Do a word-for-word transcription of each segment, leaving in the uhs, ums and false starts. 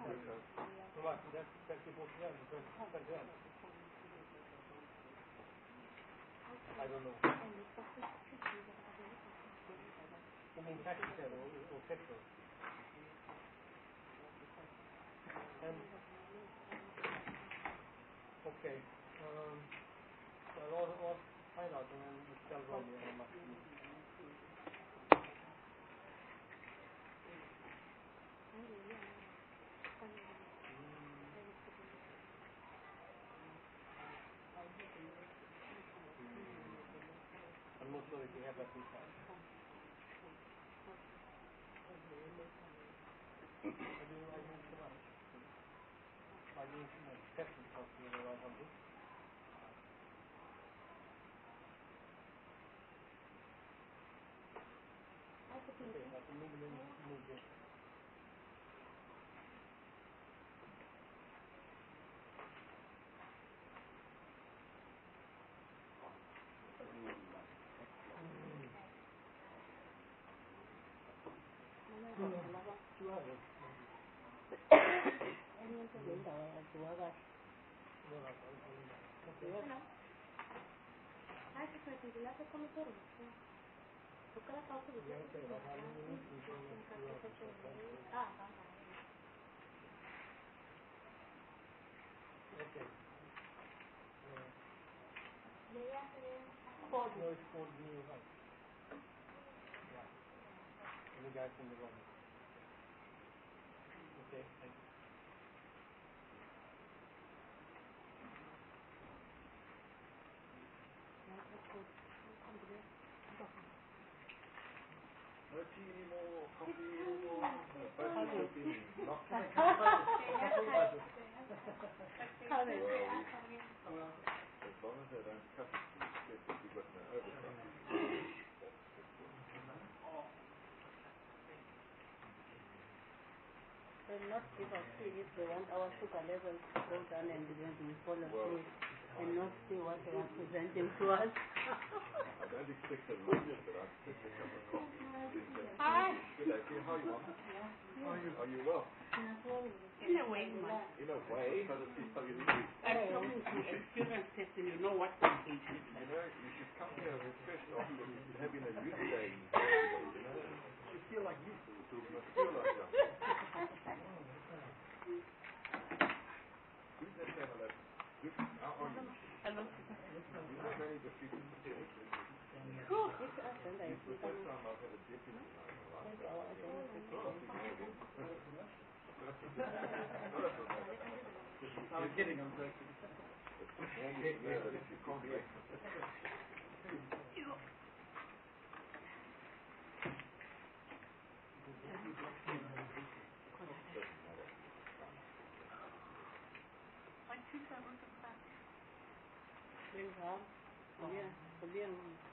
What? That's thirty percent. I don't know. You mean tactical or, or sector? And okay. Um, well, all, all find out and then tell Ronnie how much. I'm not sure if you have that inside. I do, I do too much. I do too much. Testing something or something. Okay, but move it, move it. Two hours. Okay. No, it's called New House. Yeah. And the guy from the wrong. Okay, thank you. They'll not give us tea if they want our sugar levels to go down and then we fall asleep and not see what they are presenting to us. I don't expect a million, but I expect a cup of coffee. Hi. Good idea. How are you, Mom? Yeah. Are you well? In a way, man. In a way, but it's how you live. I promise you experience it and you know what they eat. You know, you should come here refreshed after having a youth day. You know, you feel like youth. You feel like young. Who's that channel? How are you? Hello. You know many deputies. Cool. It's us and I It's the first time I've had a deputy in my life. I was kidding, I'm sorry. If you can't make Yeah, bien.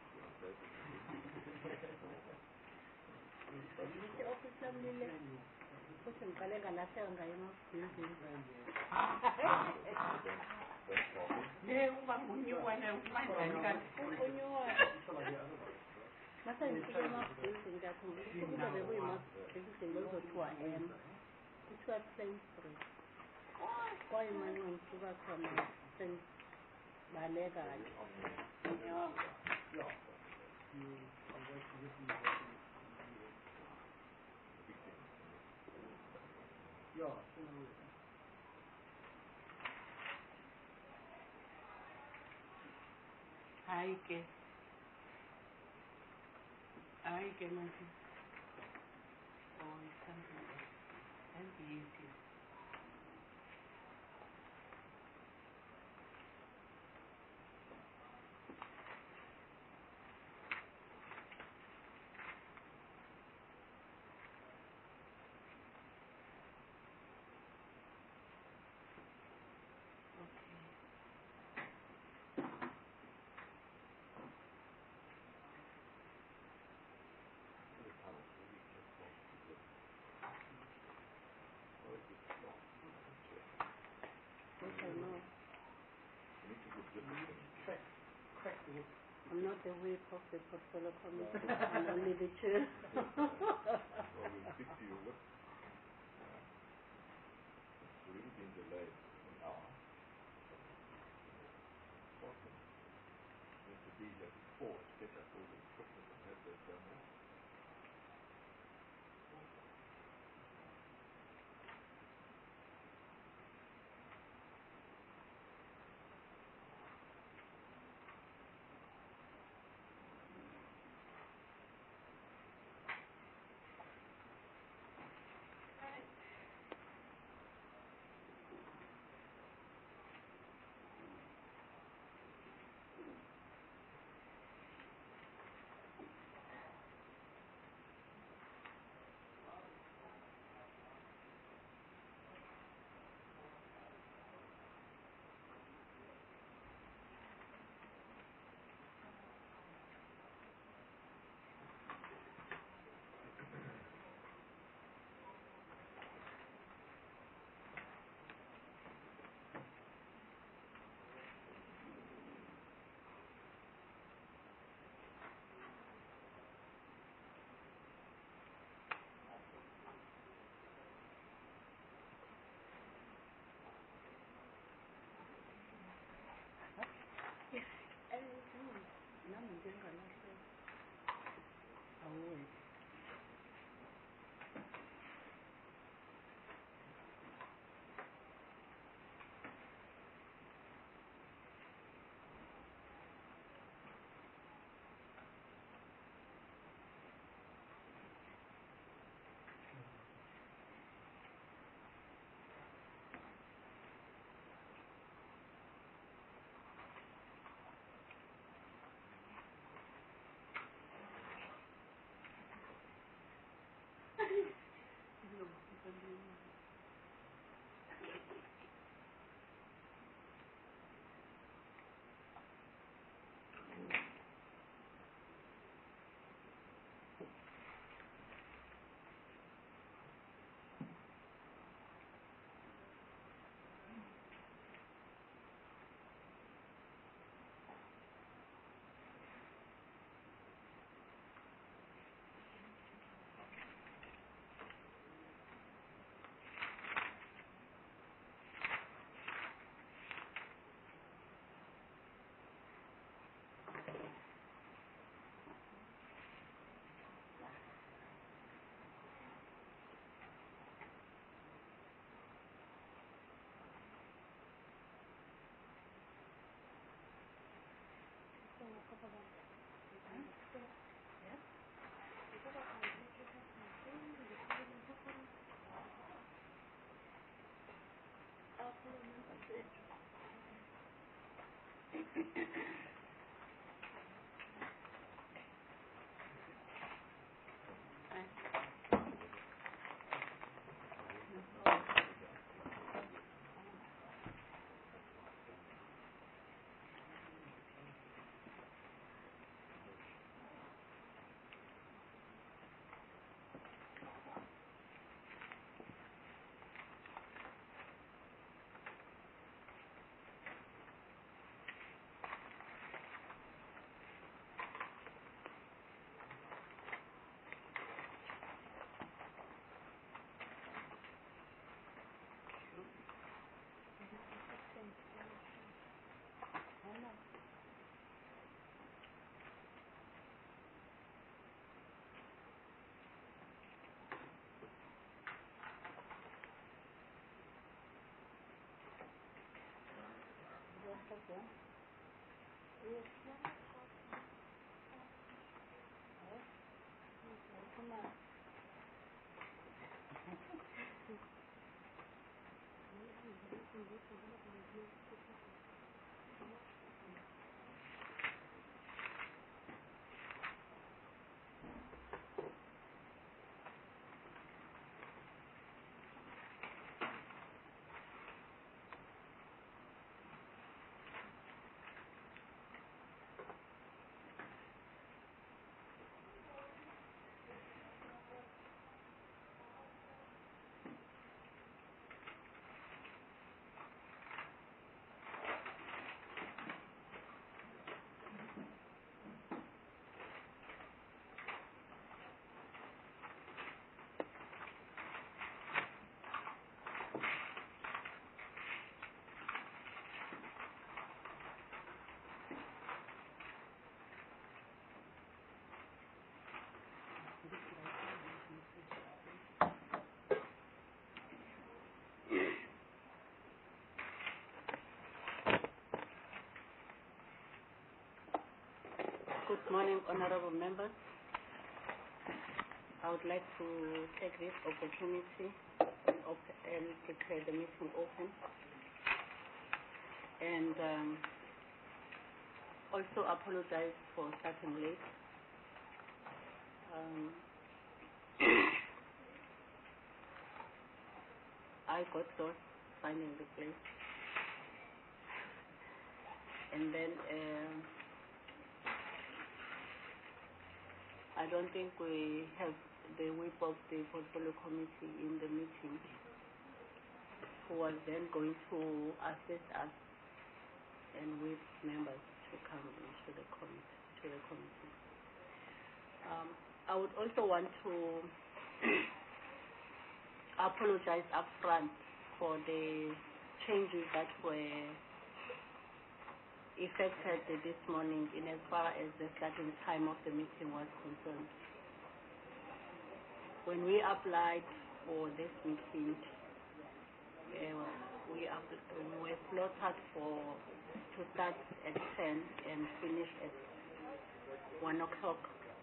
Dice officer Lile, pues en Calega la se van a ir más bien. Ne uba kunyuwa na umanja kunyuwa. Masa nifike mas building ngathi ngikubuza bekuyi mas building bezothiwa M. Kuthiwa Sainsbury. Kwaye manje ngisuka khona Saint Baleka. Yeah. Hi, ke. Hi, ke manje. Oh, it's something. And beauty. I'm not the whip of the portfolio committee, I'm only the chair. delay an hour. Awesome. Then to be here before, set up all the equipment and have that done there. nami ngingalahleka awuwe morning, honorable members. I would like to take this opportunity and, open, and declare the meeting open. And um, also apologize for starting late. Um, I got lost finding the place. And then um, I don't think we have the whip of the portfolio committee in the meeting, who was then going to assist us and with members to come into the committee. To the committee. Um, I would also want to apologize up front for the changes that were effected this morning in as far as the starting time of the meeting was concerned. When we applied for this meeting, uh, we, we were slotted for to start at ten and finish at one o'clock.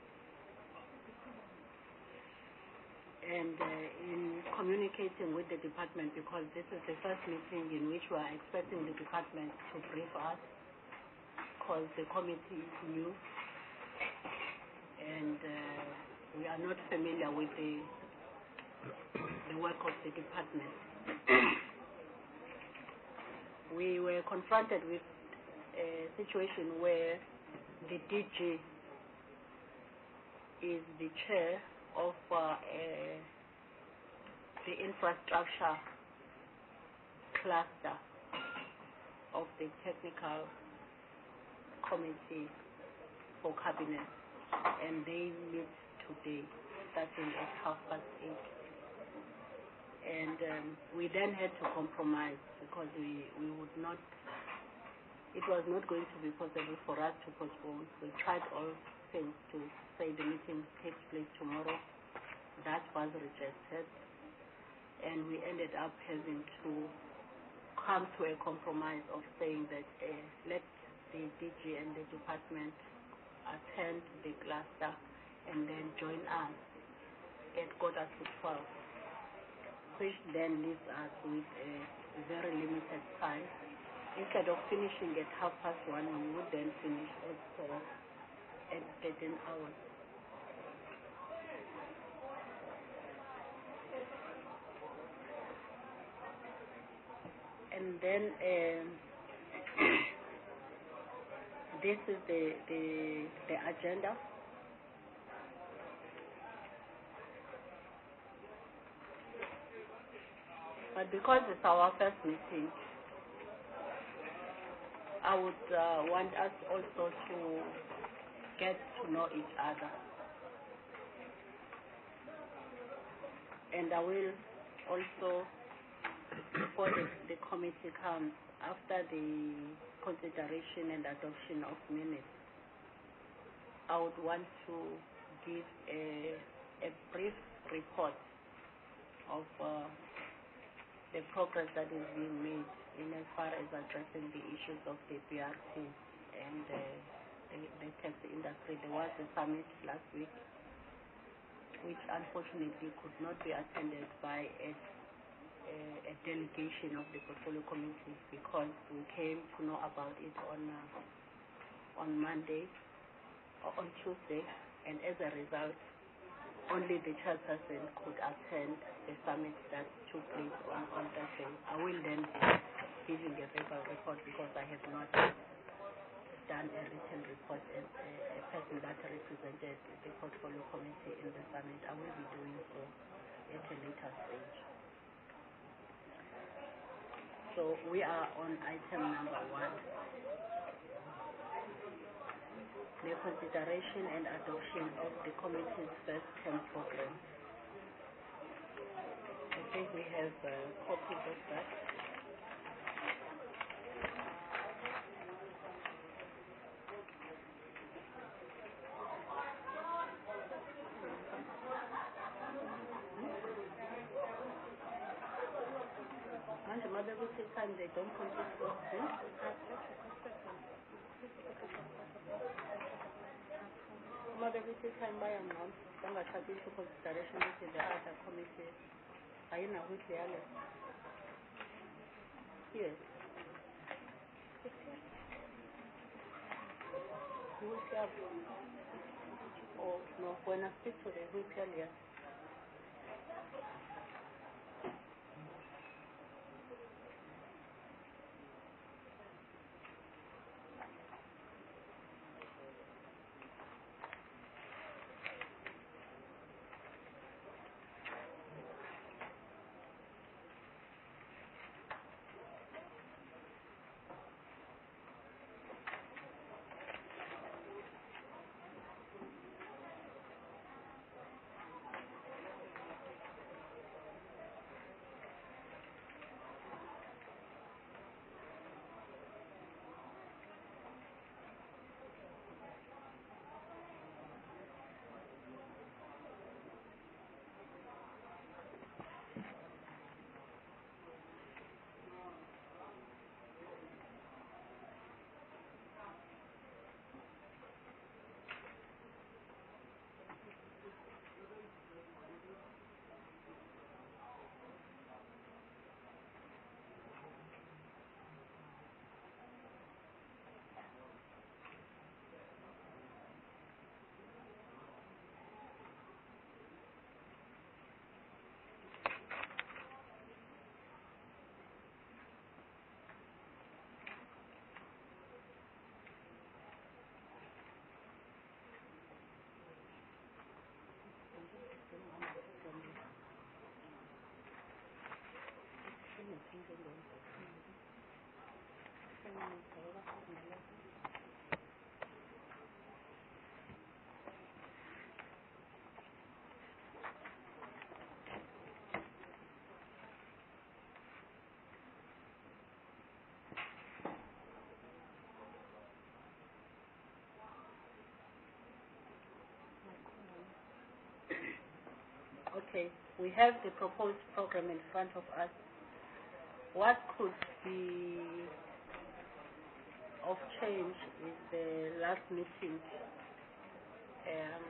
And uh, in communicating with the department, because this is the first meeting in which we are expecting the department to brief us, because the committee is new and uh, we are not familiar with the, the work of the department. We were confronted with a situation where the D G is the chair of uh, uh, the infrastructure cluster of the technical committee for cabinet, and they meet today starting at half past eight. And um, we then had to compromise because we, we would not, it was not going to be possible for us to postpone. We tried all things to say the meeting takes place tomorrow. That was rejected, and we ended up having to come to a compromise of saying that uh, let the D G and the department attend the cluster and then join us at quarter to twelve, which then leaves us with a very limited time. Instead of finishing at half past one, we would then finish at uh, at thirteen hours. And then um, this is the, the the agenda. But because it's our first meeting, I would uh, want us also to get to know each other. And I will also, before the, the committee comes, after the consideration and adoption of minutes, I would want to give a, a brief report of uh, the progress that is being made in as far as addressing the issues of the B R T and uh, the, the taxi industry. There was a summit last week, which unfortunately could not be attended by a, a, a delegation of the portfolio committee because we came to know about it on uh, on Monday or on Tuesday, and as a result, only the chairperson could attend the summit that took place on, on Thursday. I will then be giving a verbal report because I have not done a written report as a, a person that represented the portfolio committee in the summit. I will be doing so at a later stage. So we are on item number one, the consideration and adoption of the committee's first term program. I think we have uh, copies of that. And the mother will take time, they don't complete work. not every time by amount, I'm going to take into consideration with the other committees. Are you now with the other? Yes. You will see up. Oh, no, when I speak to the week earlier. Okay, we have the proposed program in front of us. What could be of change is the last meeting. Um,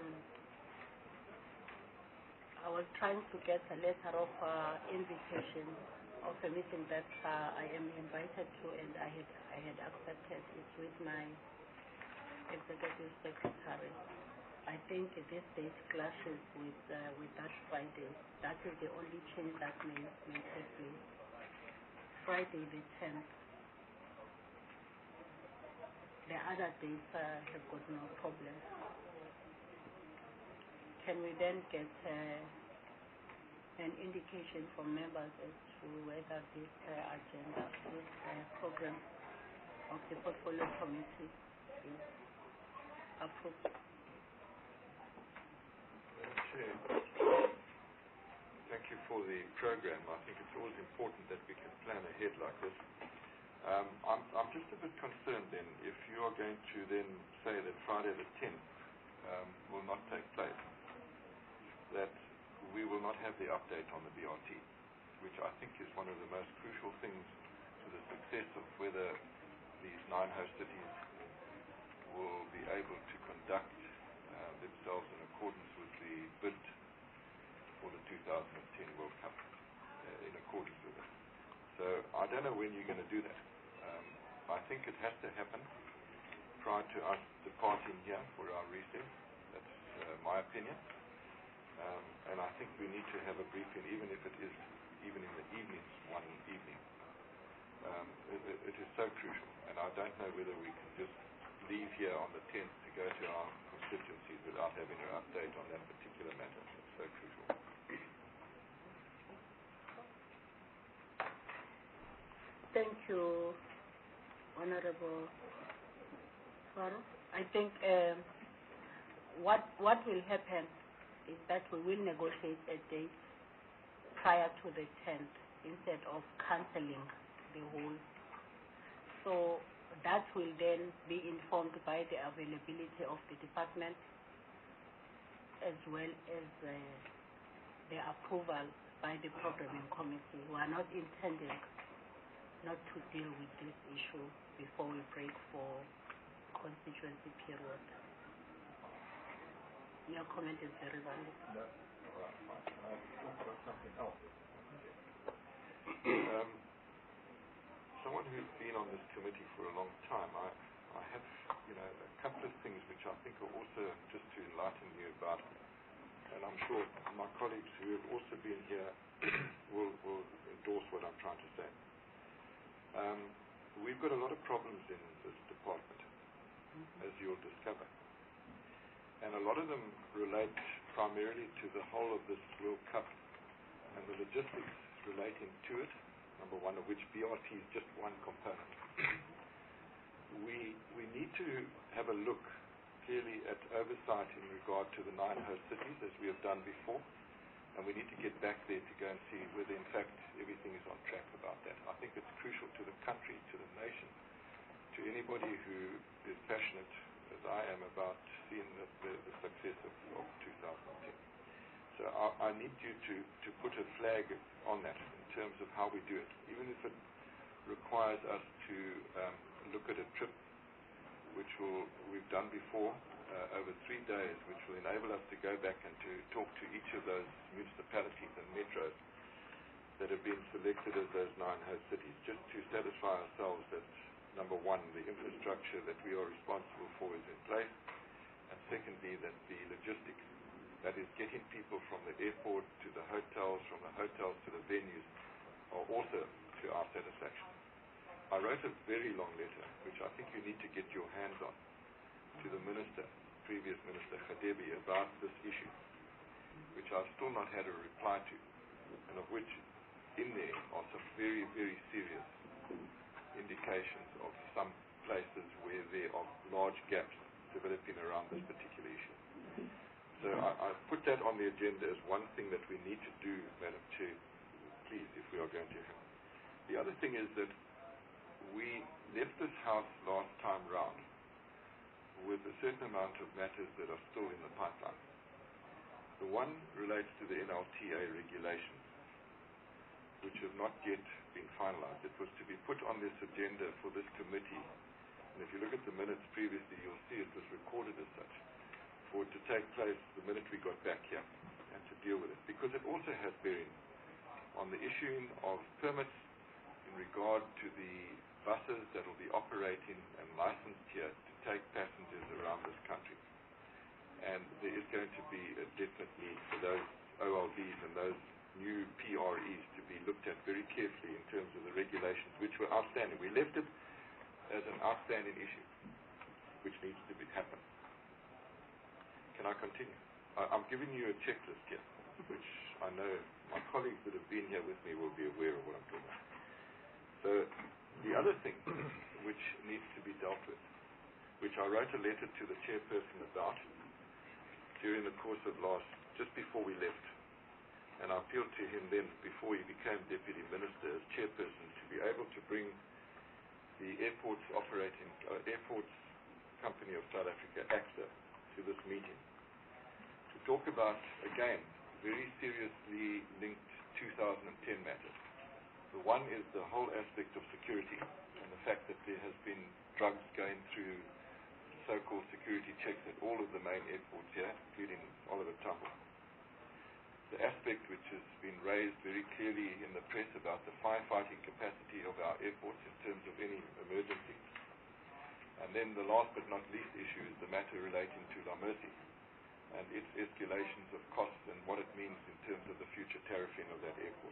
I was trying to get a letter of uh, invitation of a meeting that uh, I am invited to, and I had I had accepted. It's with my executive secretary. I think this date clashes with uh, with that Friday. That is the only change that may may take place. Friday the tenth. The other dates uh, have got no problem. Can we then get uh, an indication from members as to whether this uh, agenda, this uh, program of the portfolio committee is approved? Chair, thank you for the program. I think it's always important that we can plan ahead like this. Um, I'm, I'm just a bit concerned then if you are going to then say that Friday the tenth um, will not take place, that we will not have the update on the B R T, which I think is one of the most crucial things to the success of whether these nine host cities will be able to conduct uh, themselves in accordance with the bid for the two thousand ten World Cup, uh, in accordance with it. So I don't know when you're going to do that. Um, I think it has to happen prior to us departing here for our recess. That's uh, my opinion. Um, and I think we need to have a briefing, even if it is even in the evenings, one evening. Um, it, it is so crucial, and I don't know whether we can just leave here on the tenth to go to our constituencies without having an update on that particular matter. It's so crucial. Thank you, Honorable Faro. I think um, what what will happen is that we will negotiate a date prior to the tenth instead of cancelling the whole. So that will then be informed by the availability of the department as well as uh, the approval by the programming committee. We are not intending not to deal with this issue before we break for constituency period. Your comment is very valid. No, all right, fine. Can I talk about something else? um, someone who's been on this committee for a long time, I, I have, you know, a couple of things which I think are also just to enlighten you about, and I'm sure my colleagues who have also been here will, will endorse what I'm trying to say. Um, we've got a lot of problems in this department, as you'll discover. And a lot of them relate primarily to the whole of this World Cup and the logistics relating to it, number one of which B R T is just one component. We, we need to have a look clearly at oversight in regard to the nine host cities, as we have done before, and we need to get back there to go and see whether in fact everything is on track about that. I think it's crucial to the country, to the nation, to anybody who is passionate, as I am, about seeing the, the, the success of, of two thousand ten. So I, I need you to, to put a flag on that in terms of how we do it, even if it requires us to um, look at a trip which will, we've done before uh, over three days, which will enable us to go back and to talk to each of those municipalities and metros that have been selected as those nine host cities, just to satisfy ourselves that, number one, the infrastructure that we are responsible for is in place, and secondly, that the logistics, that is getting people from the airport to the hotels, from the hotels to the venues, are also to our satisfaction. I wrote a very long letter, which I think you need to get your hands on, to the minister, previous minister Khadebi, about this issue, which I've still not had a reply to, and of which in there are some very, very serious indications of some places where there are large gaps developing around this particular issue. So I, I put that on the agenda as one thing that we need to do, Madam Chair, please, if we are going to have. The other thing is that we left this House last time round with a certain amount of matters that are still in the pipeline. The one relates to the N L T A regulations, which have not yet been finalized. It was to be put on this agenda for this committee, and if you look at the minutes previously, you'll see it was recorded as such, for it to take place the minute we got back here and to deal with it, because it also has bearing on the issuing of permits in regard to the buses that will be operating and licensed here to take passengers around this country. And there is going to be a definite need for those O L Bs and those new P R Es to be looked at very carefully in terms of the regulations, which were outstanding. We left it as an outstanding issue, which needs to be happen. Can I continue? I, I'm giving you a checklist here, which I know my colleagues that have been here with me will be aware of what I'm talking about. So the other thing which needs to be dealt with, which I wrote a letter to the chairperson about during the course of last, just before we left, and I appealed to him then, before he became Deputy Minister, as chairperson, to be able to bring the Airports Operating, uh, Airports Company of South Africa, A C S A, to this meeting, to talk about, again, very seriously linked two thousand ten matters. The one is the whole aspect of security and the fact that there has been drugs going through so-called security checks at all of the main airports here, including Oliver Tambo. The aspect which has been raised very clearly in the press about the firefighting capacity of our airports in terms of any emergency. And then the last but not least issue is the matter relating to La Mercy and its escalations of costs and what it means in terms of the future tariffing of that airport.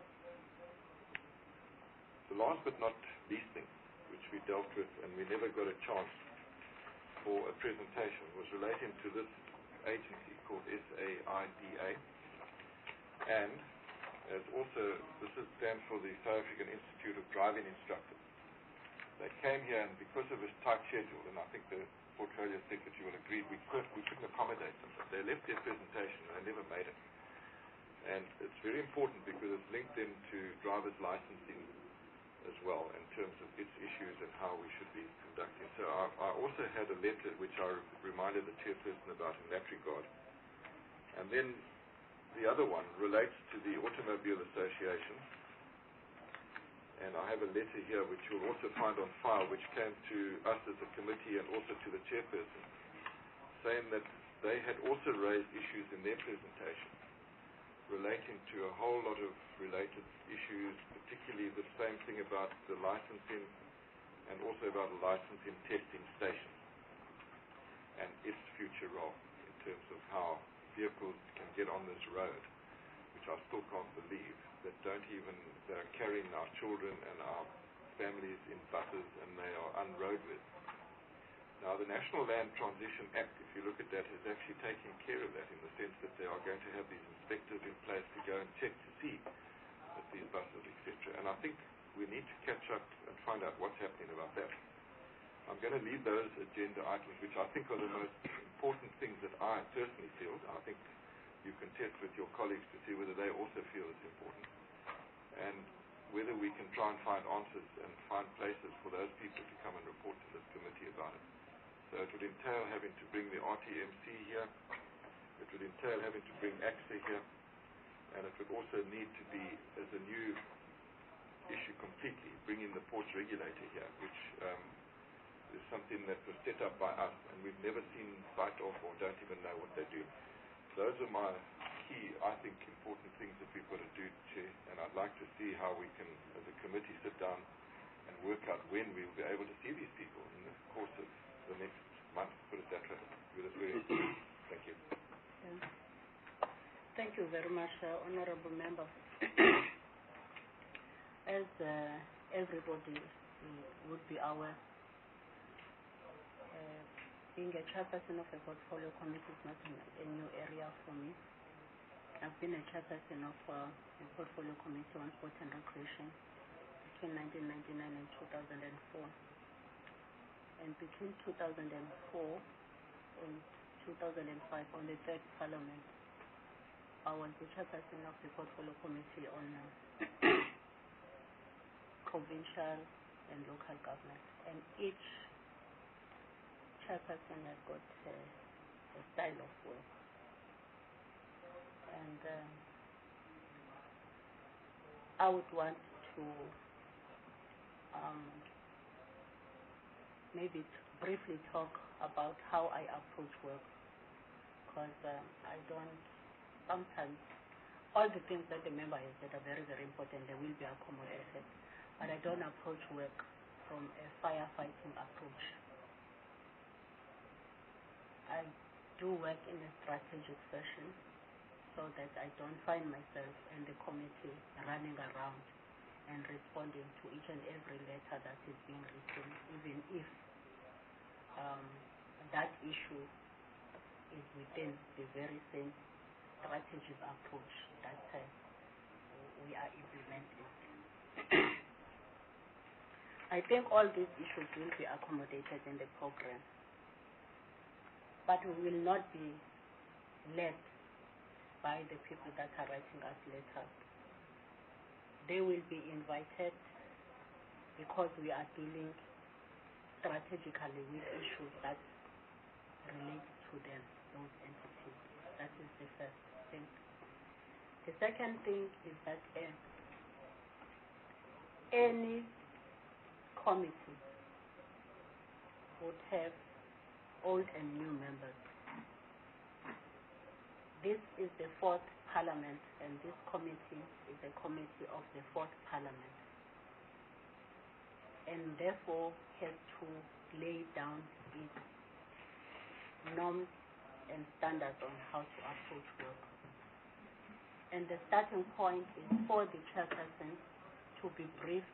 The last but not least thing, which we dealt with and we never got a chance for a presentation, was relating to this agency called S A I D A, and as also, this is, stands for the South African Institute of Driving Instructors. They came here, and because of this tight schedule, and I think the Portfolio Secretary will agree, we, could, we couldn't accommodate them. They left their presentation, and they never made it. And it's very important because it's linked into driver's licensing as well in terms of its issues and how we should be conducting. So I, I also had a letter which I reminded the chairperson about in that regard. And then the other one relates to the Automobile Association. And I have a letter here which you'll also find on file, which came to us as a committee and also to the chairperson, saying that they had also raised issues in their presentation relating to a whole lot of related issues, particularly the same thing about the licensing and also about the licensing testing stations and its future role in terms of how vehicles can get on this road, which I still can't believe, that don't even, they're carrying our children and our families in buses and they are unroadworthy. Now, the National Land Transition Act, if you look at that, has actually taken care of that in the sense that they are going to have these inspectors in place to go and check to see that these buses, et cetera. And I think we need to catch up and find out what's happening about that. I'm going to leave those agenda items, which I think are the most important things that I personally feel. I think you can test with your colleagues to see whether they also feel it's important, and whether we can try and find answers and find places for those people to come and report to this committee about it. So it would entail having to bring the R T M C here, it would entail having to bring A C S A here, and it would also need to be, as a new issue completely, bring in the ports regulator here, which um, is something that was set up by us, and we've never seen sight of or don't even know what they do. Those are my key, I think, important things that we've got to do, Chair, and I'd like to see how we can, as a committee, sit down and work out when we will be able to see these people in the course of the next month, put it that way. With us very Thank you. Yeah. Thank you very much, uh, Honorable Member. As uh, everybody uh, would be aware, uh, being a chairperson of a portfolio committee is not a new area for me. I've been a chairperson of uh, a portfolio committee on sport and recreation between nineteen ninety-nine and two thousand four. And between two thousand four and two thousand five, on the third parliament, I was the chairperson of the portfolio committee on uh, provincial and local government. And each chairperson has got uh, a style of work. And um, I would want to um, maybe briefly talk about how I approach work, because um, I don't, sometimes, all the things that the member has said are very, very important. They will be accommodated. But I don't approach work from a firefighting approach. I do work in a strategic fashion so that I don't find myself and the committee running around and responding to each and every letter that is being written, even if um, that issue is within the very same strategic approach that uh, we are implementing. I think all these issues will be accommodated in the program, but we will not be led by the people that are writing us letters. They will be invited because we are dealing strategically with issues that relate to them, those entities. That is the first thing. The second thing is that uh, any committee would have old and new members. This is the fourth parliament, and this committee is a committee of the fourth parliament, and therefore has to lay down its norms and standards on how to approach work. And the starting point is for the chairperson to be briefed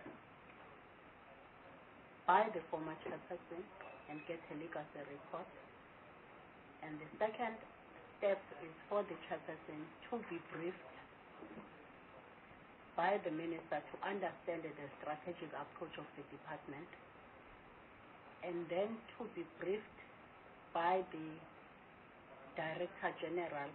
by the former chairperson and get a legacy report. And the second step is for the chairperson to be briefed by the minister to understand the strategic approach of the department, and then to be briefed by the Director General,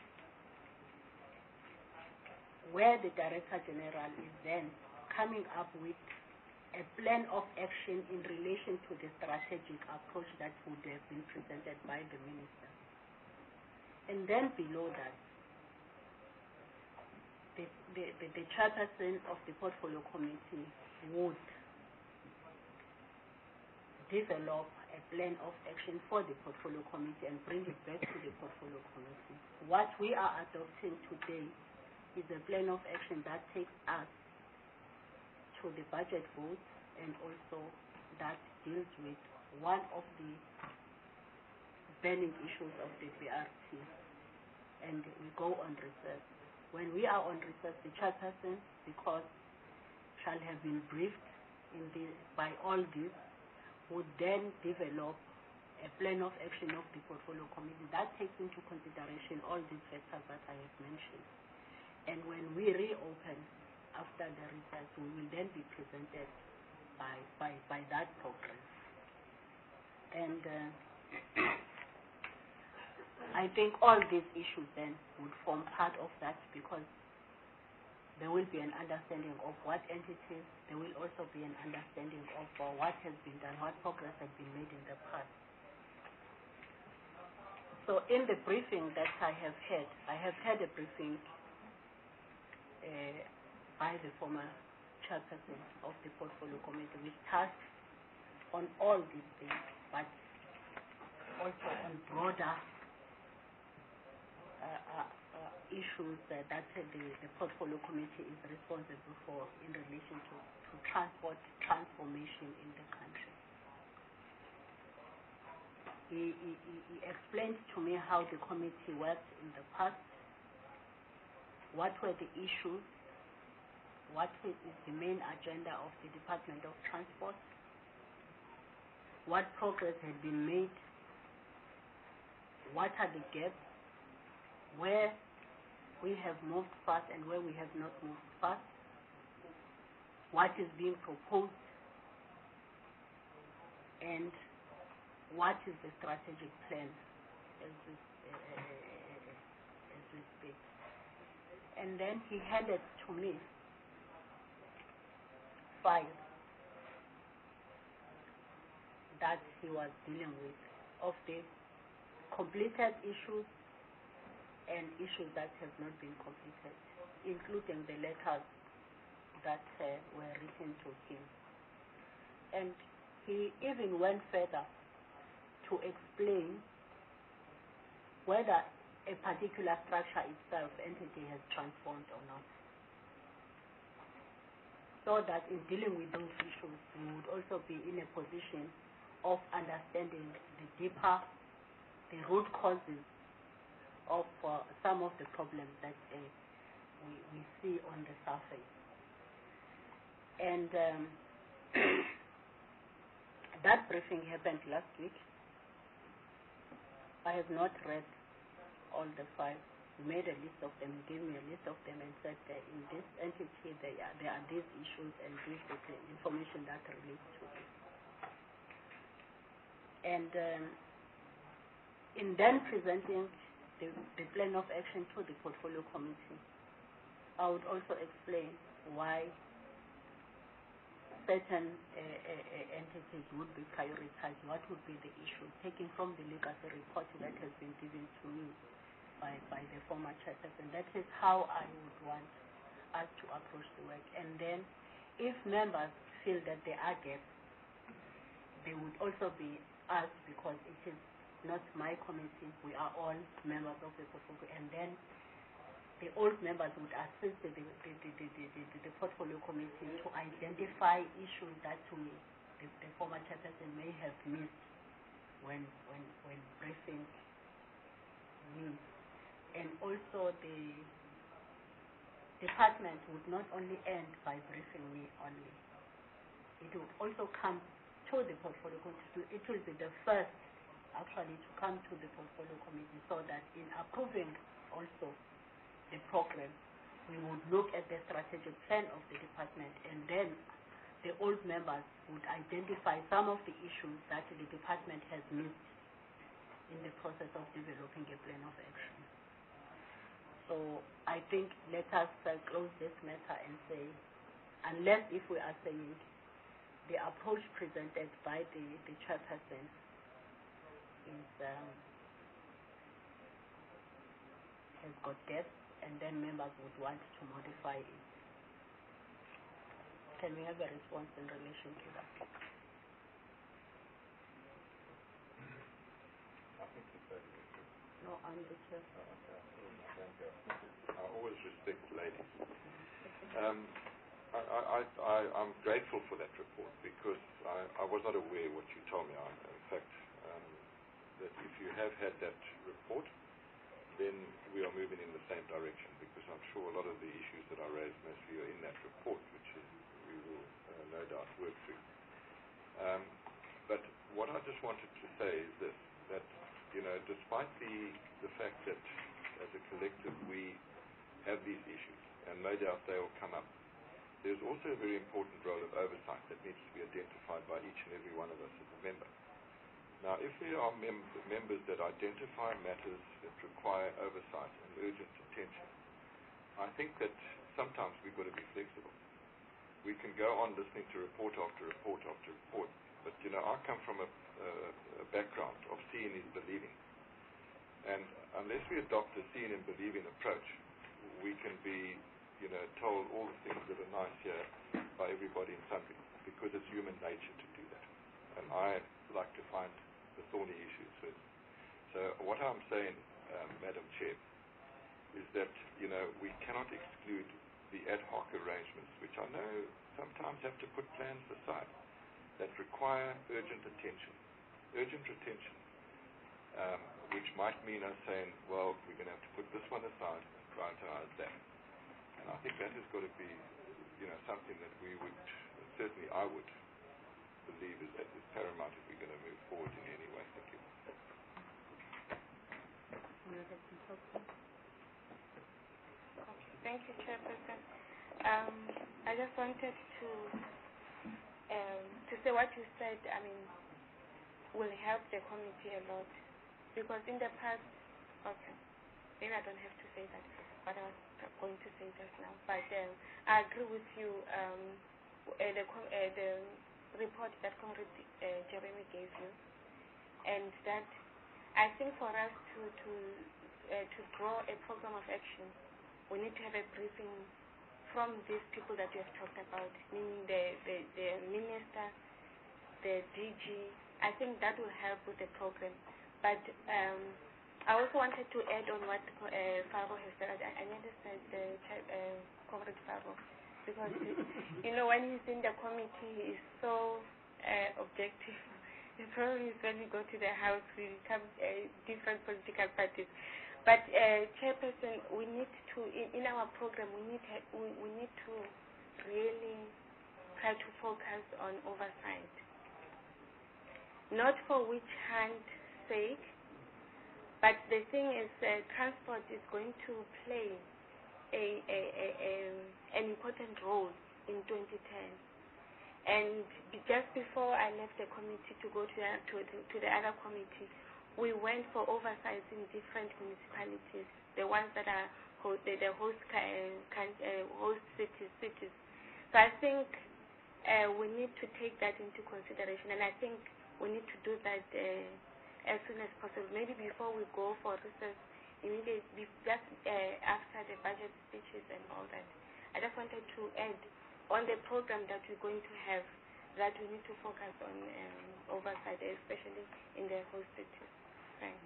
where the Director General is then coming up with a plan of action in relation to the strategic approach that would have been presented by the minister. And then below that, the, the, the, the chairperson of the portfolio committee would develop a plan of action for the portfolio committee and bring it back to the portfolio committee. What we are adopting today is a plan of action that takes us to the budget vote and also that deals with one of the burning issues of the B R T. And we go on recess. When we are on recess, the chairperson, because shall have been briefed in the, by all this, would then develop a plan of action of the portfolio committee that takes into consideration all these factors that I have mentioned. And when we reopen after the recess, we will then be presented by by, by that program. And uh, I think all these issues then would form part of that, because there will be an understanding of what entities, there will also be an understanding of uh, what has been done, what progress has been made in the past. So in the briefing that I have had, I have had a briefing uh, by the former chairperson of the portfolio committee, which touched on all these things, but also on broader uh, uh, uh, issues uh, that uh, the, the portfolio committee is responsible for in relation to, to transport transformation in the country. He, he, he explained to me how the committee worked in the past, what were the issues, what is the main agenda of the Department of Transport, what progress had been made, what are the gaps, where we have moved fast and where we have not moved fast, what is being proposed, and what is the strategic plan as we, uh, as we speak. And then he handed to me files that he was dealing with of the completed issues and issues that have not been completed, including the letters that uh, were written to him. And he even went further to explain whether a particular structure itself, entity, has transformed or not. So that in dealing with those issues, we would also be in a position of understanding the deeper, the root causes of uh, some of the problems that uh, we, we see on the surface. And um, that briefing happened last week. I have not read all the files. He made a list of them, he gave me a list of them and said that in this entity there are, there are these issues and this is the information that relates to it. And um, in then presenting the, the plan of action to the portfolio committee, I would also explain why certain uh, uh, entities would be prioritized, what would be the issue, taking from the legacy report that has been given to me by, by the former chairperson. That is how I would want us to approach the work. And then if members feel that there are gaps, they would also be asked, because it is not my committee, we are all members of the portfolio, and then the old members would assist the, the, the, the, the, the, the portfolio committee to identify issues that we, the, the former chairperson may have missed when, when, when briefing me. And also the department would not only end by briefing me only. It would also come to the portfolio committee. It will be the first actually to come to the portfolio committee, so that in approving also the program, we would look at the strategic plan of the department, and then the old members would identify some of the issues that the department has missed in the process of developing a plan of action. So I think let us uh, close this matter and say, unless if we are saying the approach presented by the, the chairperson is um, has got gaps, and then members would want to modify it. Can we have a response in relation to that? say anything? No, I'm the chair. Oh, okay. Thank you. I always respect ladies. Um, I, I, I, I'm grateful for that report because I, I was not aware what you told me. I, in fact, um, that if you have had that report, then we are moving in the same direction because I'm sure a lot of the issues that I raised mostly are in that report, which is, we will uh, no doubt work through. Um, but what I just wanted to say is this, that, you know, despite the, the fact that as a collective we have these issues, and no doubt they will come up, there's also a very important role of oversight that needs to be identified by each and every one of us as a member. Now, if there are mem- members that identify matters that require oversight and urgent attention, I think that sometimes we've got to be flexible. We can go on listening to report after report after report, but, you know, I come from a, a, a background of seeing is believing. And unless we adopt a seeing and believing approach, we can be, you know, told all the things that are nice here by everybody in something, because it's human nature to do that. And I like to find the thorny issues first. So what I'm saying, um, Madam Chair, is that, you know, we cannot exclude the ad hoc arrangements, which I know sometimes have to put plans aside, that require urgent attention. Urgent attention, um, which might mean us saying, well, we're going to have to put this one aside and prioritize that. And I think that has got to be, you know, something that we would, certainly I would, believe is, is paramount if we're going to move forward in any way. Thank you. Okay, thank you, Chairperson. Um, I just wanted to um, to say what you said, I mean, will help the committee a lot. Because in the past, okay, maybe I don't have to say that, but I was going to say just now. But um, I agree with you, um, uh, the, uh, the report that Comrade uh, Jeremy gave you, and that I think for us to to uh, to draw a program of action, we need to have a briefing from these people that you have talked about, meaning the, the, the minister, the D G. I think that will help with the program. But um, I also wanted to add on what uh, Faro has said. I, I understand the uh, Comrade Faro, because you know, when he's in the committee, he is so uh, objective. The problem is when we go to the House, we become uh, different political parties. But uh, Chairperson, we need to, in, in our program, we need we, we need to really try to focus on oversight, not for which hand sake, but the thing is, uh, transport is going to play a, a, a, a an important role in twenty ten. And just before I left the committee to go to the, to, to, to the other committee, we went for oversight in different municipalities, the ones that are host, the, the host, uh, uh, host cities, cities. So I think uh, we need to take that into consideration, and I think we need to do that uh, as soon as possible. Maybe before we go for recess, immediately, just uh, after the budget speeches and all that. I just wanted to add on the program that we're going to have, that we need to focus on um, oversight, especially in the host cities. Thanks.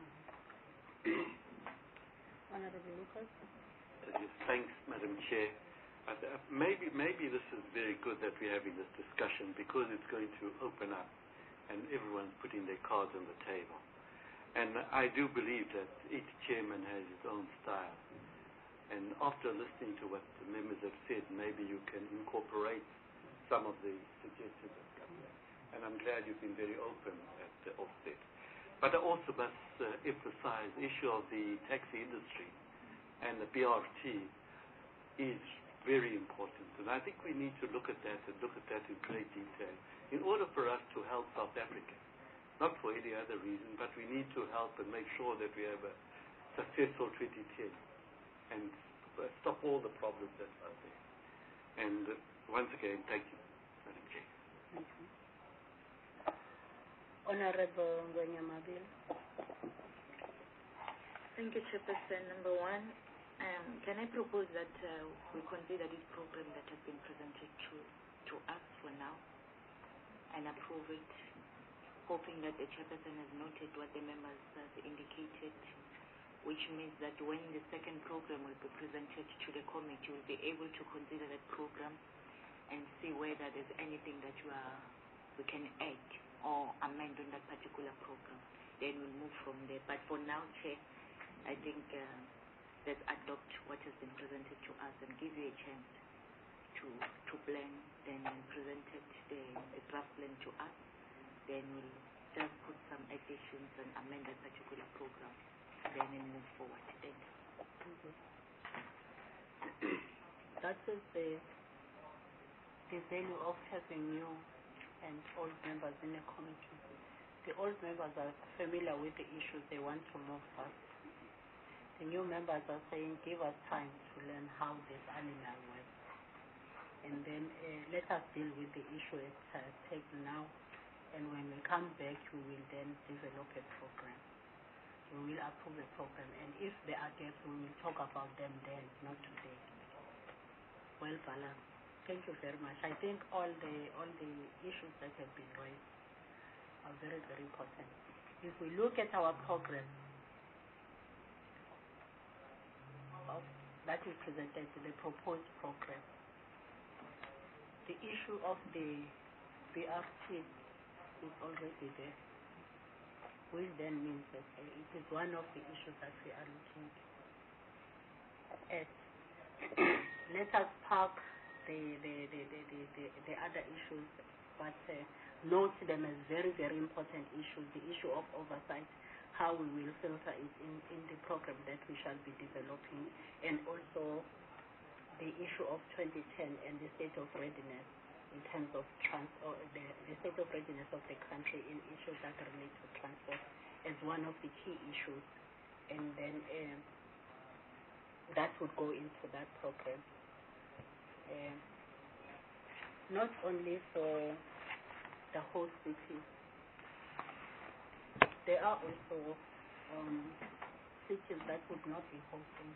Honorable Lucas. Uh, yes, thanks, Madam Chair. Uh, maybe, maybe this is very good that we're having this discussion, because it's going to open up and everyone's putting their cards on the table. And I do believe that each chairman has his own style. And after listening to what the members have said, maybe you can incorporate some of the suggestions that come there. And I'm glad you've been very open at the offset. But I also must uh, emphasize the issue of the taxi industry and the B R T is very important. And I think we need to look at that and look at that in great detail in order for us to help South Africa. Not for any other reason, but we need to help and make sure that we have a successful twenty ten. And stop all the problems that are there. And uh, once again, thank you, Madam Chair. Thank you. Honorable Ngwenyamabile. Thank you, Chairperson. Number one, um, can I propose that uh, we consider this program that has been presented to, to us for now and approve it hoping that the chairperson has noted what the members have indicated, which means that when the second program will be presented to the committee, we'll be able to consider that program and see whether there's anything that you are, we can add or amend on that particular program. Then we'll move from there. But for now, Chair, I think uh, let's adopt what has been presented to us and give you a chance to to plan, then present it, the, the draft plan to us. Then we'll just put some additions and amend that particular program. Then we'll move forward. Thank you. That is the the value of having new and old members in a committee. The old members are familiar with the issues, they want to move fast. The new members are saying, give us time to learn how this animal works. And then uh, let us deal with the issue at uh, take now. And when we come back, we will then develop a program. We will approve a program. And if there are gaps, we will talk about them then, not today. Well balanced. Thank you very much. I think all the all the issues that have been raised are very, very important. If we look at our program of, that is presented, the proposed program, the issue of the B R T is already there, which then means that uh, it is one of the issues that we are looking at. Let us park the the, the, the, the, the, the other issues, but uh, note them as very, very important issues. The issue of oversight, how we will filter it in, in the program that we shall be developing, and also the issue of twenty ten and the state of readiness in terms of trans or the, the state of readiness of the country in issues that relate to transport as one of the key issues, and then um, that would go into that program. Uh, not only for the host cities, there are also um, cities that would not be hosting,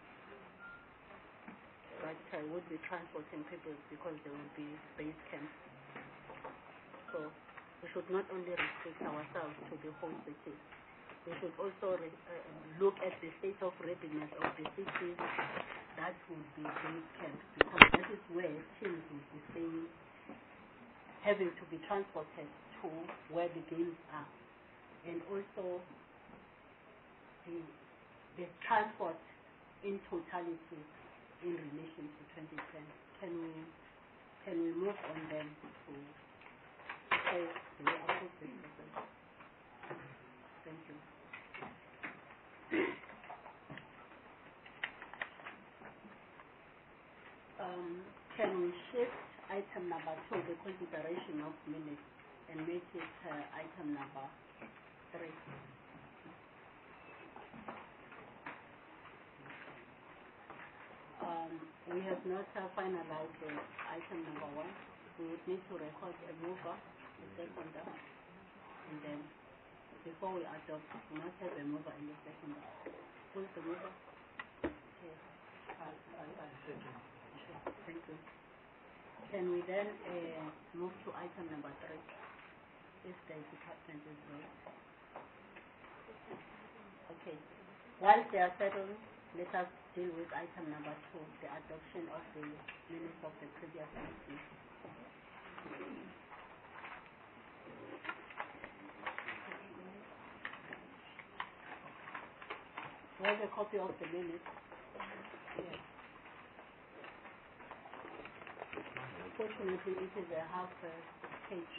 but uh, would be transporting people because there will be base camps. So we should not only restrict ourselves to the host cities, we should also re uh, look at the state of readiness of the cities that would be base camps, because that is where teams will be staying, having to be transported to where the games are, and also the, the transport in totality in relation to twenty ten. Can we can we move on then to say the way approve this proposal? Thank you. Um, can we shift item number two, the consideration of minutes, and make it uh, item number three? Um, we have not uh, finalized uh, item number one. We would need to record a mover, a seconder, and then before we adopt, we must have a mover and a seconder. Who is the mover? Yes. I, I, I second. Thank you. Can we then uh, move to item number three, if the department is ready? Okay. While they are settled, let us deal with item number two, the adoption of the minutes of the previous meeting. Do you have a copy of the minutes? Yes. Fortunately, it is a half uh, page.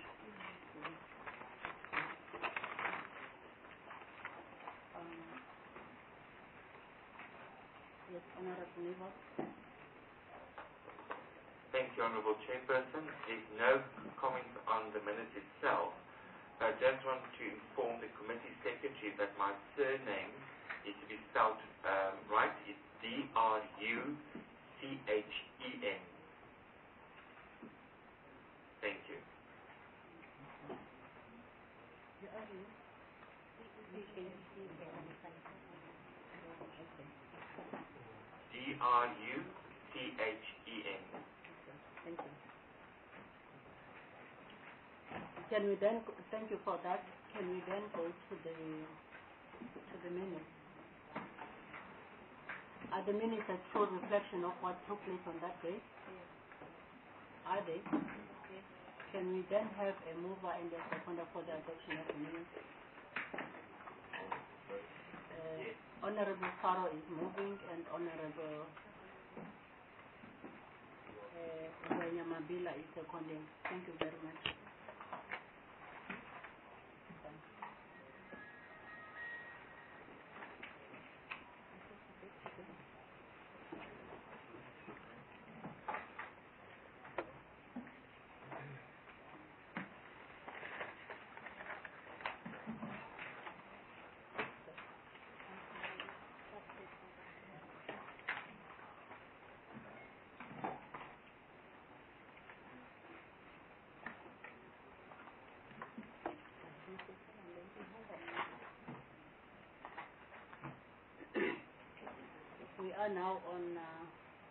Um, yes, Honorable Nivo. Thank you, Honorable Chairperson. There's no comment on the minutes itself. I just want to inform the committee secretary that my surname is to be spelled um, right. It's D R U C H E N. Thank you. D R U C H E N. Thank you. Can we then, thank you for that. can we then go to the to the minutes? Are the minutes a true reflection of what took place on that day? Yes. Are they? Yes. Can we then have a mover and a seconder for the adoption of the minutes? Uh, Yes. Honorable Faro is moving and Honorable uh, Mabila is seconding. Thank you very much. We are now on uh,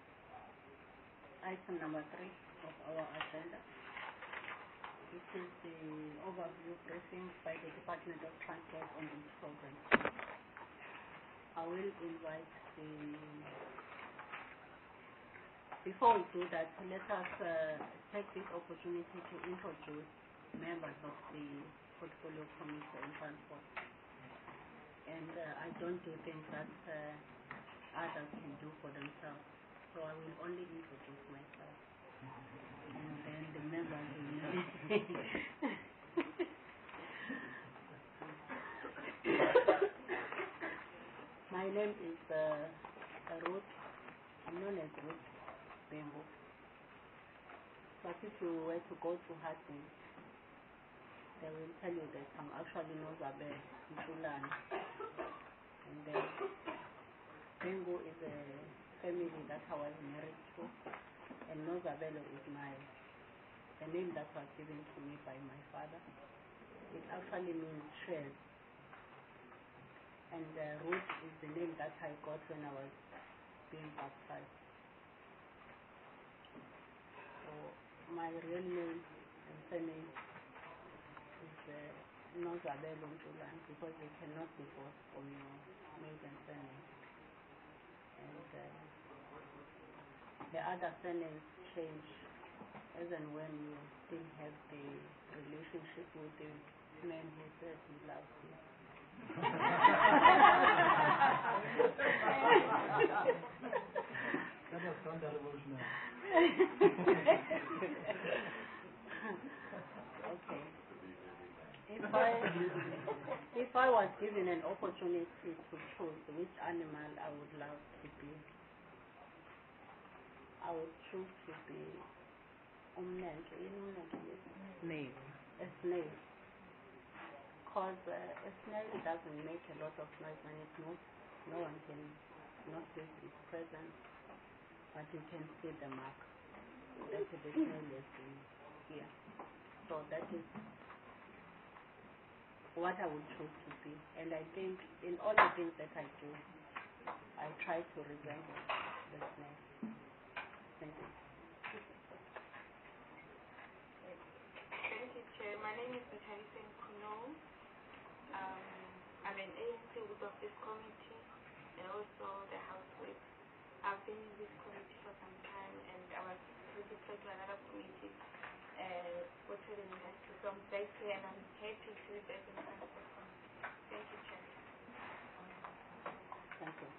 item number three of our agenda. This is the overview briefing by the Department of Transport on this program. I will invite the... Before we do that, let us uh, take this opportunity to introduce members of the Portfolio Committee on Transport. And uh, I don't do things that uh, others can do for themselves. So I will only introduce myself. And then the members will know. My name is uh, Ruth. I'm known as Ruth Bengo. But if you were to go to Hastings, they will tell you that I'm actually Nozabe Mtulani. And then Bengo is a family that I was married to, and Nozabelo is my the name that was given to me by my father. It actually means shares, and uh, Ruth is the name that I got when I was being baptized. So my real name and surname is uh, Nozabelo Mtulani, because you cannot divorce from your maiden surname. And uh, the other surnames change as and when you still have the relationship with the man who says he loves you. That was not that emotional. Okay. If I, if I was given an opportunity to choose which animal I would love to be, I would choose to be umnento, you know umnento? Snail. A snail. Because uh, a snail doesn't make a lot of noise when it moves. No one can notice its presence, but you can see the mark that the snail is in here. So that is what I would choose to be. And I think in all the things that I do, I try to resemble the snail. Thank you. Thank you, Chair. My name is Mthalisen Kuno. Um, I'm an A N C whip of this committee and also the House Whip. I've been in this committee for some time, and I was registered to another committee uh, for trading industry. So I'm back here, and I'm happy to be back in the Transport Committee. Thank you, Chair. Thank you.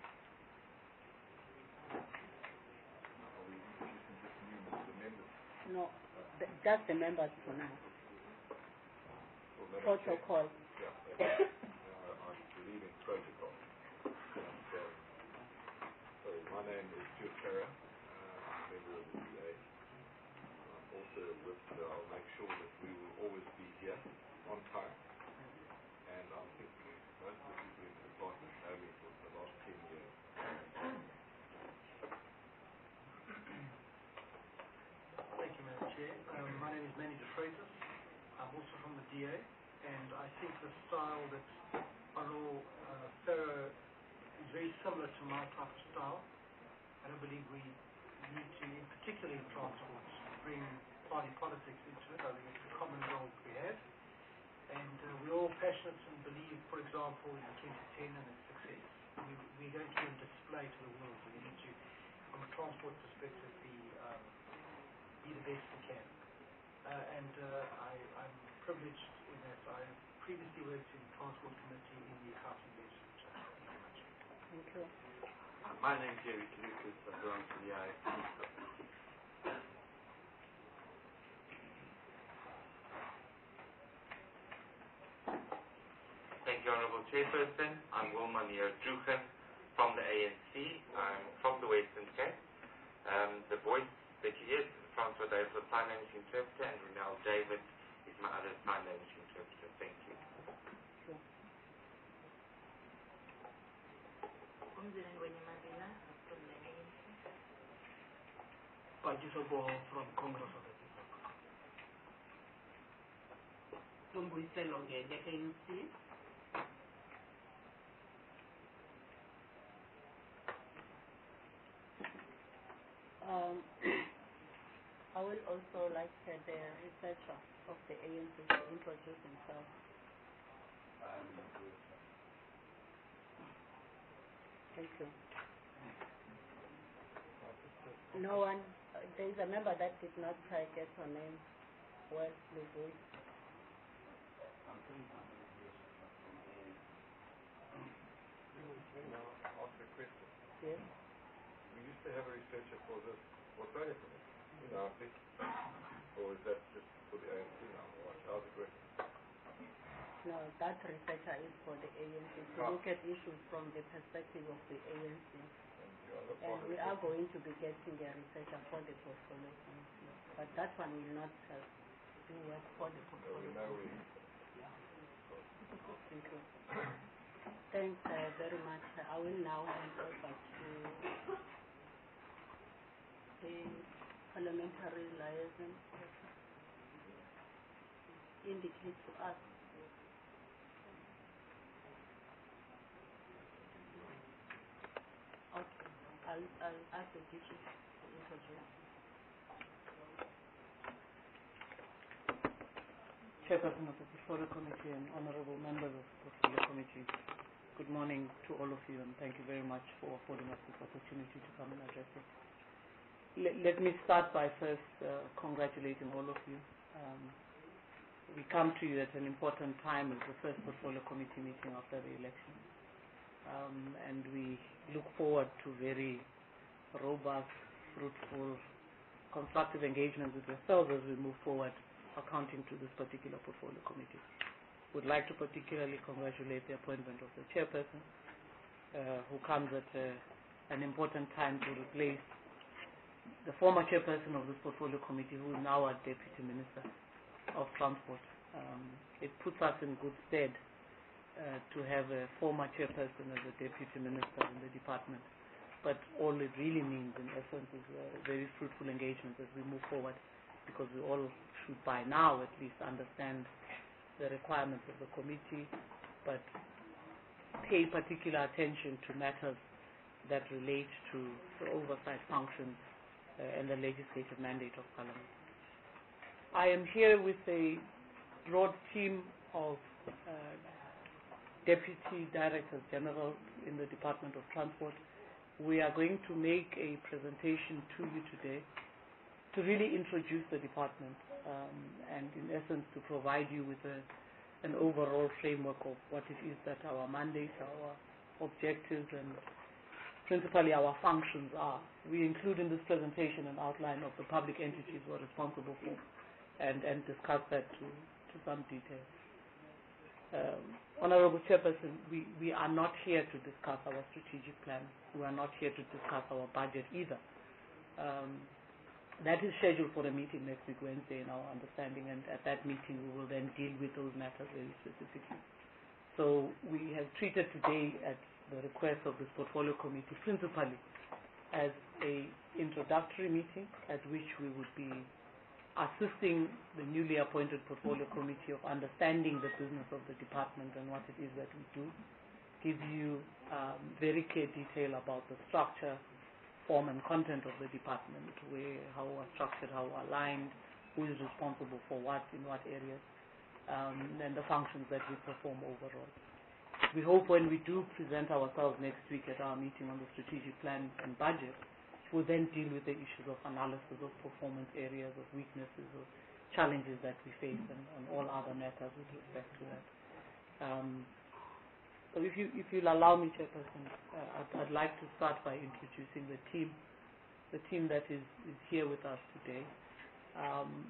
No, th- just the members for now. Well, Protocol. Yeah, yeah. uh, I believe in protocol. And, um, so my name is Stuart Ferrer, uh, member of the D A. I'm also with, uh, I'll make sure that we will always be here on time. And I think most of the people in the department know me for the last ten years. Thank you, Madam Chair. Um, my name is Manny De Freitas. I'm also from the D A, and I think the style that Honorable uh, Ferrer is very similar to my type of style. I don't believe we need to, in particular in transport, bring party politics into it. I think it's a common goal we have. And uh, we all for example, in twenty ten and its success. We, we're going to display to the world. We need to, from a transport perspective, be, um, be the best we can. Uh, and uh, I, I'm privileged in that I previously worked in the Transport Committee in the Housing Legislature. Thank you very much. Thank you. Uh, my name is Eric Lucas. I belong to the I F C subcommittee. Thank you, Honourable Chairperson. I'm Wilma Nero-Druchen from the A N C. I'm from the Western Cape. Um, the voice that you hear is Francois Davis, the sign language interpreter, and Renelle David is my other sign language interpreter. Thank you. Umzilani Wenyamazila from the A N C. Pajisobo from Congress of the People. Tumbuyiselo-ke the A N C. Um, I will also like uh, the researcher of the A N C to introduce himself. Thank you. No one, uh, there is a member that did not uh, get her name. Well, please wait. Now, ask a question. Yes. We used to have a researcher for this Australia Committee in our thing. Or is that just for the A N C now? Or how's it working? No, that researcher is for the A N C to Ah. look at issues from the perspective of the A N C. And you are not And part of we the are going to be getting a researcher for the portfolio committee. But that one will not uh, do work for the So portfolio we know we committee. Thank you. Thanks uh, very much. I will now hand over to the parliamentary liaison person. Indicate to us. Okay, I'll, I'll ask the D G to introduce. Chairperson of the Portfolio Committee and honorable members of the Portfolio Committee, good morning to all of you, and thank you very much for affording us this opportunity to come and address it. Let, let me start by first uh, congratulating all of you. Um, we come to you at an important time as the first Portfolio Committee meeting after the election. Um, and we look forward to very robust, fruitful, constructive engagement with yourselves as we move forward, accounting to this particular Portfolio Committee. Would like to particularly congratulate the appointment of the chairperson, uh, who comes at uh, an important time to replace the former chairperson of this Portfolio Committee, who is now our Deputy Minister of Transport. Um, it puts us in good stead uh, to have a former chairperson as a Deputy Minister in the department. But all it really means, in essence, is a very fruitful engagement as we move forward, because we all should by now at least understand the requirements of the committee, but pay particular attention to matters that relate to the oversight functions uh, and the legislative mandate of Parliament. I am here with a broad team of uh, Deputy Directors General in the Department of Transport. We are going to make a presentation to you today to really introduce the department um, and in essence to provide you with a, an overall framework of what it is that our mandates, our objectives and principally our functions are. We include in this presentation an outline of the public entities we're responsible for and, and discuss that to, to some detail. Um, Honorable Chairperson, we, we are not here to discuss our strategic plan. We are not here to discuss our budget either. Um, That is scheduled for a meeting next week, Wednesday, in our understanding, and at that meeting we will then deal with those matters very specifically. So we have treated today at the request of this Portfolio Committee principally as a introductory meeting at which we would be assisting the newly appointed Portfolio Committee of understanding the business of the department and what it is that we do, give you um, very clear detail about the structure, form and content of the department, where, how we're structured, how we're aligned, who is responsible for what in what areas, um, and the functions that we perform overall. we hope when we do present ourselves next week at our meeting on the strategic plan and budget, we'll then deal with the issues of analysis of performance areas, of weaknesses, of challenges that we face, and, and all other matters with respect to that. Um, so if you if you'll allow me, Chairperson, uh, I'd, I'd like to start by introducing the team, the team that is, is here with us today. Um,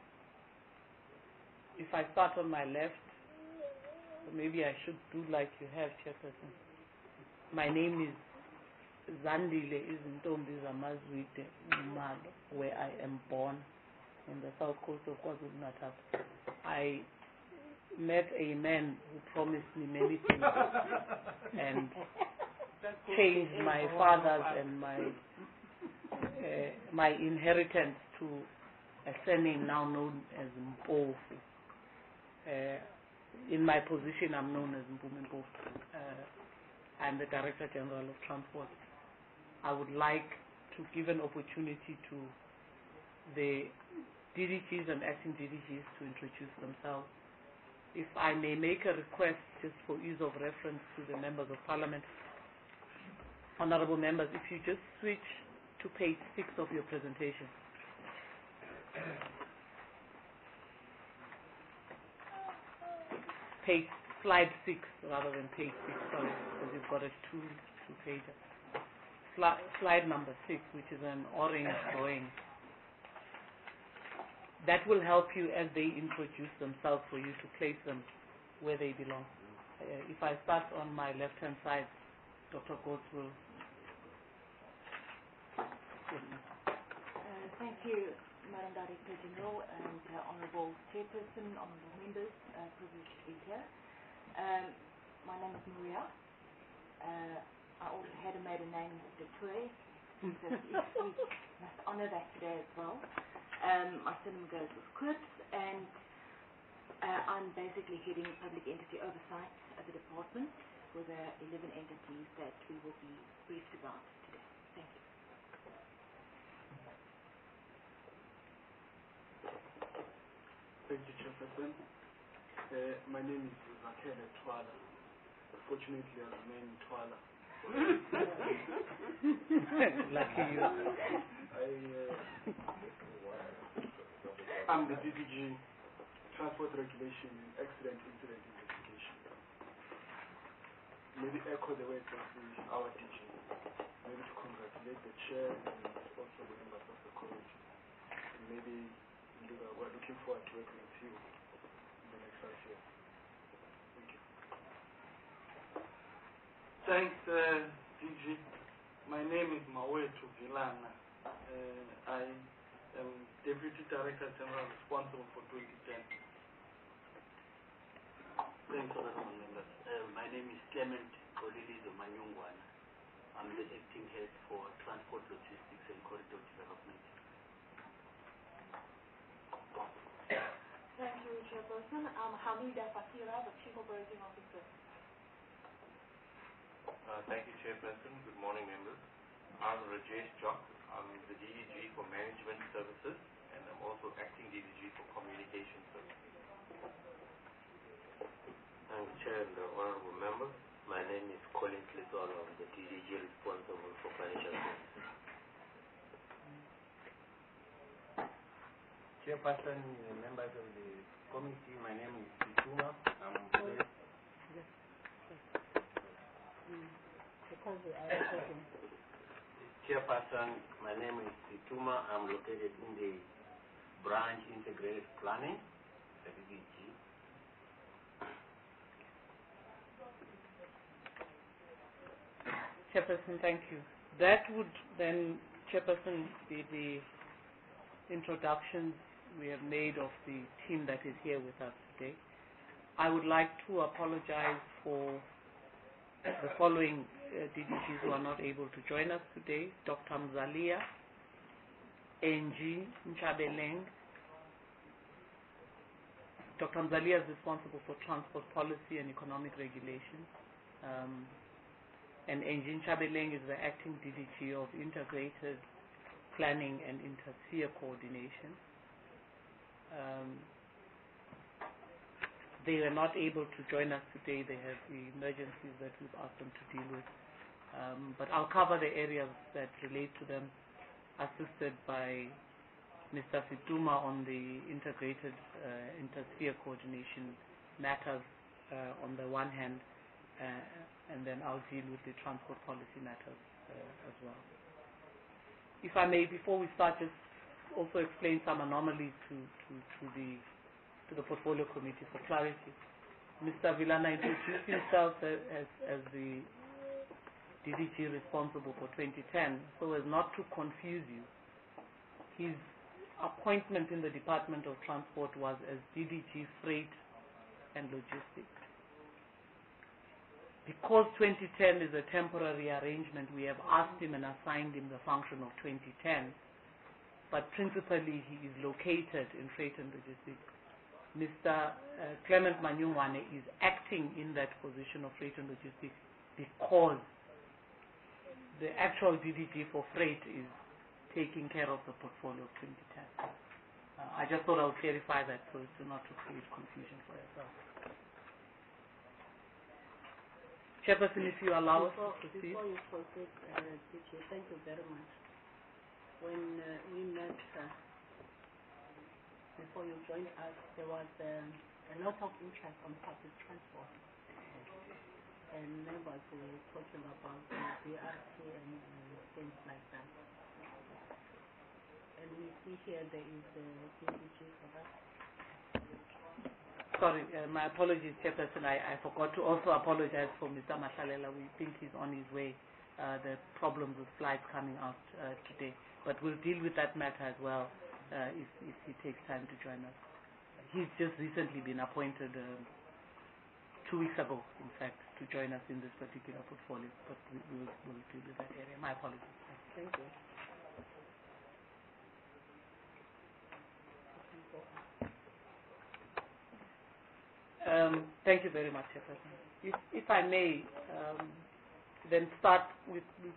if I start on my left, maybe I should do like you have, Chairperson. My name is Zandile Izintombi Zamazwide Malo, where I am born in the south coast of KwaZulu-Natal. I met a man who promised me many things and changed my father's and my uh, my inheritance to a surname now known as Mpofu. Uh, in my position, I'm known as Mpumi Mpofu. Uh, I'm the Director General of Transport. I would like to give an opportunity to the D D Gs and acting D D Gs to introduce themselves. If I may make a request, just for ease of reference to the members of Parliament, honourable members, if you just switch to page six of your presentation. Page, slide six rather than page six, sorry, because you've got a two, two pager. Slide, slide number six, which is an orange drawing. That will help you as they introduce themselves for you to place them where they belong. Uh, if I start on my left-hand side, Doctor Coates will. Uh, thank you, Madam Director General and uh, Honourable Chairperson, Honourable Members, uh, privileged to be here. Um, my name is Maria. Uh, I also had a maiden name, Detoy, so we must honour that today as well. Um, my surname goes with Kurtz, and uh, I'm basically heading public entity oversight at the department for the eleven entities that we will be briefed about today. Thank you. Thank you, Chairperson. Uh, my name is Zakele Twala. Fortunately, I remain in Twala. Lucky you. I, uh, I'm the D D G Transport Regulation and Accident Incident Investigation. Maybe echo the words of the, our D G. Maybe to congratulate the chair and also the members of the committee. And maybe we're looking forward to working with you in the next five years. Thank you. Thanks, uh, D G. My name is Mawetu Vilana. Uh, I am Deputy Director General responsible for twenty ten. Thanks, Honourable Members. Uh, my name is Clement Kolilizo Manyungwana. I'm the acting head for Transport Logistics and Corridor Development. Thank you, Chairperson. I'm Hamida Fakira, the Chief Operating Officer. Uh, thank you, Chairperson. Good morning, members. I'm Rajesh Chok. I'm the D D G for Management Services, and I'm also acting D D G for Communication Services. I'm Chair and the Honourable Members. My name is Colin Clitolo. I'm the D D G responsible for financial services. Chairperson, members of the committee, my name is Situma. I'm very Chairperson, my name is Situma. I'm located in the branch integrated planning, the D D G. Chairperson, thank you. That would then, Chairperson, be the introductions we have made of the team that is here with us today. I would like to apologize for the following uh, D D Gs who are not able to join us today: Doctor Mzalia, Angie Nchabeleng. Doctor Mzalia is responsible for transport policy and economic regulation. Um, and Angie Nchabeleng is the acting D D G of integrated planning and inter-sphere coordination. Um, they were not able to join us today. They have the emergencies that we've asked them to deal with. Um, but I'll cover the areas that relate to them, assisted by Mister Situma on the integrated uh, intersphere coordination matters uh, on the one hand, uh, and then I'll deal with the transport policy matters uh, as well. If I may, before we start, just also explain some anomalies to, to, to the to the portfolio committee for clarity. Mister Vilana introduced himself as, as, as the D D G responsible for twenty ten, so as not to confuse you. His appointment in the Department of Transport was as D D G Freight and Logistics. Because twenty ten is a temporary arrangement, we have asked him and assigned him the function of twenty ten, but principally he is located in Freight and Logistics. Mister Uh, Clement Manyungwane is acting in that position of Freight and Logistics because the actual D D G for Freight is taking care of the portfolio of twenty ten. Uh, I just thought I would clarify that so as to not to create confusion for yourself. Chairperson, if you allow us before, to proceed. Before you proceed, uh, D J, thank you very much. When uh, we met, uh, before you joined us, there was um, a lot of interest on public transport. And members were talking about the B R T and uh, things like that. And we see here there is a D D G for that. Sorry, uh, my apologies, Chairperson. I, I forgot to also apologize for Mister Mahlalela. We think he's on his way. Uh, the problems with flights coming out uh, today. But we'll deal with that matter as well uh, if, if he takes time to join us. He's just recently been appointed uh, two weeks ago, in fact, to join us in this particular portfolio. But we, we'll, we'll deal with that area. My apologies. Thank you. Um, thank you very much, Chairperson. If, if I may, um, then start with, with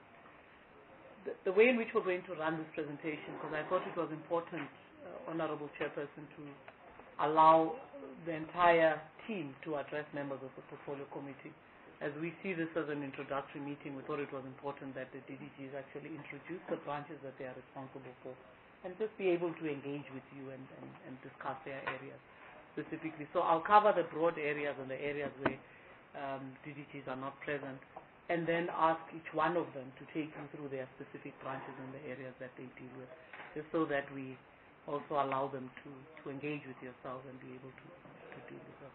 the, the way in which we're going to run this presentation, because I thought it was important, uh, Honorable Chairperson, to allow the entire team to address members of the Portfolio Committee. As we see this as an introductory meeting, we thought it was important that the D D Gs actually introduce the branches that they are responsible for and just be able to engage with you and, and, and discuss their areas specifically. So I'll cover the broad areas and the areas where um, D D Gs are not present, and then ask each one of them to take you through their specific branches and the areas that they deal with, just so that we also allow them to, to engage with yourselves and be able to, to deal with that.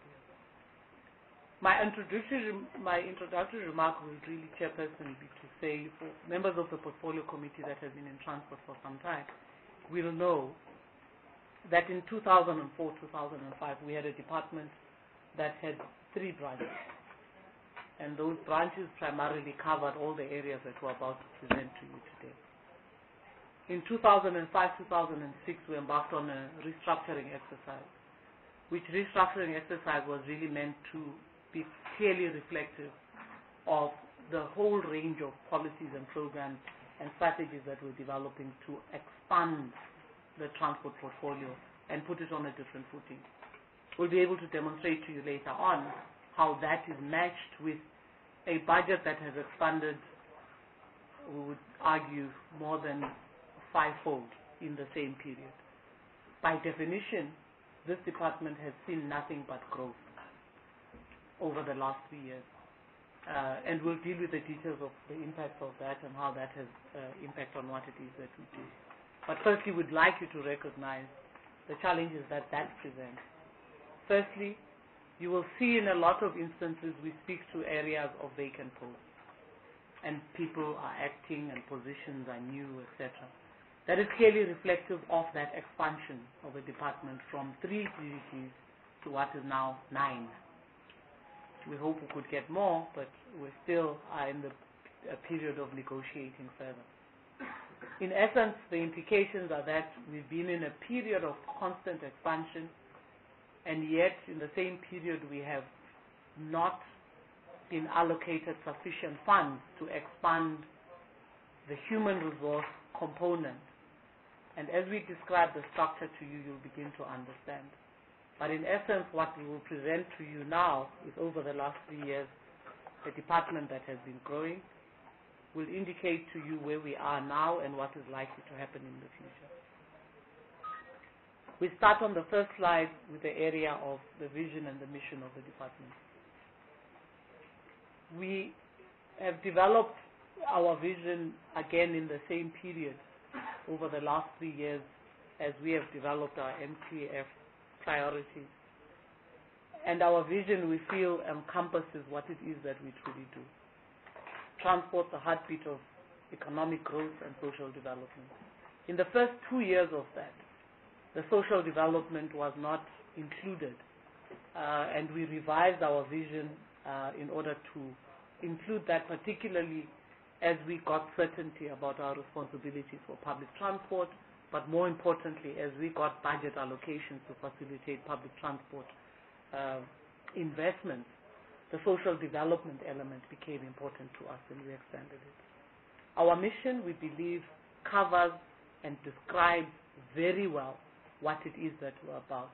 My introductory, my introductory remark will really, Chairperson, be to say for members of the Portfolio Committee that have been in transport for some time, will know that in two thousand four, two thousand five, we had a department that had three branches. And those branches primarily covered all the areas that we're about to present to you today. In two thousand five, two thousand six, we embarked on a restructuring exercise, which restructuring exercise was really meant to be clearly reflective of the whole range of policies and programs and strategies that we're developing to expand the transport portfolio and put it on a different footing. We'll be able to demonstrate to you later on how that is matched with a budget that has expanded, we would argue, more than fivefold in the same period. By definition, this department has seen nothing but growth over the last three years. Uh, and we'll deal with the details of the impact of that and how that has uh, impact on what it is that we do. But firstly, we'd like you to recognize the challenges that that presents. Firstly, you will see in a lot of instances we speak to areas of vacant posts, and people are acting and positions are new, et cetera. That is clearly reflective of that expansion of a department from three D D Gs to what is now nine. We hope we could get more, but we still are in the a period of negotiating further. In essence, the implications are that we've been in a period of constant expansion, and yet in the same period we have not been allocated sufficient funds to expand the human resource component. And as we describe the structure to you, you'll begin to understand. But in essence, what we will present to you now is over the last three years, a department that has been growing, will indicate to you where we are now and what is likely to happen in the future. We start on the first slide with the area of the vision and the mission of the department. We have developed our vision again in the same period over the last three years as we have developed our M T F priorities. And our vision, we feel, encompasses what it is that we truly do. Transport, the heartbeat of economic growth and social development. In the first two years of that, the social development was not included, uh, and we revised our vision uh, in order to include that, particularly as we got certainty about our responsibilities for public transport, but more importantly, as we got budget allocations to facilitate public transport uh, investments, the social development element became important to us and we expanded it. Our mission, we believe, covers and describes very well what it is that we're about.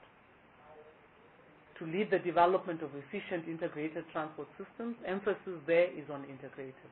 To lead the development of efficient integrated transport systems, emphasis there is on integrated.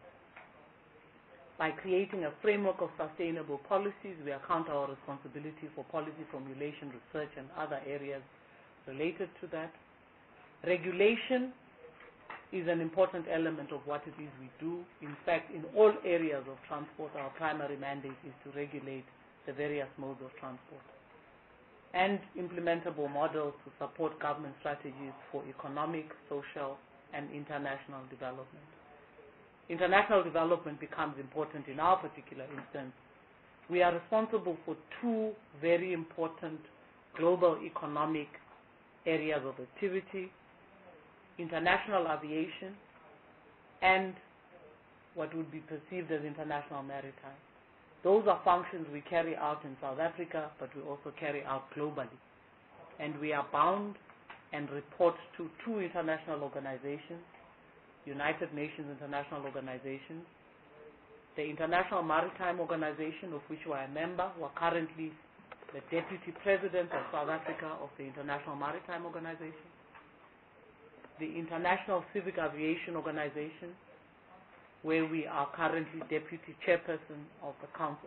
By creating a framework of sustainable policies, we account our responsibility for policy formulation, research, and other areas related to that. Regulation is an important element of what it is we do. In fact, in all areas of transport, our primary mandate is to regulate the various modes of transport and implementable models to support government strategies for economic, social, and international development. International development becomes important in our particular instance. We are responsible for two very important global economic areas of activity: international aviation and what would be perceived as international maritime. Those are functions we carry out in South Africa, but we also carry out globally. And we are bound and report to two international organizations, United Nations International Organizations, the International Maritime Organization, of which we are a member. We are currently the Deputy President of South Africa of the International Maritime Organization, the International Civil Aviation Organization, where we are currently Deputy Chairperson of the Council.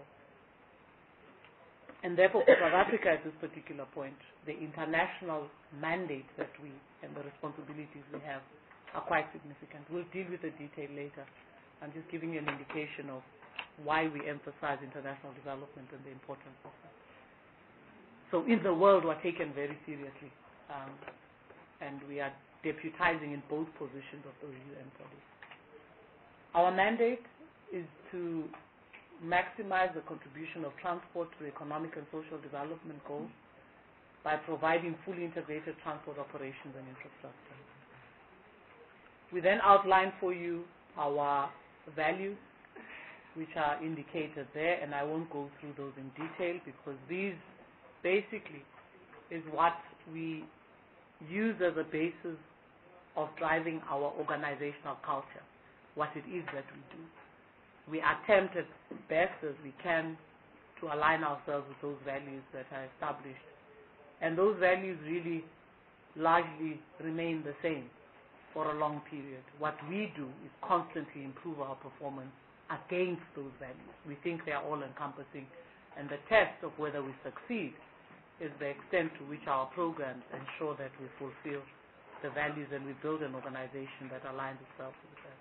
And therefore, for South Africa at this particular point, the international mandate that we and the responsibilities we have are quite significant. We'll deal with the detail later. I'm just giving you an indication of why we emphasize international development and the importance of that. So in the world, we're taken very seriously, um, and we are deputizing in both positions of those U N bodies. Our mandate is to maximize the contribution of transport to economic and social development goals by providing fully integrated transport operations and infrastructure. We then outline for you our values, which are indicated there, and I won't go through those in detail because these basically is what we use as a basis of driving our organizational culture, what it is that we do. We attempt as best as we can to align ourselves with those values that are established. And those values really largely remain the same for a long period. What we do is constantly improve our performance against those values. We think they are all-encompassing, and the test of whether we succeed is the extent to which our programs ensure that we fulfill the values and we build an organization that aligns itself with that.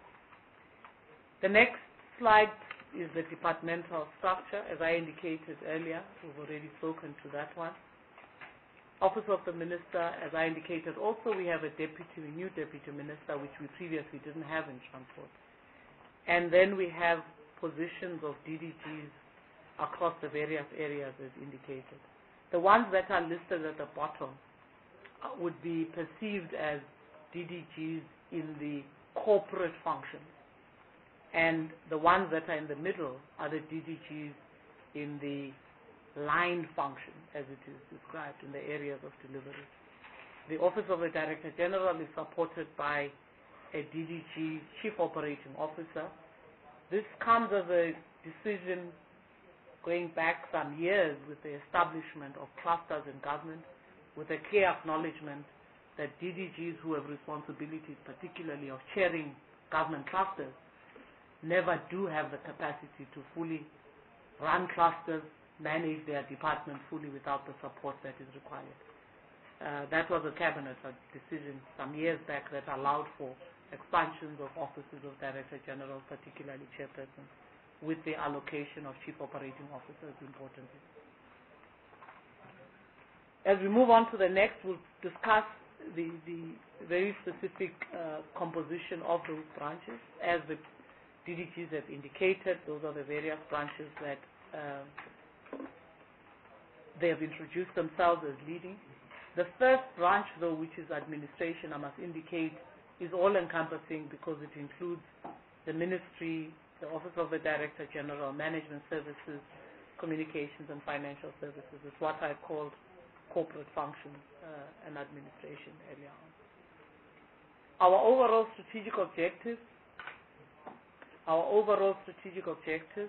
The next slide is the departmental structure. As I indicated earlier, we've already spoken to that one. Office of the Minister, as I indicated, also we have a deputy, a new deputy minister, which we previously didn't have in transport. And then we have positions of D D Gs across the various areas as indicated. The ones that are listed at the bottom would be perceived as D D Gs in the corporate functions. And the ones that are in the middle are the D D Gs in the line function, as it is described in the areas of delivery. The Office of the Director General is supported by a D D G, Chief Operating Officer. This comes as a decision going back some years with the establishment of clusters in government, with a clear acknowledgement that D D Gs who have responsibilities, particularly of chairing government clusters, never do have the capacity to fully run clusters, manage their department fully without the support that is required. Uh, that was a cabinet decision some years back that allowed for expansions of offices of Director General, particularly chairpersons, with the allocation of chief operating officers, importantly. As we move on to the next, we'll discuss the, the very specific uh, composition of those branches. As the D D Gs have indicated, those are the various branches that uh, they have introduced themselves as leading. The first branch, though, which is administration, I must indicate, is all-encompassing because it includes the ministry, the Office of the Director General, Management Services, Communications and Financial Services. It's what I called corporate functions uh, and administration earlier on. Our overall strategic objectives, our overall strategic objectives,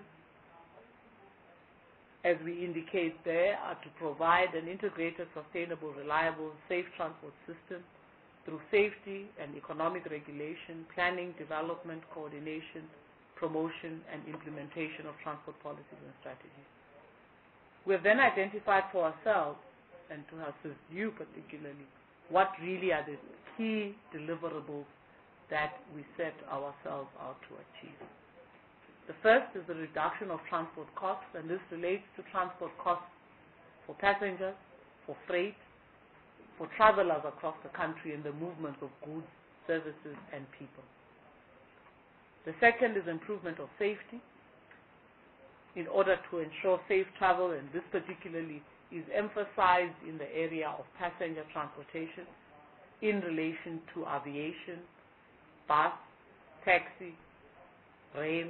as we indicate there, are to provide an integrated, sustainable, reliable, safe transport system through safety and economic regulation, planning, development, coordination, promotion, and implementation of transport policies and strategies. We have then identified for ourselves, and to assist you particularly, what really are the key deliverables that we set ourselves out to achieve. The first is the reduction of transport costs, and this relates to transport costs for passengers, for freight, for travelers across the country in the movement of goods, services, and people. The second is improvement of safety in order to ensure safe travel, and this particularly is emphasized in the area of passenger transportation in relation to aviation, bus, taxi, rail,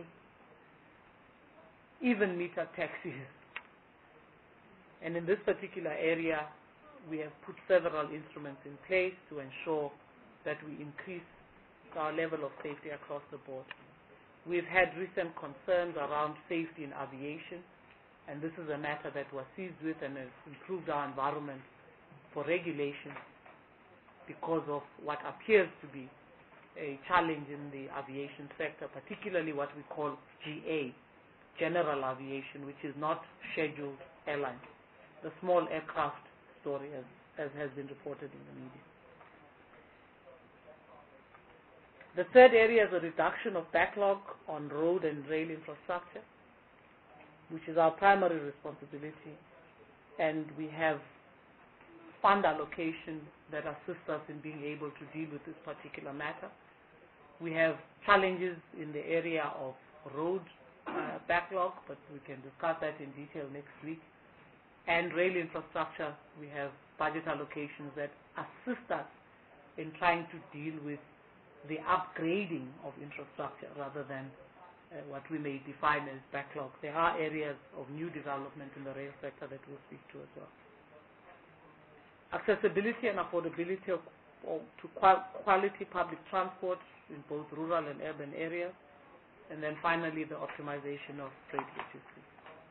even meter taxis. And in this particular area, we have put several instruments in place to ensure that we increase our level of safety across the board. We've had recent concerns around safety in aviation, and this is a matter that was seized with and has improved our environment for regulation because of what appears to be a challenge in the aviation sector, particularly what we call G A, general aviation, which is not scheduled airlines, the small aircraft story as, as has been reported in the media. The third area is a reduction of backlog on road and rail infrastructure, which is our primary responsibility, and we have fund allocation that assists us in being able to deal with this particular matter. We have challenges in the area of road uh, backlog, but we can discuss that in detail next week. And rail infrastructure, we have budget allocations that assist us in trying to deal with the upgrading of infrastructure rather than uh, what we may define as backlog. There are areas of new development in the rail sector that we'll speak to as well. Accessibility and affordability of, of, to qual quality public transport in both rural and urban areas. And then finally, the optimization of freight logistics.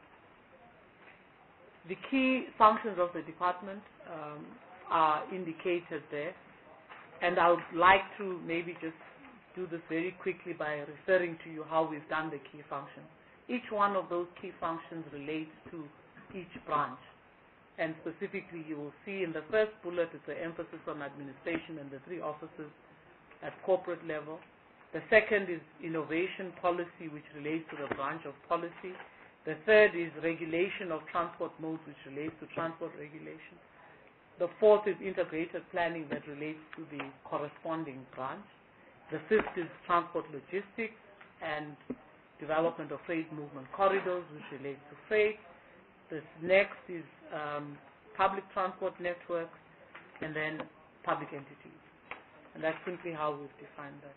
The key functions of the department um, are indicated there. And I would like to maybe just do this very quickly by referring to you how we've done the key functions. Each one of those key functions relates to each branch. And specifically, you will see in the first bullet, it's an emphasis on administration and the three offices at corporate level. The second is innovation policy, which relates to the branch of policy. The third is regulation of transport modes, which relates to transport regulation. The fourth is integrated planning that relates to the corresponding branch. The fifth is transport logistics and development of freight movement corridors, which relates to freight. The next is um, public transport networks, and then public entities. And that's simply how we've defined that.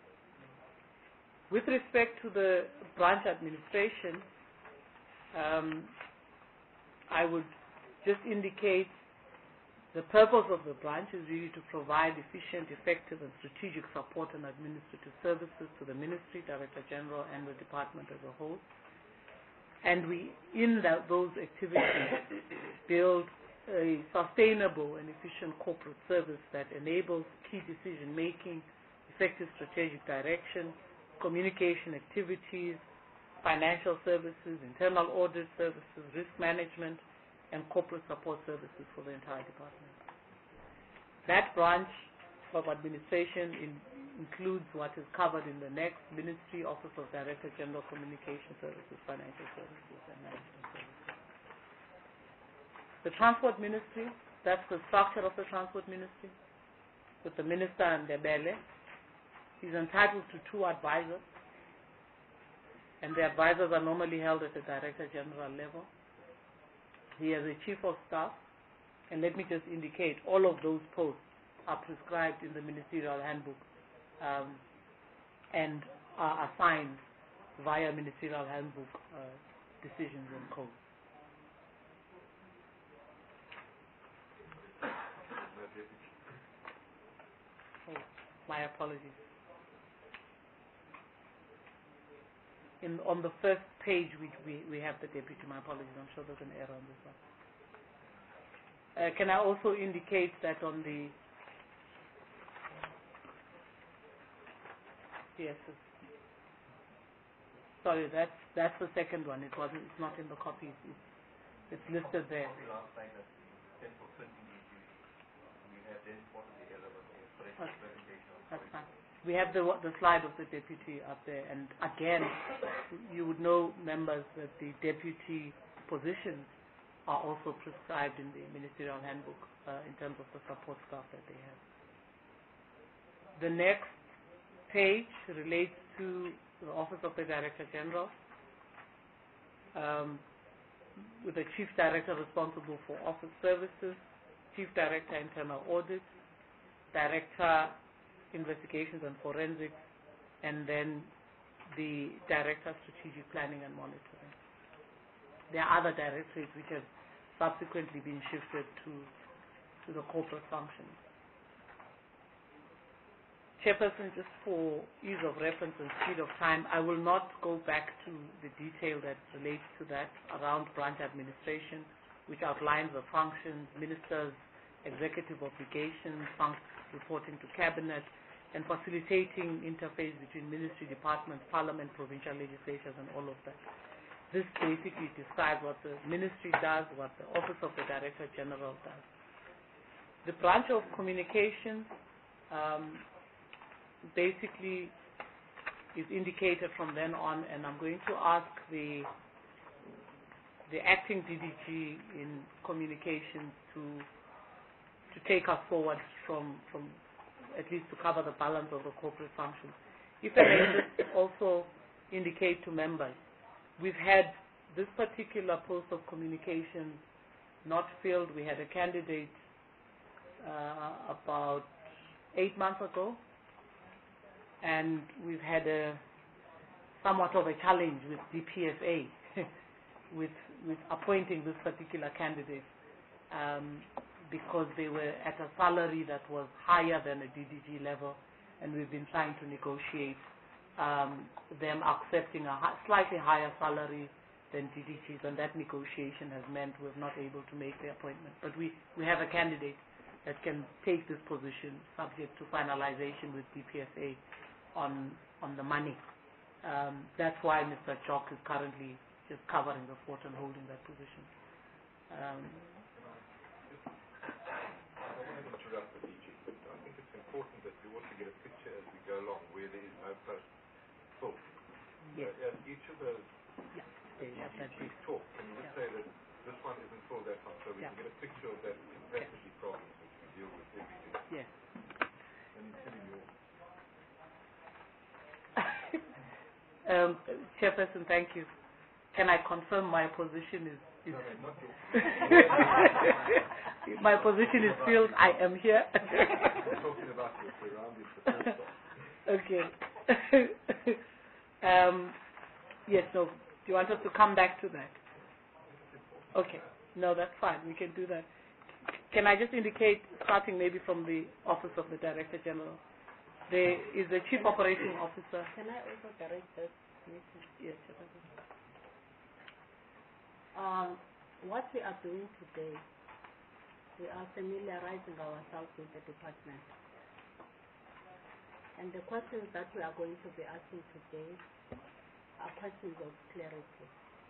With respect to the branch administration, um, I would just indicate the purpose of the branch is really to provide efficient, effective, and strategic support and administrative services to the Ministry, Director General, and the department as a whole. And we, in that, those activities, build a sustainable and efficient corporate service that enables key decision making, effective strategic direction, communication activities, financial services, internal audit services, risk management, and corporate support services for the entire department. That branch of administration in, includes what is covered in the next Ministry Office of Director General Communication Services, Financial Services, and Management Services. The Transport Ministry, that's the structure of the Transport Ministry, with the Minister and the Bele. He's entitled to two advisors, and the advisors are normally held at the Director General level. He has a Chief of Staff, and let me just indicate all of those posts are prescribed in the Ministerial Handbook um, and are assigned via Ministerial Handbook uh, decisions and codes. Oh, my apologies. In, on the first page, we, we, we have the deputy. My apologies. I'm sure there's an error on this one. Uh, can I also indicate that on the yes, sorry, that's that's the second one. It wasn't. It's not in the copy. It's, it's listed there. That's fine. We have the the slide of the deputy up there, and again, you would know, members, that the deputy positions are also prescribed in the Ministerial Handbook uh, in terms of the support staff that they have. The next page relates to the Office of the Director General, um, with the Chief Director responsible for office services, Chief Director Internal Audit, Director Investigations and Forensics, and then the Director Strategic Planning and Monitoring. There are other directorates which have subsequently been shifted to, to the corporate functions. Chairperson, just for ease of reference and speed of time, I will not go back to the detail that relates to that around branch administration, which outlines the functions, ministers' executive obligations, functions reporting to cabinet, and facilitating interface between ministry, departments, parliament, provincial legislatures, and all of that. This basically describes what the ministry does, what the Office of the Director General does. The branch of communications um, basically is indicated from then on, and I'm going to ask the the acting D D G in communications to to take us forward from from at least to cover the balance of the corporate functions. If I may just also indicate to members, we've had this particular post of communication not filled. We had a candidate uh, about eight months ago, and we've had a somewhat of a challenge with D P S A with with appointing this particular candidate um, because they were at a salary that was higher than a D D G level, and we've been trying to negotiate um, them accepting a hi- slightly higher salary than D D Gs, and that negotiation has meant we're not able to make the appointment. But we, we have a candidate that can take this position subject to finalization with D P S A on on the money. Um, that's why Mister Chok is currently just covering the fort and holding that position. Um, I don't want to interrupt the D G, but I think it's important that we also get a picture as we go along where there is no post full. yes. Uh, as each of those Yeah, they have that D Gs talk, can you just Yeah. say that this one isn't full, that one, so we Yeah. can get a picture of that capacity problems which we deal with every day. Yes. And including yours. um, Chairperson, thank you. Can I confirm my position is, is No, no, not yours. my position is filled? I am here. We're talking about your surroundings, the first one. Okay. um, yes, no. Do you want us to come back to that? Okay. No, that's fine. We can do that. Can I just indicate, starting maybe from the Office of the Director General, there is the Chief Operating Officer. Can I also direct this meeting? Yes, Chairperson. Um, what we are doing today we are familiarizing ourselves with the department. And the questions that we are going to be asking today are questions of clarity.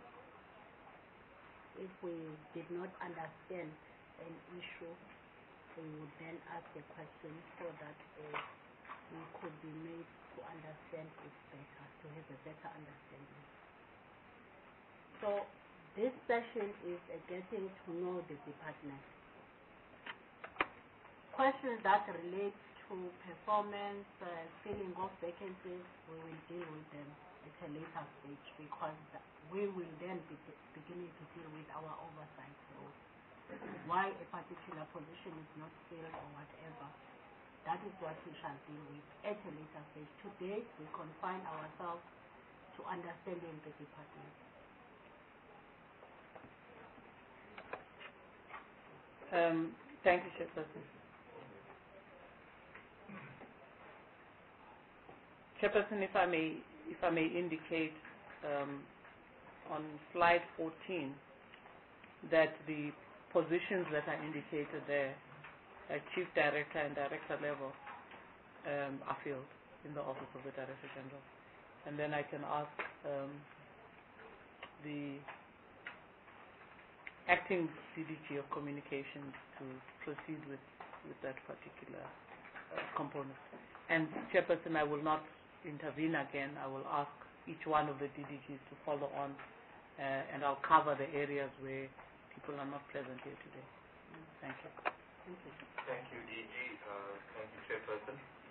If we did not understand an issue, we would then ask a question so that uh, we could be made to understand it better, to have a better understanding. So this session is a getting to know the department. Questions that relate to performance, uh, filling of vacancies, we will deal with them at a later stage because we will then be beginning to deal with our oversight. So why a particular position is not filled or whatever, that is what we shall deal with at a later stage. Today, we confine ourselves to understanding the department. Um, thank you, Chairperson. Chairperson, if I may, if I may indicate um, on slide fourteen that the positions that are indicated there at Chief Director and Director level um, are filled in the Office of the Director General. And then I can ask um, the Acting C D G of Communications to proceed with, with that particular uh, component. And Chairperson, I will not intervene again. I will ask each one of the D D Gs to follow on, uh, and I'll cover the areas where people are not present here today. Thank you. Thank you. Thank you, D G. Uh, thank you, Chairperson.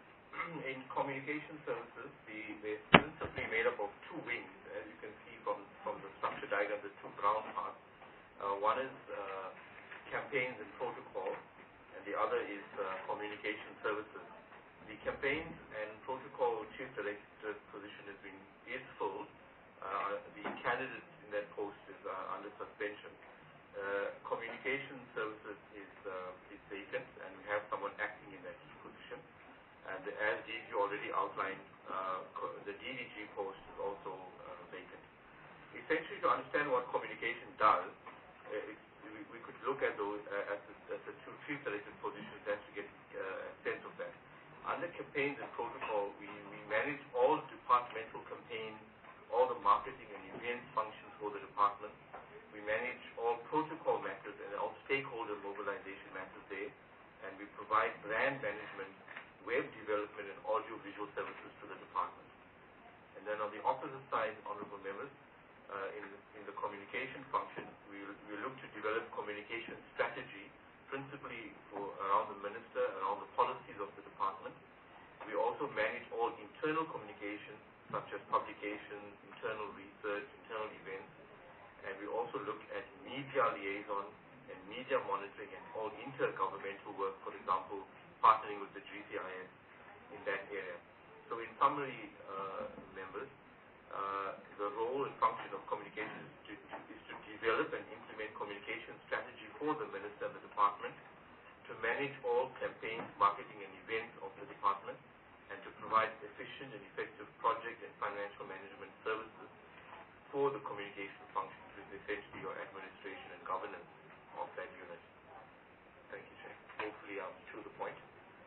In communication services, the, they're principally made up of two wings, as you can see from, from the structure diagram, the two brown parts. Uh, one is uh, campaigns and protocol, and the other is uh, communication services. The campaigns and protocol chief director position has been is filled. Uh, the candidate in that post is uh, under suspension. Uh, communication services is uh, is vacant, and we have someone acting in that position. And as D G already outlined, uh, the D D G post is also uh, vacant. Essentially, to understand what communication does, uh, it's, we, we could look at those uh, as, the, as the two chief director positions as to get uh, a sense of that. Under campaigns and protocol, we, we manage all departmental campaigns, all the marketing and events functions for the department. We manage all protocol matters and all stakeholder mobilization matters there, and we provide brand management, web development, and audio-visual services to the department. And then on the opposite side, honorable members, uh, in, in the communication function, we we look to develop communication strategy, principally for around the minister, around the policies of the department. We also manage all internal communication, such as publications, internal research, internal events, and we also look at media liaison and media monitoring and all intergovernmental work, for example, partnering with the G C I S in that area. So in summary, uh, members, uh, the role and function of communication is to, to, is to develop and implement communication strategy for the minister and the department, to manage all campaigns, marketing and events of the department, and to provide efficient and effective project and financial management services for the communication function, which is essentially your administration and governance of that unit. Thank you, Chair. Hopefully I'm to the point.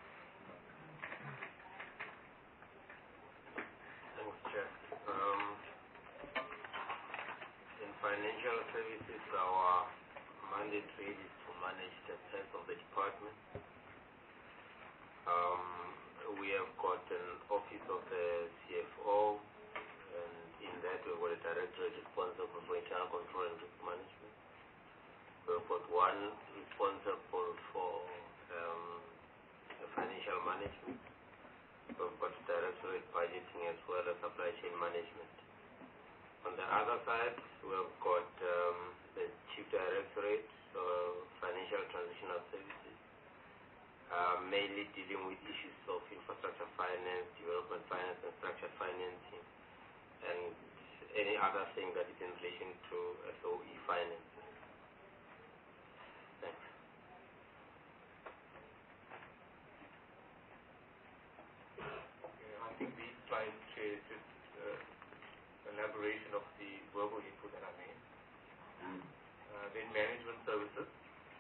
Thanks, Chair. Um, in financial services, our mandate really is to manage the affairs of the department. Um, we have got an office of the C F O, and in that we've got a director responsible for internal control and risk management. We've got one responsible for um, financial management. We've got directorate budgeting as well as supply chain management. On the other side, we've got um, the chief directorate, so financial transitional services, uh, mainly dealing with issues of infrastructure finance, development finance, and structured financing, and any other thing that is in relation to S O E finance. Thanks. Okay, I think these slides share just uh, elaboration of the verbal input that I made. Uh, then management services. Uh,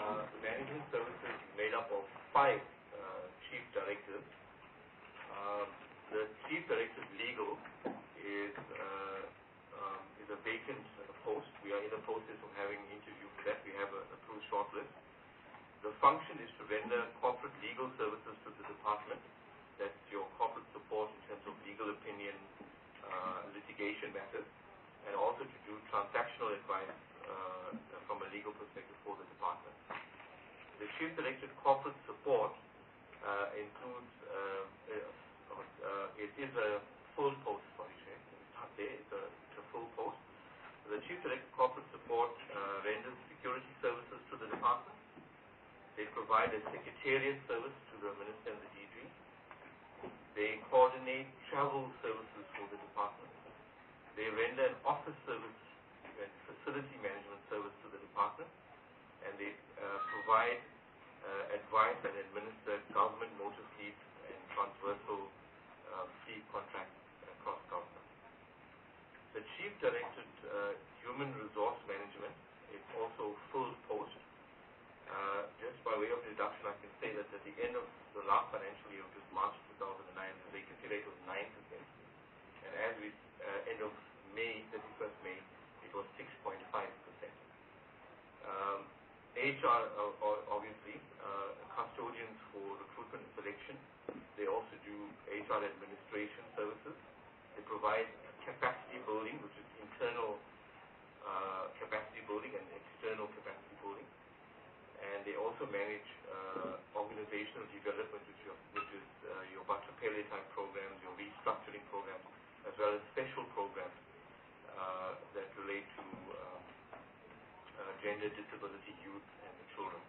uh, the management services is made up of five uh, chief directors. Uh, the chief director of legal is uh, um, is a vacant post. We are in the process of having an interview for that. We have a approved shortlist. The function is to render corporate legal services to the department. That's your corporate support in terms of legal opinion, uh, litigation matters, and also to do transactional advice uh, from a legal perspective for the department. The Chief Director Corporate Support uh, includes, uh, uh, uh, it is a full post, sorry, it's not there, it's a, it's a full post. The Chief Director Corporate Support uh, renders security services to the department. They provide a secretariat service to the Minister and the D G. They coordinate travel services for the department. They render an office service and facility management service to the department. And they uh, provide uh, advice and administer government motor fleet and transversal uh, fleet contracts across government. The Chief Director uh, Human Resource Management is also full post. Uh, just by way of deduction, I can say that at the end of the last financial year, which was March two thousand nine, the vacancy rate was nine percent. And as we, uh, end of May, thirty-first May, it was six point five percent. Um, H R, uh, obviously, uh, custodians for recruitment and selection. They also do H R administration services. They provide capacity building, which is internal uh, capacity building and external capacity building. And they also manage uh, organizational development, which, are, which is uh, your Bachapele type programs, your restructuring programs, as well as special programs uh, that relate to uh, uh, gender, disability, youth, and the children.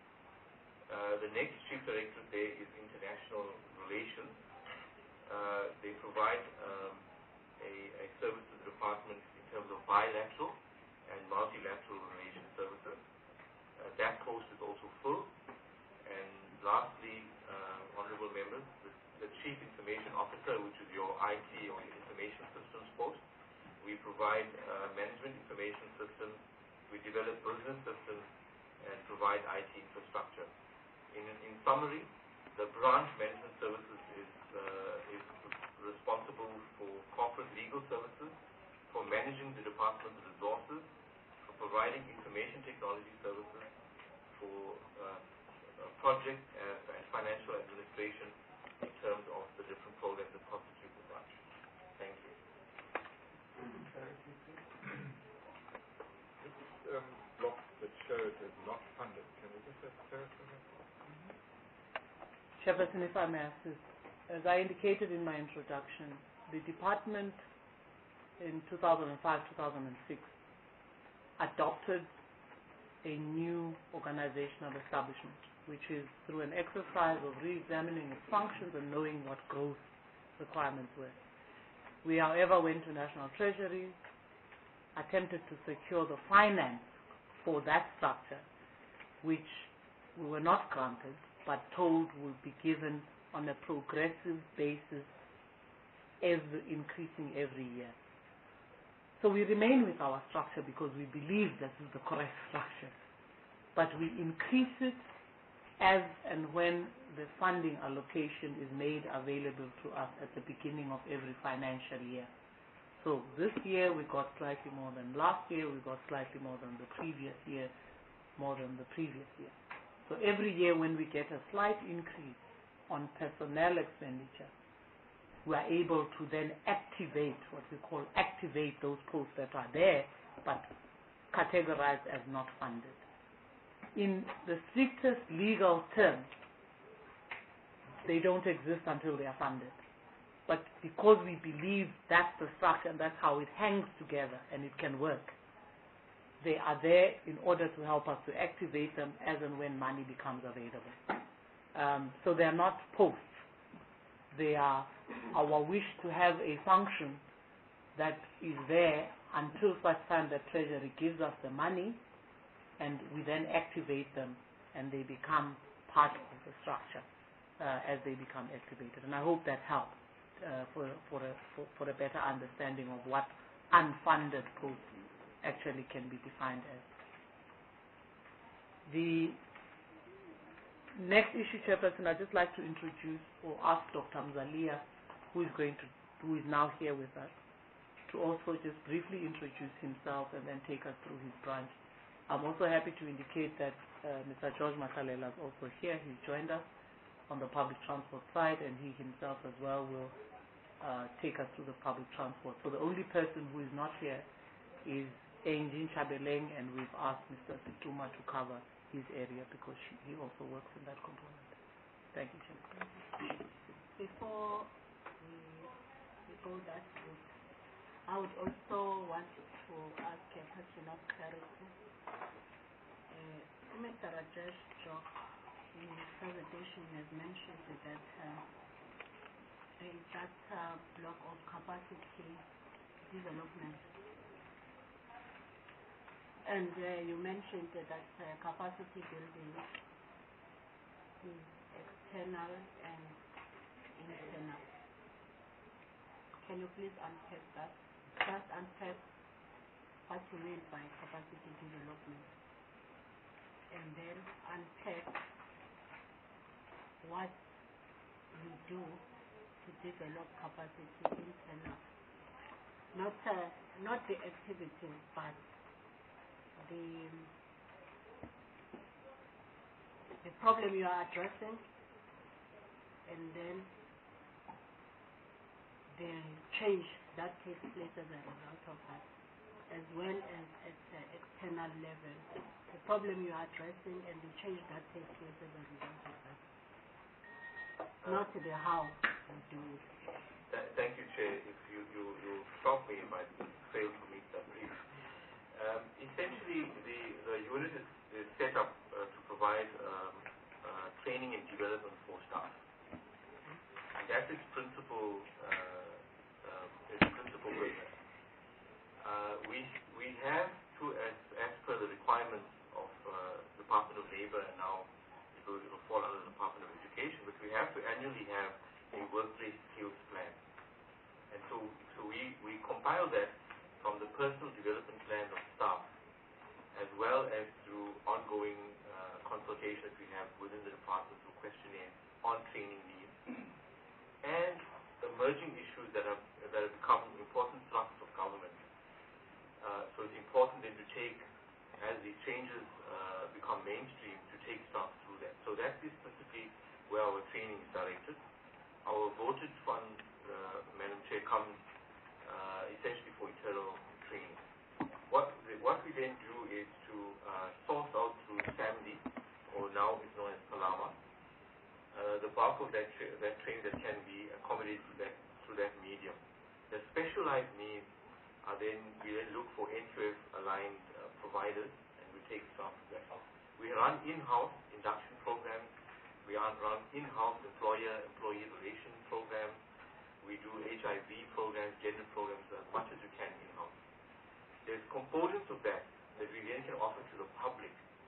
Uh, the next chief director there is international relations. Uh, they provide um, a, a service to the department in terms of bilateral and multilateral relations services. Uh, that post is also full. And lastly, uh, honorable members, the, the Chief Information Officer, which is your I T or your information systems post. We provide uh, management information systems, we develop business systems, and provide I T infrastructure. In, in summary, the branch management services is, uh, is responsible for corporate legal services, for managing the department's resources, for providing information technology services, for uh, uh, project uh, and financial administration in terms of the different programs that constitute the branch. Thank you. This um, block that showed as not funded, can we just have clarity on that? Chairperson, if I may assist, as I indicated in my introduction, the department in two thousand five to two thousand six adopted a new organizational establishment, which is through an exercise of re-examining its functions and knowing what growth requirements were. We, however, went to National Treasury, attempted to secure the finance for that structure, which we were not granted, but told would be given on a progressive basis, every, increasing every year. So we remain with our structure because we believe this is the correct structure. But we increase it as and when the funding allocation is made available to us at the beginning of every financial year. So this year we got slightly more than last year, we got slightly more than the previous year, more than the previous year. So every year when we get a slight increase on personnel expenditure, we are able to then activate, what we call activate those posts that are there, but categorized as not funded. In the strictest legal terms, they don't exist until they are funded. But because we believe that's the structure and that's how it hangs together and it can work, they are there in order to help us to activate them as and when money becomes available. Um, so they are not posts. They are our wish to have a function that is there until such time that Treasury gives us the money, and we then activate them and they become part of the structure uh, as they become activated. And I hope that helps uh, for, for, a, for, for a better understanding of what unfunded posts actually can be defined as. The Next issue, Chairperson, I'd just like to introduce or ask Doctor Mzalia, who is going to, who is now here with us, to also just briefly introduce himself and then take us through his branch. I'm also happy to indicate that uh, Mister George Makalela is also here. He's joined us on the public transport side, and he himself as well will uh, take us through the public transport. So the only person who is not here is Engin Chabeleng, and we've asked Mister Situma to cover his area because she, he also works in that component. Thank you, Chair. Before we, we go that route, I would also want to ask a question of clarity. Uh, Mister Rajesh Jok, in his presentation, has mentioned that uh, there is that uh, block of capacity development. And uh, you mentioned that uh, capacity building is external and internal. Can you please unpack that? Just unpack what you mean by capacity development, and then unpack what we do to develop capacity internal. Not uh, not the activities, but the the problem you are addressing, and then the change that takes place as a result of that, as well as at the external level, the problem you are addressing and the change that takes place as a result of that. Uh, Not the how we do it. Th thank you, Chair. If you, you, you stop me, it might fail for me to brief. Um, essentially, the, the unit is, is set up uh, to provide um, uh, training and development for staff. And that's its principal uh, its principal business. Uh, we we have to, as as per the requirements of uh, Department of Labor, and now it will, it will fall under the Department of Education, but we have to annually have a workplace skills plan. And so so we, we compile that from the personal development plan of staff, as well as through ongoing uh, consultations we have within the department through questionnaires on training needs, and emerging issues that have that have become important thrusts of government. Uh, so it's important then to take, as these changes uh, become mainstream, to take staff through that. So that is specifically where our training is directed. Our voted fund, uh, Madam Chair, comes uh, essentially for internal training. What the, what we then do is to uh, source out through SAMD, or now is known as Palama, uh, the bulk of that tra that training that can be accommodated through that through that medium. The specialized needs are then, we then look for N Q F aligned uh, providers, and we take staff to that. We run in-house induction programs. We run in-house employer-employee relation programs. We do H I V programs, gender programs, as much as we can in-house. There's components of that that we then can offer to the public.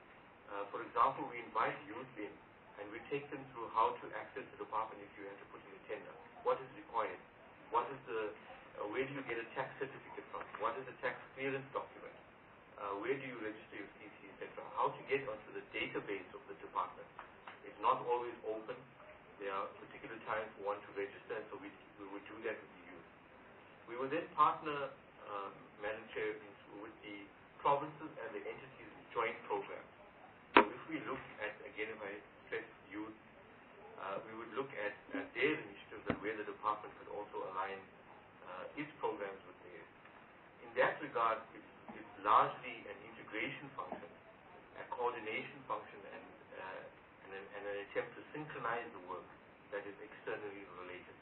Uh, for example, we invite youth in, and we take them through how to access the department if you have to put in a tender. What is required? What is the, uh, where do you get a tax certificate from? What is a tax clearance document? Uh, where do you register your C C, et cetera? How to get onto the database of the department. It's not always open. There are particular times we want to register, and so we, we would do that with the youth. We will then partner, um, Madam Chair, with the provinces and the entities in joint programs. So if we look at, again, if I stress youth, uh, we would look at, at their initiatives and where the department could also align uh, its programs with theirs. In that regard, it's, it's largely an integration function, a coordination function, and, uh, and, an, and an attempt to synchronize the work that is externally related.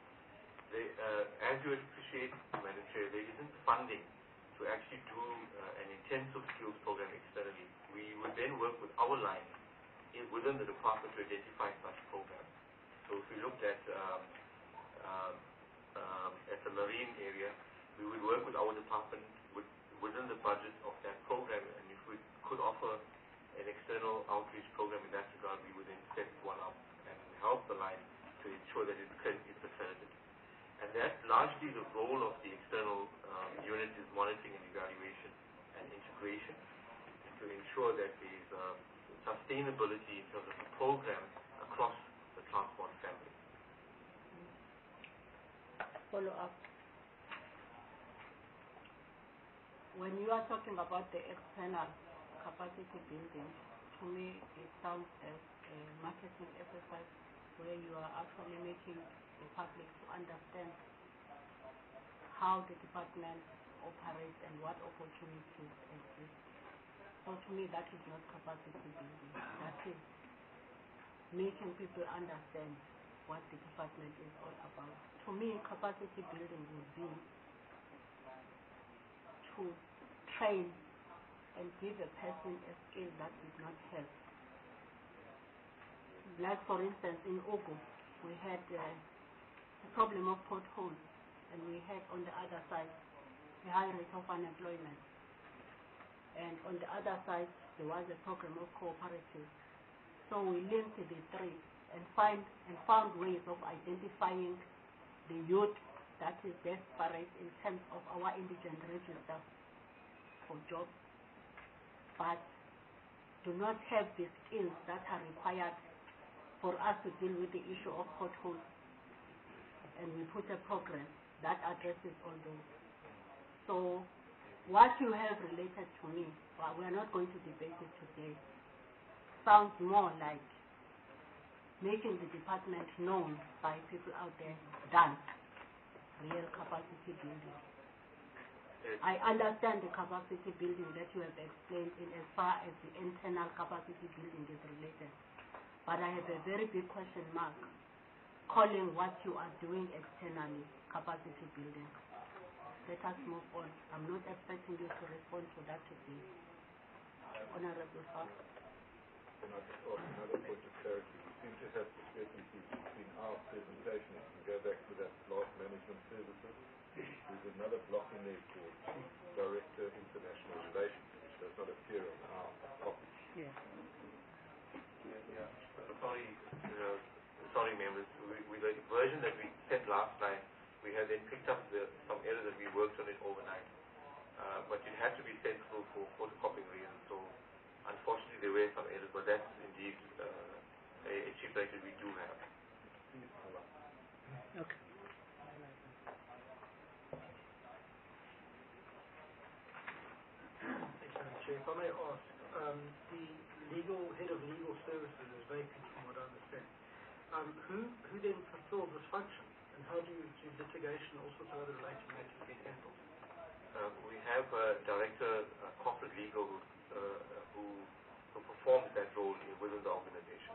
They, uh, as you appreciate, Madam Chair, there isn't funding to actually do uh, an intensive skills program externally. We would then work with our lines in, within the department to identify such programs. So if we looked at um, um, um, at the marine area, we would work with our department with, within the budget of that program, and if we could offer an external outreach program in that regard, we would then set one up and help the line to ensure that it is accredited. And that's largely the role of the external um, unit, is monitoring and evaluation and integration, to ensure that these, um, sustainability in terms of the program across the transport family. Follow up. When you are talking about the external capacity building, to me it sounds as a marketing exercise where you are actually making the public to understand how the department operates and what opportunities exist. So to me that is not capacity building. That is making people understand what the department is all about. To me, capacity building would be to train and give a person a skill that did not have. Like for instance, in Ogo, we had uh, the problem of potholes, and we had on the other side a high rate of unemployment. And on the other side, there was a program of cooperatives. So we linked the three and find and found ways of identifying the youth that is desperate in terms of our indigent register for jobs, but do not have the skills that are required for us to deal with the issue of potholes. And we put a program that addresses all those. So what you have related to me, well, we are not going to debate it today, sounds more like making the department known by people out there than real capacity building. I understand the capacity building that you have explained in as far as the internal capacity building is related. But I have a very big question mark calling what you are doing externally capacity building. Let us move on. I'm not expecting you to respond to that today. Honorable Falk. Can I just ask another point of clarity? We seem to have discrepancies between our presentation. If we go back to that last management services, there's another block in there called Director International Relations, which does not appear on our copy. Yes. Yeah. Sorry, uh, sorry, members. We, we, the version that we sent last night, we had then picked up the, some errors that we worked on it overnight. Uh, but it had to be sent through for photocopying reasons. So unfortunately, there were some errors, but that's indeed uh, a, a chip that we do have. Okay. If I may ask, um, the legal head of legal services is vacant from what I understand. Um, who, who then fulfills this function, and how do, you, do litigation and all sorts of other related matters get handled? Uh, we have a director, uh, corporate legal, uh, who, who performs that role within the organization.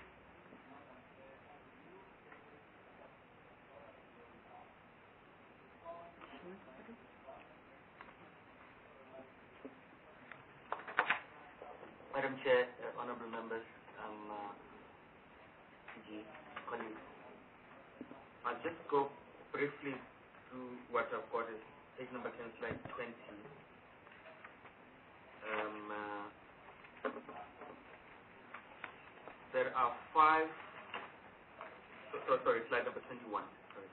Madam Chair, uh, honourable members, um, uh, C G, colleagues, I'll just go briefly through what I've got as page number ten, slide twenty. Um, uh, there are five, so, so, sorry, slide number twenty-one, sorry.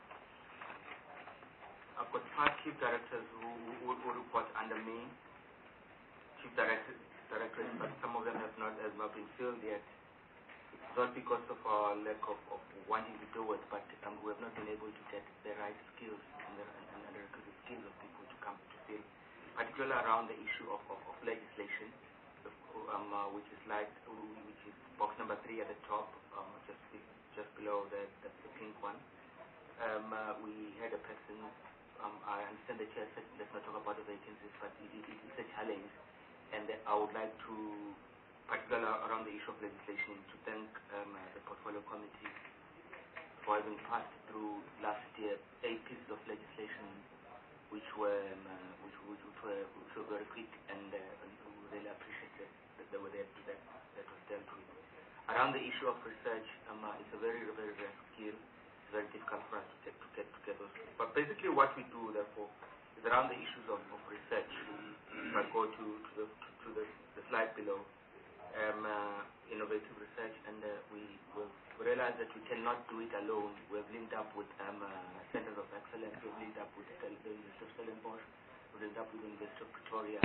I've got five chief directors who, who, who report under me, chief directors, directors, but some of them have not, have not been filled yet. It's not because of our lack of, of wanting to do it, but um, we have not been able to get the right skills and the, and, and the requisite skills of people to come to fill, particularly around the issue of, of, of legislation, um, uh, which is like, which is box number three at the top, um, just just below the, the, the pink one. Um, uh, we had a person, um, I understand the chair said let's not talk about the vacancies, but it, it, it's a challenge. And I would like to, particularly around the issue of legislation, to thank um, uh, the Portfolio Committee for having passed through last year eight pieces of legislation which were um, uh, which, which, which, were, which were very quick, and, uh, and we really appreciate that they were there to that, that was dealt with. Around the issue of research, um, uh, it's a very, very rare skill. It's very difficult for us to get to get to get those. But basically, what we do, therefore, is around the issues of, of research. If I go to, to, the, to the, the slide below, um, uh, innovative research, and uh, we will realize that we cannot do it alone. We have linked up with um, uh, centers of excellence. We have linked up with the University of Stellenbosch. We have linked up with the University of Pretoria.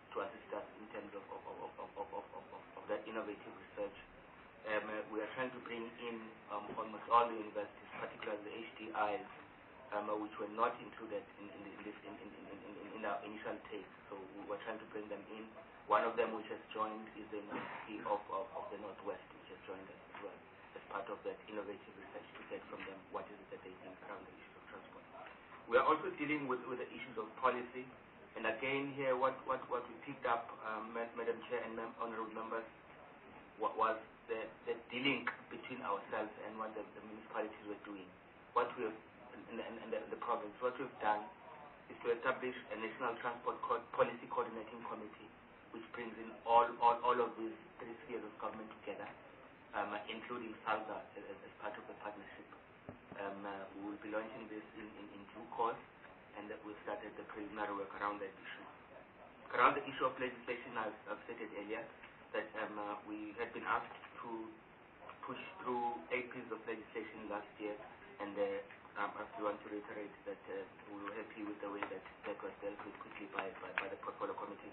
to assist us in terms of, of, of, of, of, of, of, of, of that innovative research. Um, uh, we are trying to bring in um, almost all the universities, particularly the H D Is, um, uh, which were not included in, in, the, in, this, in, in, in, in, in our initial take. So we were trying to bring them in. One of them which has joined is the University of, of, of the Northwest, which has joined us as well as part of that innovative research to get from them what is it that they think around the issues of transport. We are also dealing with, with the issues of policy. And again here, what, what, what we picked up, um, Madam Chair and mem honorable members, what was the, the link between ourselves and what the, the municipalities were doing. What we have, and, and, and the, the province, what we've done is to establish a National Transport Co Policy Coordinating Committee, which brings in all, all, all of these three spheres of government together, um, including SALGA as, as part of the partnership. Um, uh, we will be launching this in, in, in due course, and that we've started the preliminary work around that issue. Around the issue of legislation, I've, I've stated earlier that um, uh, we had been asked to push through eight pieces of legislation last year, and uh, um, I want to reiterate that uh, we were happy with the way that that was dealt with quickly by, by, by the portfolio committee.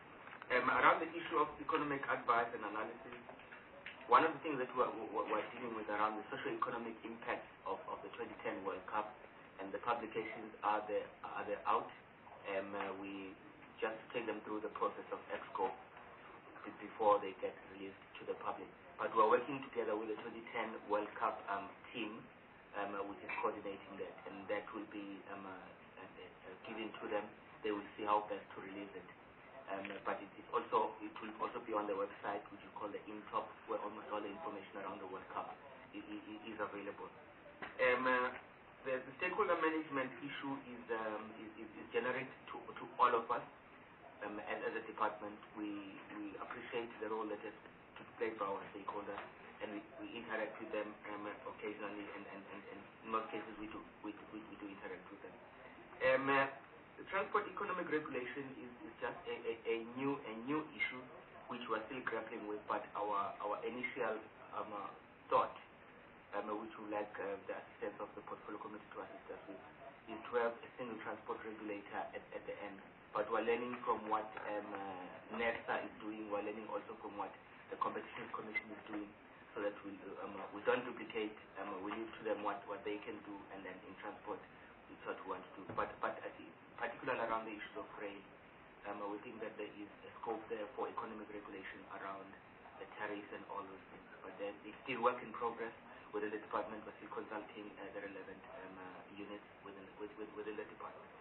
Um, around the issue of economic advice and analysis, one of the things that we're, we're dealing with around the socio-economic impacts of, of the twenty ten World Cup, and the publications are there, are there out. Um, uh, we just take them through the process of EXCO before they get released to the public. But we're working together with the twenty ten World Cup um, team, um, uh, which is coordinating that, and that will be um, uh, uh, uh, given to them. They will see how best to release it. Um, but it is also it will also be on the website, which we call the InTop, where almost all the information around the World Cup is, is, is available. Um, uh, the, the stakeholder management issue is um, is, is, is generic to, to all of us. Um, as, as a department, we, we appreciate the role that is to play for our stakeholders, and we, we interact with them um, occasionally, and, and, and, and in most cases we do we, we, we do interact with them. Um, uh, the transport economic regulation is, is just a, a, a new a new issue which we're still grappling with, but our our initial um, uh, thought, um, which we like uh, the assistance of the portfolio committee to assist us with, is to have a single transport regulator at, at the end. But we're learning from what um, uh, NERSA is doing, we're learning also from what the Competition Commission is doing, so that we, um, uh, we don't duplicate, um, we leave to them what, what they can do, and then in transport, it's what we want to do. But, but uh, particularly around the issues of rail, um, we think that there is a scope there for economic regulation around the tariffs and all those things. But then it's still work in progress within the department, we're still consulting uh, the relevant um, uh, units within, within, within the department.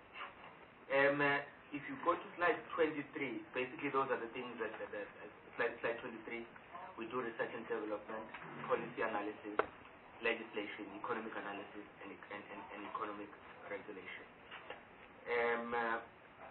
Um, uh, if you go to slide twenty-three, basically those are the things that, that, that uh, slide, slide twenty-three, we do research and development, policy analysis, legislation, economic analysis, and, and, and, and economic regulation. Um, uh,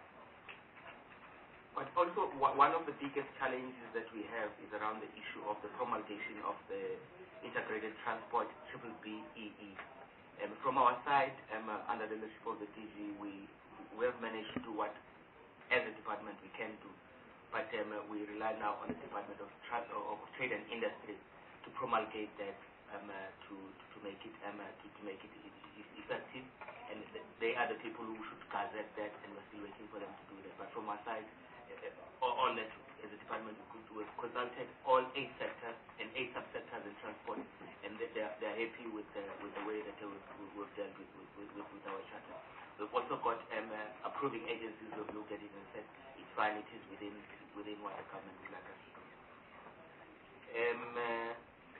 but also, one of the biggest challenges that we have is around the issue of the promulgation of the Integrated Transport Triple B E E. Um, from our side, um, uh, under the leadership of the D G, we we have managed to do what, as a department, we can do. But um, uh, we rely now on the Department of, Tra of Trade and Industry to promulgate that, um, uh, to, to make it um, uh, to, to make it effective. And th they are the people who should gazette that, and we're still waiting for them to do that. But from our side, uh, all, all that, as a department, we have consulted all eight sectors and eight subsectors in transport, and they, they, are, they are happy with the, with the way that we've, we've dealt with, with, with, with our charter. We've also got um, uh, approving agencies who have looked at it and said it's fine, it is within within what the government would like us to do. Um, uh,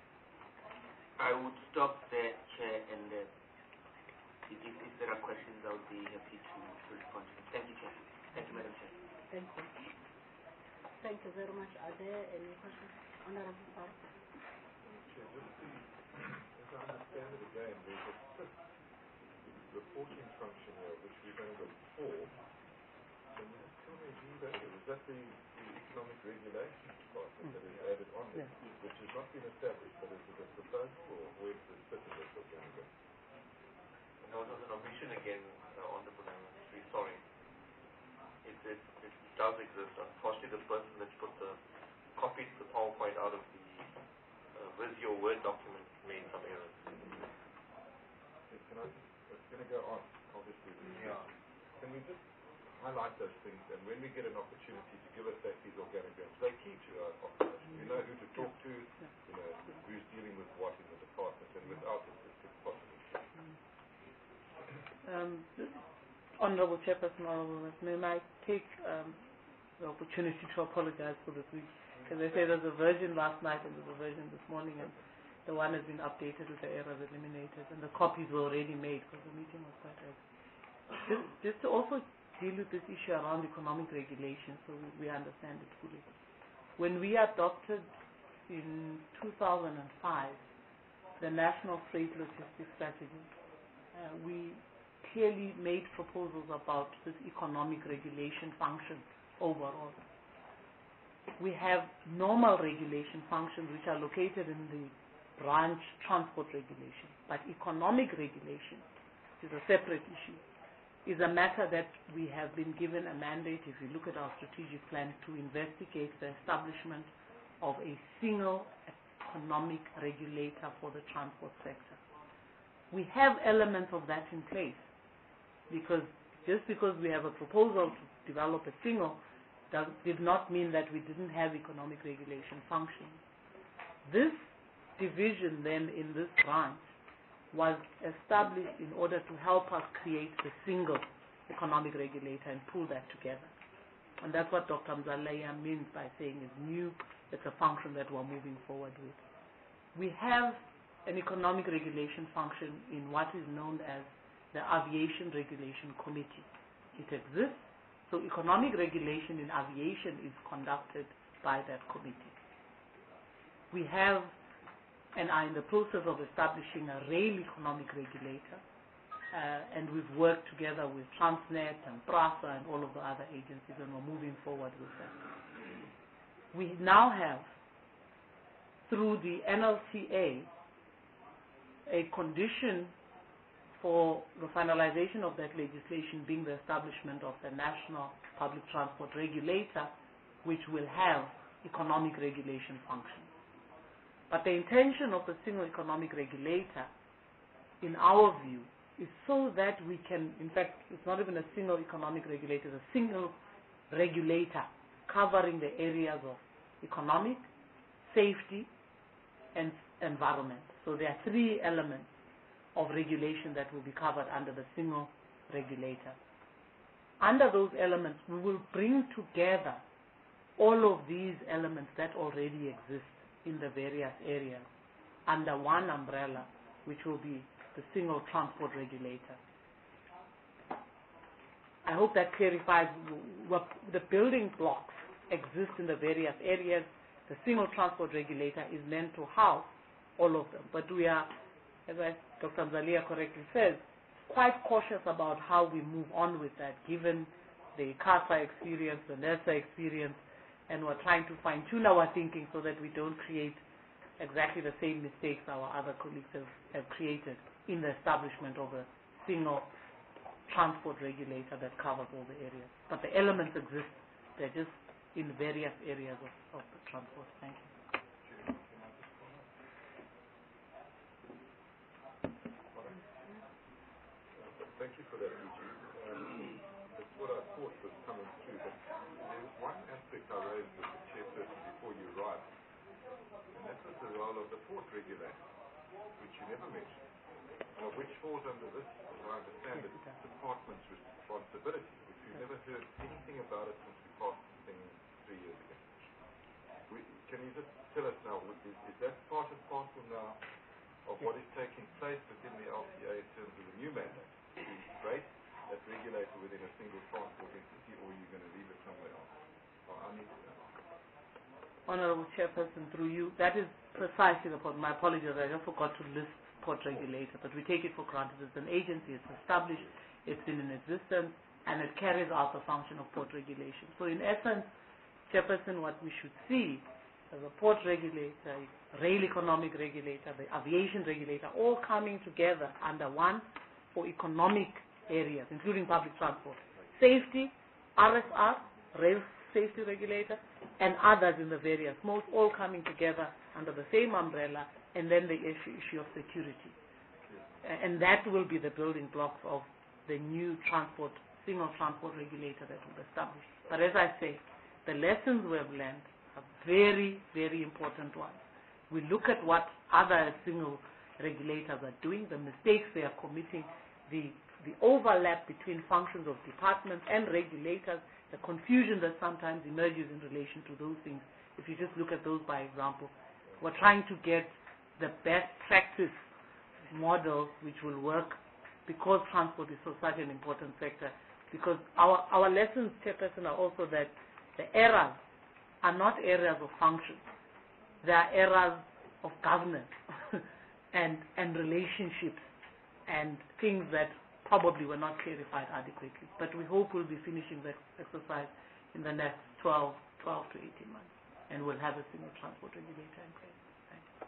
I would stop there, Chair, and uh, if, if there are questions, I would be happy to, to respond to them. Thank you, Chair. Thank you, Madam Chair. Thank you. Thank you very much. Are there any questions? Honorable Sir. Chair, just to, as I understand it again, there's a fifth reporting function here, which we've only got four. Can you just tell me who that is? Is that the, the economic regulation department that is added on there, yeah. which has not been established, but is it a proposal, or where's the fit of this organization? No, it was an omission again, uh, on the program. I'm sorry. It, it, it does exist. Unfortunately, the person that put the copied the PowerPoint out of the uh, Visio Word document made some errors. Can I just, it's going to go on, obviously. Yeah. Can we just highlight those things, and when we get an opportunity to give us back these organograms, they're key to our operation. We know who to talk to, you know, who's dealing with what in the department, and without it, it's impossible. Um, Honorable Chairperson, Honorable May I take um, the opportunity to apologize for this week? Because they say there's a version last night and there's a version this morning, and the one has been updated with the errors eliminated, and the copies were already made because the meeting was quite early. Just, just to also deal with this issue around economic regulation, so we, we understand it fully. When we adopted in two thousand five the National Freight Logistics Strategy, uh, we clearly made proposals about this economic regulation function overall. We have normal regulation functions which are located in the branch transport regulation, but economic regulation is a separate issue. Is a matter that we have been given a mandate, if you look at our strategic plan, to investigate the establishment of a single economic regulator for the transport sector. We have elements of that in place, because just because we have a proposal to develop a single does, did not mean that we didn't have economic regulation functions. This division then in this branch was established in order to help us create the single economic regulator and pull that together. And that's what Doctor Mzalaya means by saying is new, it's a function that we're moving forward with. We have an economic regulation function in what is known as the Aviation Regulation Committee. It exists, so economic regulation in aviation is conducted by that committee. We have and are in the process of establishing a rail economic regulator, uh, and we've worked together with Transnet and PRASA and all of the other agencies, and we're moving forward with that. We now have, through the N L C A, a condition for the finalization of that legislation being the establishment of the National Public Transport Regulator, which will have economic regulation functions. But the intention of the single economic regulator, in our view, is so that we can, in fact, it's not even a single economic regulator, it's a single regulator covering the areas of economic, safety, and environment. So there are three elements of regulation that will be covered under the single regulator. Under those elements, we will bring together all of these elements that already exist in the various areas under one umbrella, which will be the single transport regulator. I hope that clarifies what the building blocks exist in the various areas. The single transport regulator is meant to house all of them, but we are, as I, Doctor Mzalaya correctly says, quite cautious about how we move on with that, given the CASA experience, the NERSA experience, and we're trying to fine-tune our thinking so that we don't create exactly the same mistakes our other colleagues have, have created in the establishment of a single transport regulator that covers all the areas. But the elements exist. They're just in various areas of, of the transport. Thank you. Thank you for that, Eugene. Um, that's what I thought was coming through. But there was one aspect I raised with the chairperson before you arrived, and that was the role of the port regulator, which you never mentioned, uh, which falls under this, as I understand it, department's responsibility, which we never heard anything about it since we passed the thing three years ago. We, can you just tell us now, is, is that part and parcel now of what is taking place within the L T A in terms of the new mandate? Right? That regulator within a single transport entity, or are you going to leave it somewhere else? Oh, I need to know. Honorable Chairperson, through you, that is precisely the point. My apologies, I just forgot to list port regulator, but we take it for granted. It's an agency, it's established, it's been in existence, and it carries out the function of port regulation. So in essence, Chairperson, what we should see as a port regulator, rail economic regulator, the aviation regulator, all coming together under one for economic areas, including public transport, safety, R S R, rail safety regulator, and others in the various modes, all coming together under the same umbrella, and then the issue, issue of security. And that will be the building blocks of the new transport single transport regulator that we've established. But as I say, the lessons we have learned are very, very important ones. We look at what other single regulators are doing, the mistakes they are committing, the, the overlap between functions of departments and regulators, the confusion that sometimes emerges in relation to those things. If you just look at those by example, we're trying to get the best practice model which will work, because transport is so such an important sector. Because our, our lessons, Chairperson, are also that the errors are not areas of function. They are areas of governance and, and relationships and things that probably were not clarified adequately. But we hope we'll be finishing that exercise in the next twelve, twelve to eighteen months, and we'll have a single transport regulator in place. Thank you.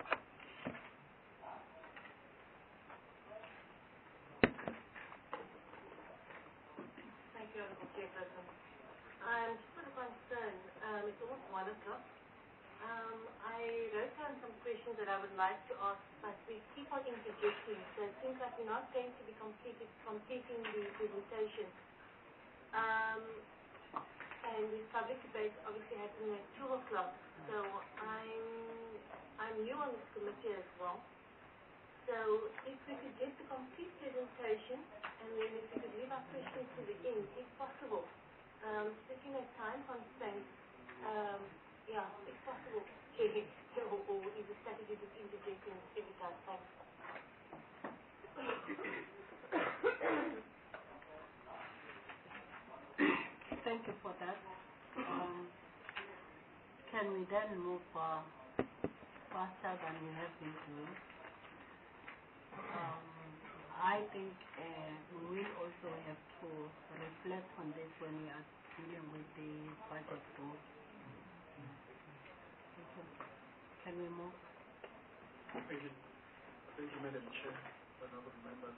Thank you, Honourable Chairperson. I'm just sort of concerned. Um, it's almost one o'clock. Um, I wrote down some questions that I would like to ask, but we keep on interjecting, so it seems like we're not going to be completed, completing the presentation. Um, and the public debate obviously happening at two o'clock, so I'm, I'm new on this committee as well. So if we could get the complete presentation, and then if we could leave our questions to the end, if possible. Um, speaking of time constraints, um, yeah, if possible, or, or is the strategy just interjecting every time? Thanks. Thank you for that. Um, can we then move uh, faster than we have been doing? Um, I think uh, we will also have to reflect on this when we are dealing with the budget board. Can we move? Thank you. Thank you, Madam Chair, honourable members.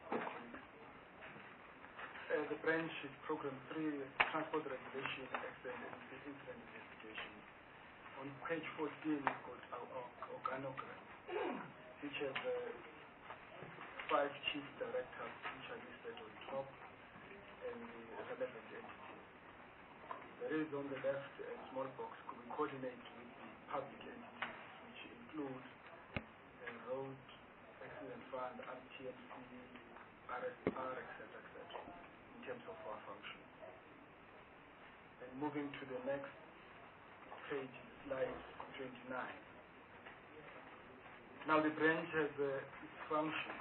Uh, the branch is Program three, Transport Regulation, Accident and Incident Investigation. On page fourteen, we've got our, our organogram, which has uh, five chief directors, which are listed on top, and the relevant entities. There is on the left a small box, could we coordinate with the public entities, which include the Road Accident Fund, R T M C, R S R, et cetera, et cetera, in terms of our functions. And moving to the next page, slide twenty-nine. Now the branch has uh, its function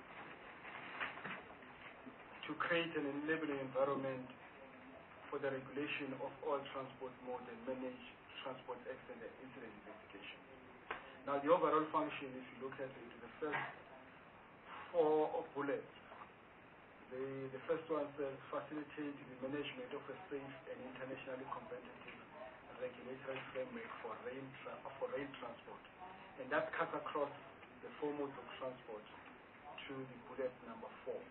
to create an enabling environment for the regulation of all transport modes and manage transport accident and incident investigation. Now the overall function, if you look at it, the first four bullets, the, the first one says facilitate the management of a safe and internationally competitive regulatory framework for rail, tra for rail transport. And that cuts across the four modes of transport to the bullet number four.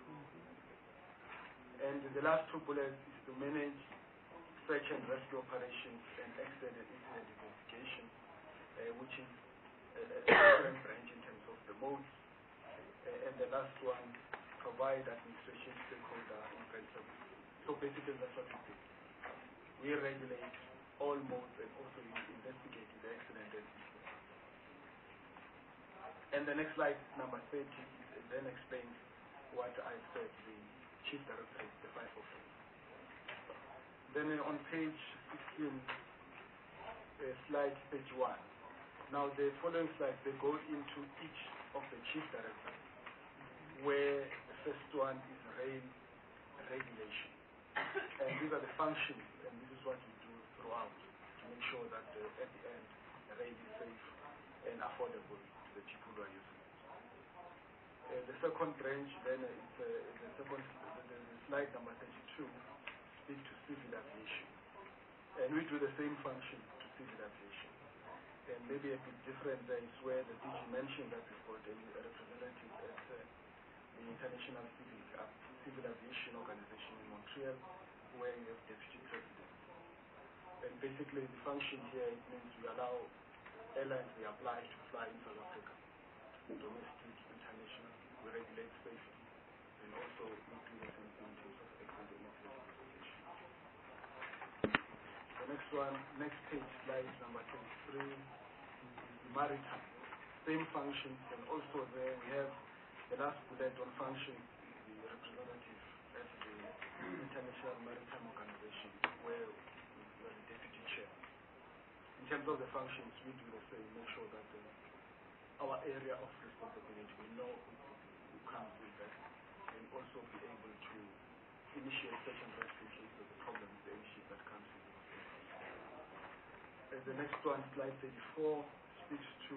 And the last two bullets is to manage search and rescue operations and accident and incident investigation, uh, which is a, a different branch in terms of the modes. Uh, and the last one, provide administration stakeholder in principle. So basically that's what we do. We regulate all modes and also investigate the accident and incident. And the next slide, number thirty, is, then explains what I said, the Chief Directorate, the five of them. Then uh, on page sixteen, uh, slide page one. Now the following slides, they go into each of the Chief Directors, where the first one is rail regulation. And these are the functions, and this is what we do throughout to make sure that uh, at the end, the rail is safe and affordable to the people who are using it. Uh, the second branch, then, uh, is uh, the second, the, the, the slide number thirty-two, speak to civil aviation. And we do the same function to civil aviation. And maybe a bit different there is where the D G mentioned that we've got a, a representative at uh, the International Civil, uh, Civil Aviation Organization in Montreal, where we have deputy president. And basically the function here, it means we allow airlines, we apply to fly in South Africa, domestic, international, we regulate safety, and also we do the same thing in terms of accident and incident one, next page, slide number twenty-three, maritime. Same functions, and also there we have the last bullet on function, the representative at the International Maritime Organization, where we are the deputy chair. In terms of the functions, we do the same, make sure that uh, our area of responsibility, we know who, who comes with that, and also be able to initiate search and rescue in case of the problems, the issues that comes with it. Uh, the next one, slide thirty-four, speaks to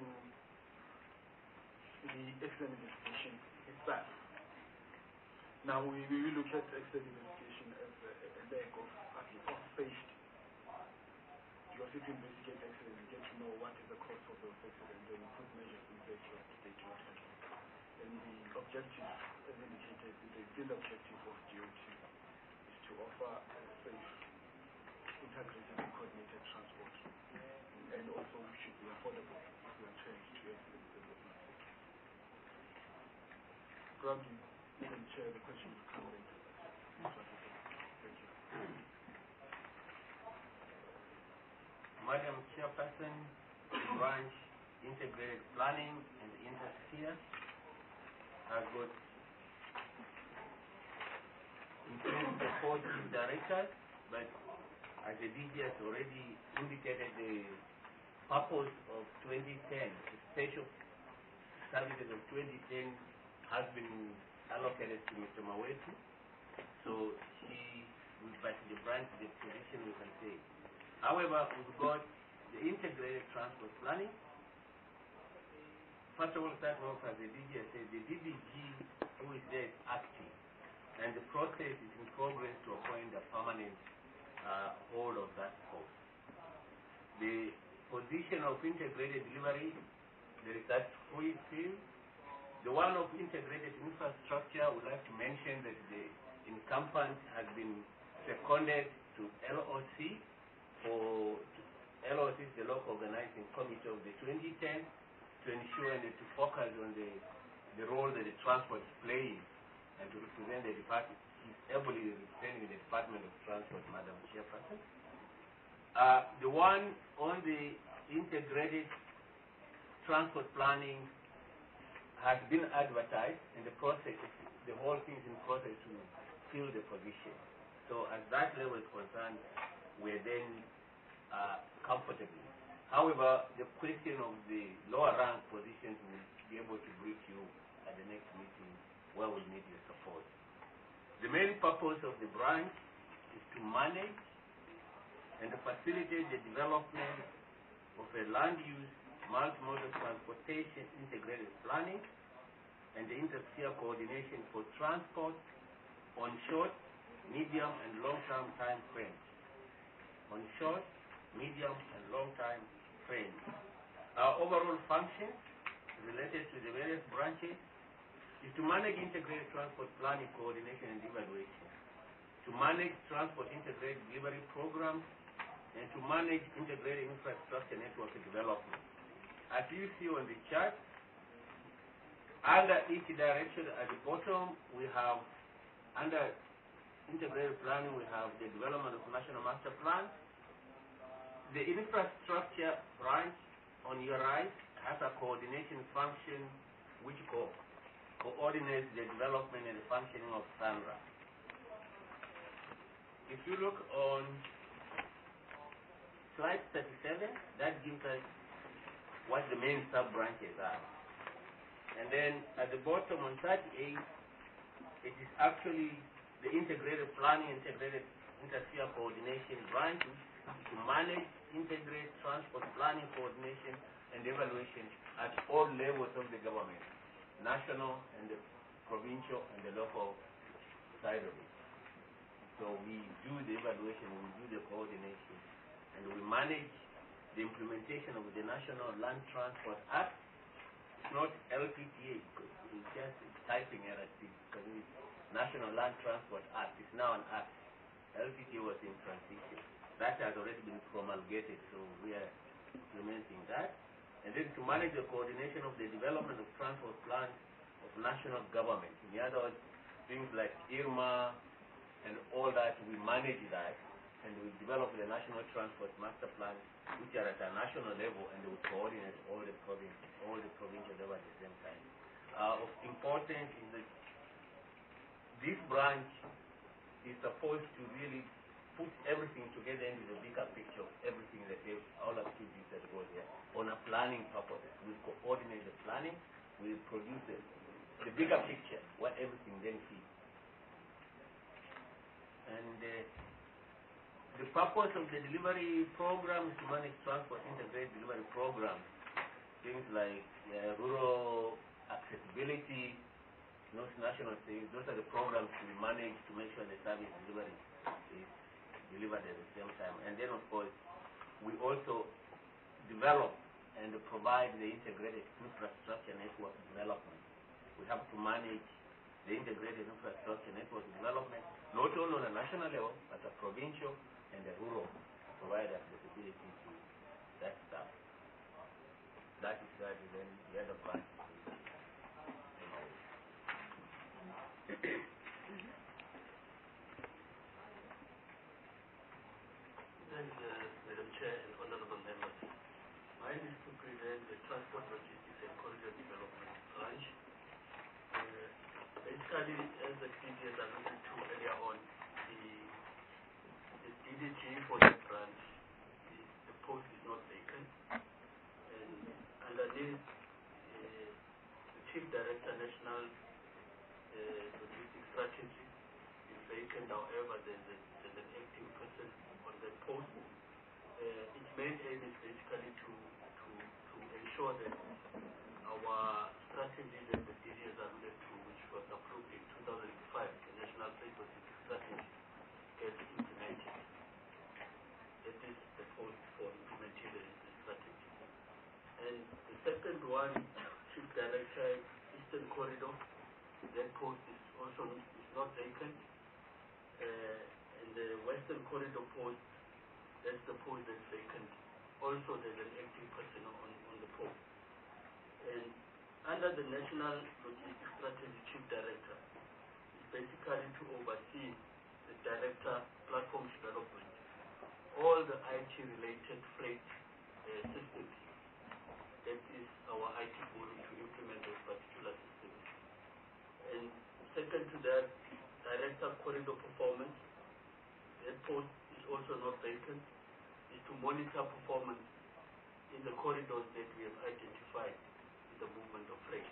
the accident investigation itself. Now, we, we will look at accident investigation as a, a leg of, of safety. Because if you investigate accidents, you get to know what is the cause of those accidents, and put measures in place so that they do not happen. And the objective, as indicated, the field objective of D O T is to offer a safe, integrated and coordinated transport. And also we should be affordable if we are trained to accident development. Probably, Madam Chair, the question will come later. Thank you. Madam Chairperson, Branch Integrated Planning and Intersphere has got included the four chief directors, but as the D G has already indicated, the purpose of twenty ten, the special services of twenty ten has been allocated to Mister Maweti, so he will pass the branch the position we can say. However, we've got the integrated transport planning. First of all, starting off as the D G said, the D D G who is there is active, and the process is in progress to appoint a permanent uh, hold of that post. The position of integrated delivery, there is that free field. The one of integrated infrastructure, I would like to mention that the incumbent has been seconded to L O C. For L O C is the local organizing committee of the twenty ten to ensure and to focus on the, the role that the transport is playing and to represent the department. He's ably representing the Department of Transport, Madam Chairperson. Uh, the one on the integrated transport planning has been advertised, and the process, the whole thing is in process to fill the position. So as that level is concerned, we're then uh, comfortably. However, the question of the lower rank positions will be able to brief you at the next meeting where we need your support. The main purpose of the branch is to manage and to facilitate the development of a land use multimodal transportation integrated planning and the intersphere coordination for transport on short, medium, and long-term time frames. On short, medium, and long-time frames. Our overall function related to the various branches is to manage integrated transport planning, coordination, and evaluation, to manage transport integrated delivery programs, and to manage integrated infrastructure network development. As you see on the chart, under each direction at the bottom, we have, under integrated planning, we have the development of national master plan. The infrastructure branch on your right has a coordination function which co coordinates the development and the functioning of SANRA. If you look on slide thirty-seven, that gives us what the main sub-branches are. And then at the bottom on thirty-eight, it is actually the integrated planning, integrated intersphere coordination branch to manage integrated transport planning, coordination, and evaluation at all levels of the government, national and the provincial and the local side of it. So we do the evaluation, we do the coordination, and we manage the implementation of the National Land Transport Act. It's not L P T A, because it's just typing error, because it's National Land Transport Act. It's now an act. L P T A was in transition. That has already been promulgated, so we are implementing that. And then to manage the coordination of the development of transport plans of national government. In other words, things like IRMA and all that, we manage that. and we develop the national transport master plan, which are at a national level, and they will coordinate all the province, all the provincial level at the same time. Uh, of importance is that this branch is supposed to really put everything together into the bigger picture of everything that they, all activities that go there on a planning purpose. We coordinate the planning, we produce the, the bigger picture, what everything then fits. And uh, the purpose of the delivery program is to manage transport integrated delivery programs, things like uh, rural accessibility, those national things, those are the programs we manage to make sure the service delivery is delivered at the same time. And then, of course, we also develop and provide the integrated infrastructure network development. We have to manage the integrated infrastructure network development, not only on a national level, but a provincial and a rural, provide accessibility to that stuff. That is that, and then the other part. And, uh, Madam Chair and honorable members, mine is to present the Transport Logistics and Corridor Development Branch. Uh, basically, as the D D S alluded to earlier on, the, the D D G for the branch, the, the post is not vacant. And underneath, uh, the Chief Director, National uh, Logistics Strategy is vacant. However, there's, a, there's an active person on the post. Uh, its main aim is basically to, to, to ensure that our strategy that the D D S alluded to, which was approved in two thousand five, the National Freight Logistics Strategy, gets implemented. That is the post for implementing the, the strategy. And the second one, Chief Director, Eastern Corridor, that post is also is not vacant. Uh, and the Western Corridor post, that's the post that's vacant. Also, there's an active person on, on the post. And under the National Logistics Strategy Chief Director, is basically to oversee the Director Platform Development, all the I T-related freight uh, systems. That is our I T body to implement those particular systems. And second to that, Director Corridor Performance, that post is also not vacant, is to monitor performance in the corridors that we have identified in the movement of freight.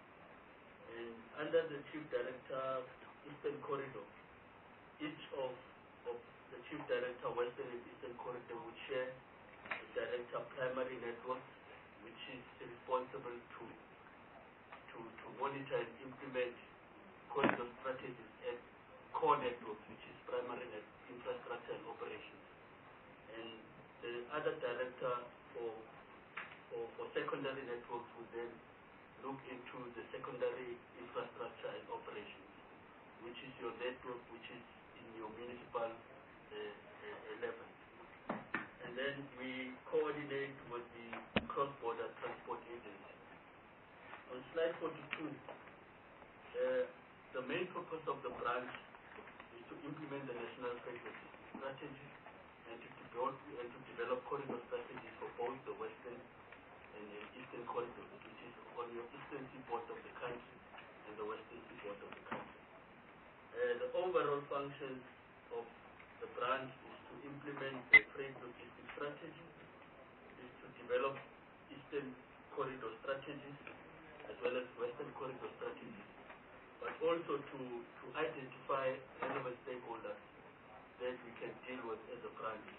And under the Chief Director Eastern Corridor, each of, of the Chief Director Western and Eastern Corridor would share a Director Primary Network, which is responsible to, to, to monitor and implement corridor strategies at core networks, which is primary net infrastructure and operations. And the other director for, for, for secondary networks would then look into the secondary infrastructure and operations, which is your network, which is in your municipal uh, uh, level. And then we coordinate with the cross-border transport agency. On slide forty-two, uh, the main purpose of the branch is to implement the National Freight Logistics Strategy and to develop, and to develop corridor strategies for both the Western and the Eastern corridors, which is on your eastern seaboard of the country and the western seaboard of the country. Uh, the overall functions of the branch is to implement the freight logistics strategy, is to develop eastern corridor strategies as well as western corridor strategies, but also to, to identify relevant stakeholders that we can deal with as a branch.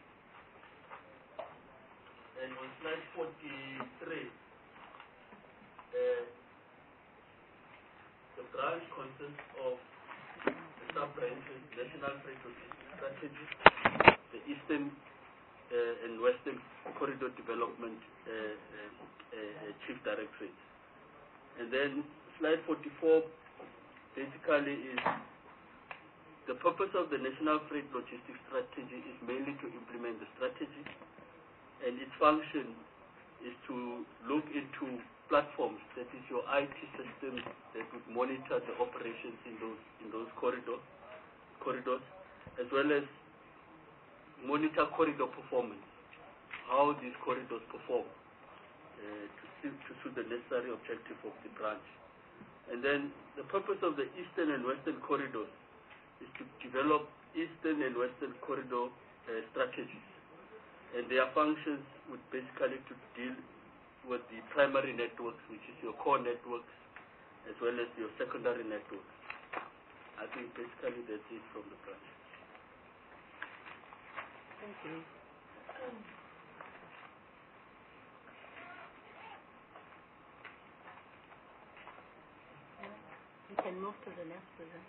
And on slide forty-three, uh, the branch consists of the sub-branches, National Freight Logistics Strategy, the Eastern uh, and Western Corridor Development uh, uh, uh, Chief Directorates. And then slide forty-four basically is the purpose of the National Freight Logistics Strategy is mainly to implement the strategy, and its function is to look into platforms, that is your I T systems that would monitor the operations in those in those corridors, corridors, as well as monitor corridor performance, how these corridors perform, uh, to, see, to suit the necessary objective of the branch. And then the purpose of the eastern and western corridors is to develop eastern and western corridor uh, strategies. And their functions would basically to deal with the primary networks, which is your core networks, as well as your secondary networks. I think basically that's it from the branch. Thank you. We can move to the next present.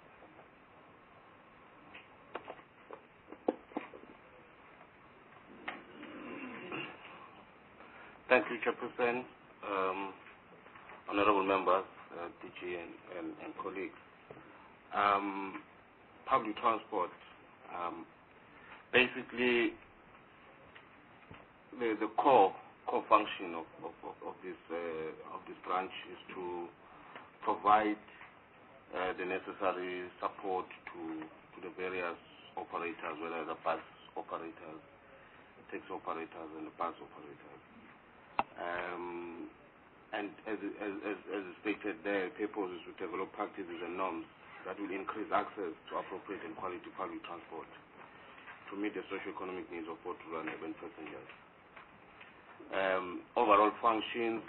Thank you, Chairperson, um, honorable members, uh, D G and, and, and colleagues. Um, public transport, um, basically the, the core core function of, of, of, of this uh, of this branch is to provide uh, the necessary support to, to the various operators, whether the bus operators, the taxi operators, and the bus operators. Um, and as, as, as, as stated there, purpose is to develop practices and norms that will increase access to appropriate and quality public transport to meet the socio-economic needs of both rural and urban passengers. Um, overall functions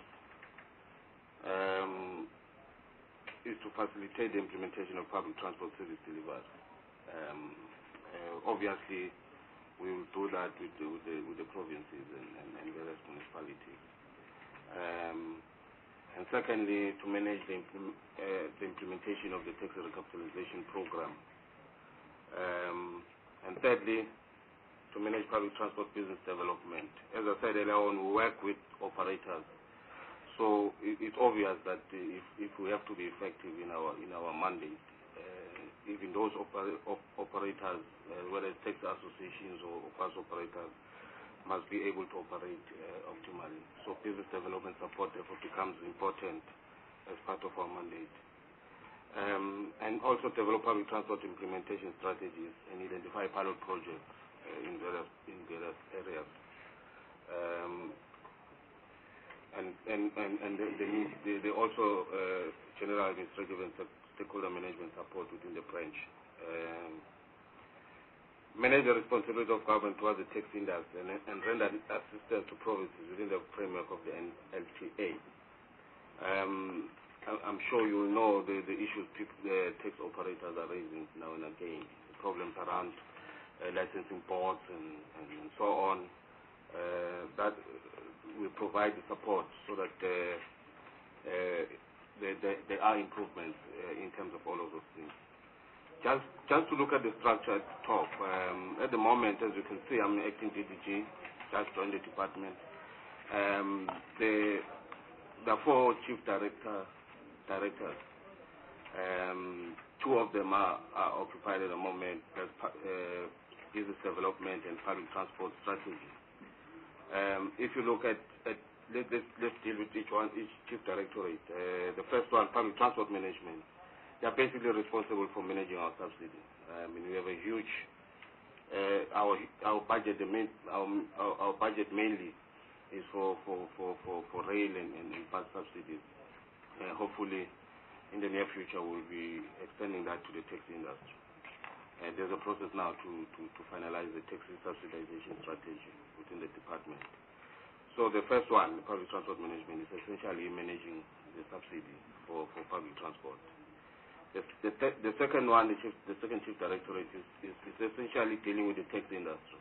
um, is to facilitate the implementation of public transport service delivered. Um, uh, obviously, we will do that with the, with the, with the provinces and, and, and various municipalities. Um, and secondly, to manage the, impl uh, the implementation of the tax recapitalization program. Um, and thirdly, to manage public transport business development. As I said earlier on, we work with operators. So it, it's obvious that if, if we have to be effective in our in our mandate, uh, even those oper op operators, uh, whether it's taxi associations or bus operators, must be able to operate uh, optimally. So business development support therefore becomes important as part of our mandate. Um, and also develop public transport implementation strategies and identify pilot projects uh, in various in various areas. Um, and and and, and they, they, need, they, they also uh, general administrative and stakeholder management support within the branch. Um, manage the responsibility of government towards the tax industry and, and render assistance to provinces within the framework of the L T A. Um, I'm sure you know the, the issues people, the tax operators are raising now and again, the problems around uh, licensing boards and, and, and so on. Uh, that we provide the support so that uh, uh, there, there, there are improvements uh, in terms of all of those things. Just, just to look at the structure at the top, um, at the moment, as you can see, I'm acting D D G, just joined the department. Um, the, the four chief director, directors, um, two of them are, are occupied at the moment as uh, business development and public transport strategy. Um, if you look at, at let, let's, let's deal with each one, each chief directorate. Uh, the first one, public transport management. They are basically responsible for managing our subsidy. I mean, we have a huge, uh, our our budget, the main, our, our, our budget mainly is for for for for, for rail and, and, and bus subsidies. Uh, hopefully, in the near future, we'll be extending that to the taxi industry. Uh, there's a process now to, to to finalize the taxi subsidization strategy within the department. So the first one, the public transport management, is essentially managing the subsidy for for public transport. The, the, the second one, the, chief, the second chief directorate, is, is, is essentially dealing with the tax industry.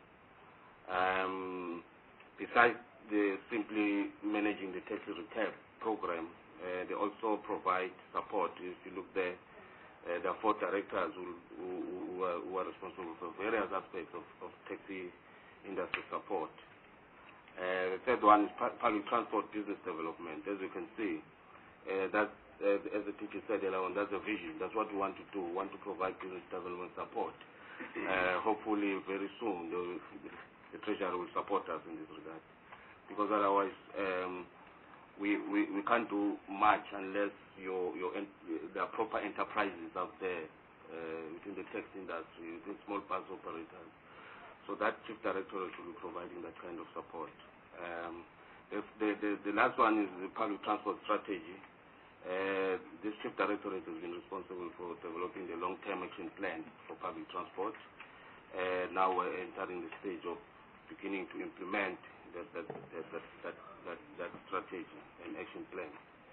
Um, besides the simply managing the tax return program, uh, they also provide support. If you look there, uh, there are four directors who, who, who, are, who are responsible for various aspects of, of taxi industry support. Uh, the third one is public transport business development. As you can see, uh, that's Uh, as the teacher said earlier on, that's the vision. That's what we want to do. We want to provide business development support. Uh, hopefully, very soon, the, the Treasury will support us in this regard. Because otherwise, um, we, we, we can't do much unless your, your, there are proper enterprises out there uh, within the tax industry, within small bus operators. So that chief directorate will be providing that kind of support. Um, the, the, the, the last one is the public transport strategy. Uh, this chief directorate has been responsible for developing the long-term action plan for public transport. Uh, now we're entering the stage of beginning to implement that, that, that, that, that, that, that strategy and action plan.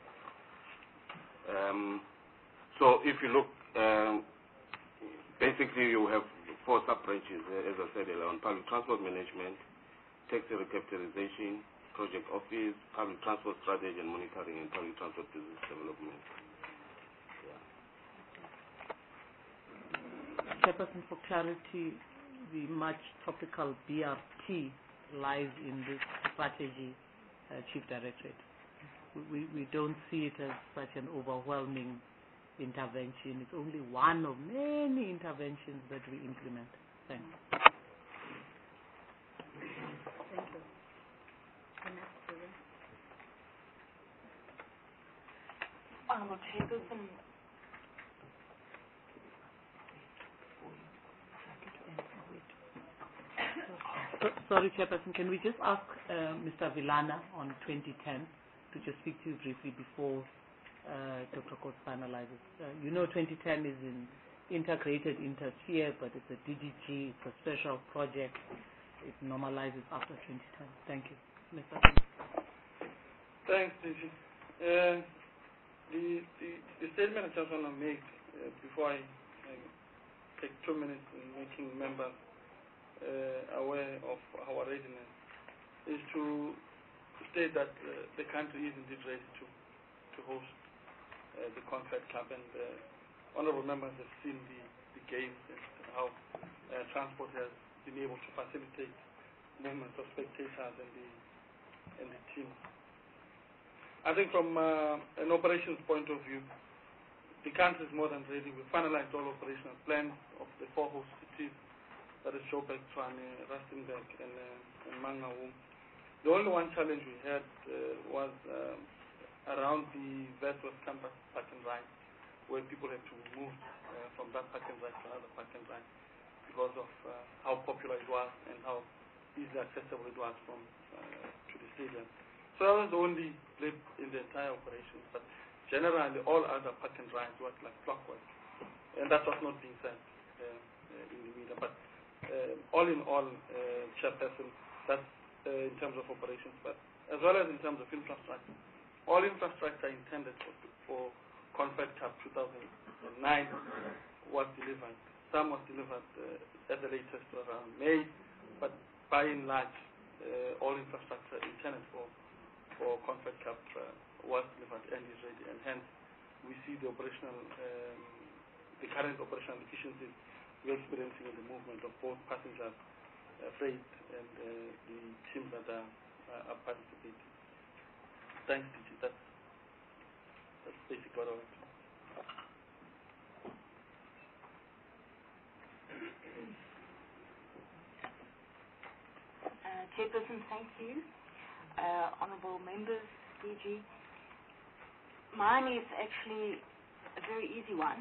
Um, so if you look, um, basically you have four sub-branches, uh, as I said earlier, on public transport management, taxi recapitalization, project office, public transport strategy and monitoring, and public transport business development. Yeah. Chairperson, for clarity, the much topical B R T lies in this strategy uh, chief directorate. We, we don't see it as such an overwhelming intervention. It's only one of many interventions that we implement. Thanks. Thank you. Honourable Chairperson, so, sorry, Chairperson, can we just ask uh, Mister Villana on twenty ten to just speak to you briefly before uh, Doctor Coates finalizes? Uh, you know twenty ten is in integrated intersphere, but it's a D D G, it's a special project. It normalizes after twenty ten. Thank you. Mister Thanks, D G. Uh, the, the, the statement I just want to make uh, before I, I take two minutes in making members uh, aware of our readiness is to state that uh, the country is indeed ready to, to host uh, the Confed Club, and uh, honourable members have seen the, the games and how uh, transport has been able to facilitate movements of spectators and the and the team. I think from uh, an operations point of view, the country is more than ready. We finalized all operational plans of the four host cities, that is Joburg, Tshwane, Rustenburg, and, uh, and Mangaung. The only one challenge we had uh, was uh, around the West-West campus park and ride, where people had to move uh, from that park and ride to another park and ride because of uh, how popular it was and how easily accessible it was from uh, to the stadium. So that was the only blip in the entire operation. But generally, all other park and rides worked like clockwork, and that was not being said uh, uh, in the media. But uh, all in all, uh, Chairperson, that's uh, in terms of operations, but as well as in terms of infrastructure. All infrastructure intended for, for Confed Cup two thousand nine was delivered. Some was delivered uh, at the latest around May, but by and large, uh, all infrastructure intended for, for Confed Cup uh, was delivered and is ready, and hence we see the operational, um, the current operational efficiencies we're experiencing in the movement of both passengers, uh, freight, and uh, the teams that are, uh, are participating. Thanks, D G. That's, that's basically what I want to say. Uh, Chairperson, thank you. Uh, honourable members, D G. Mine is actually a very easy one.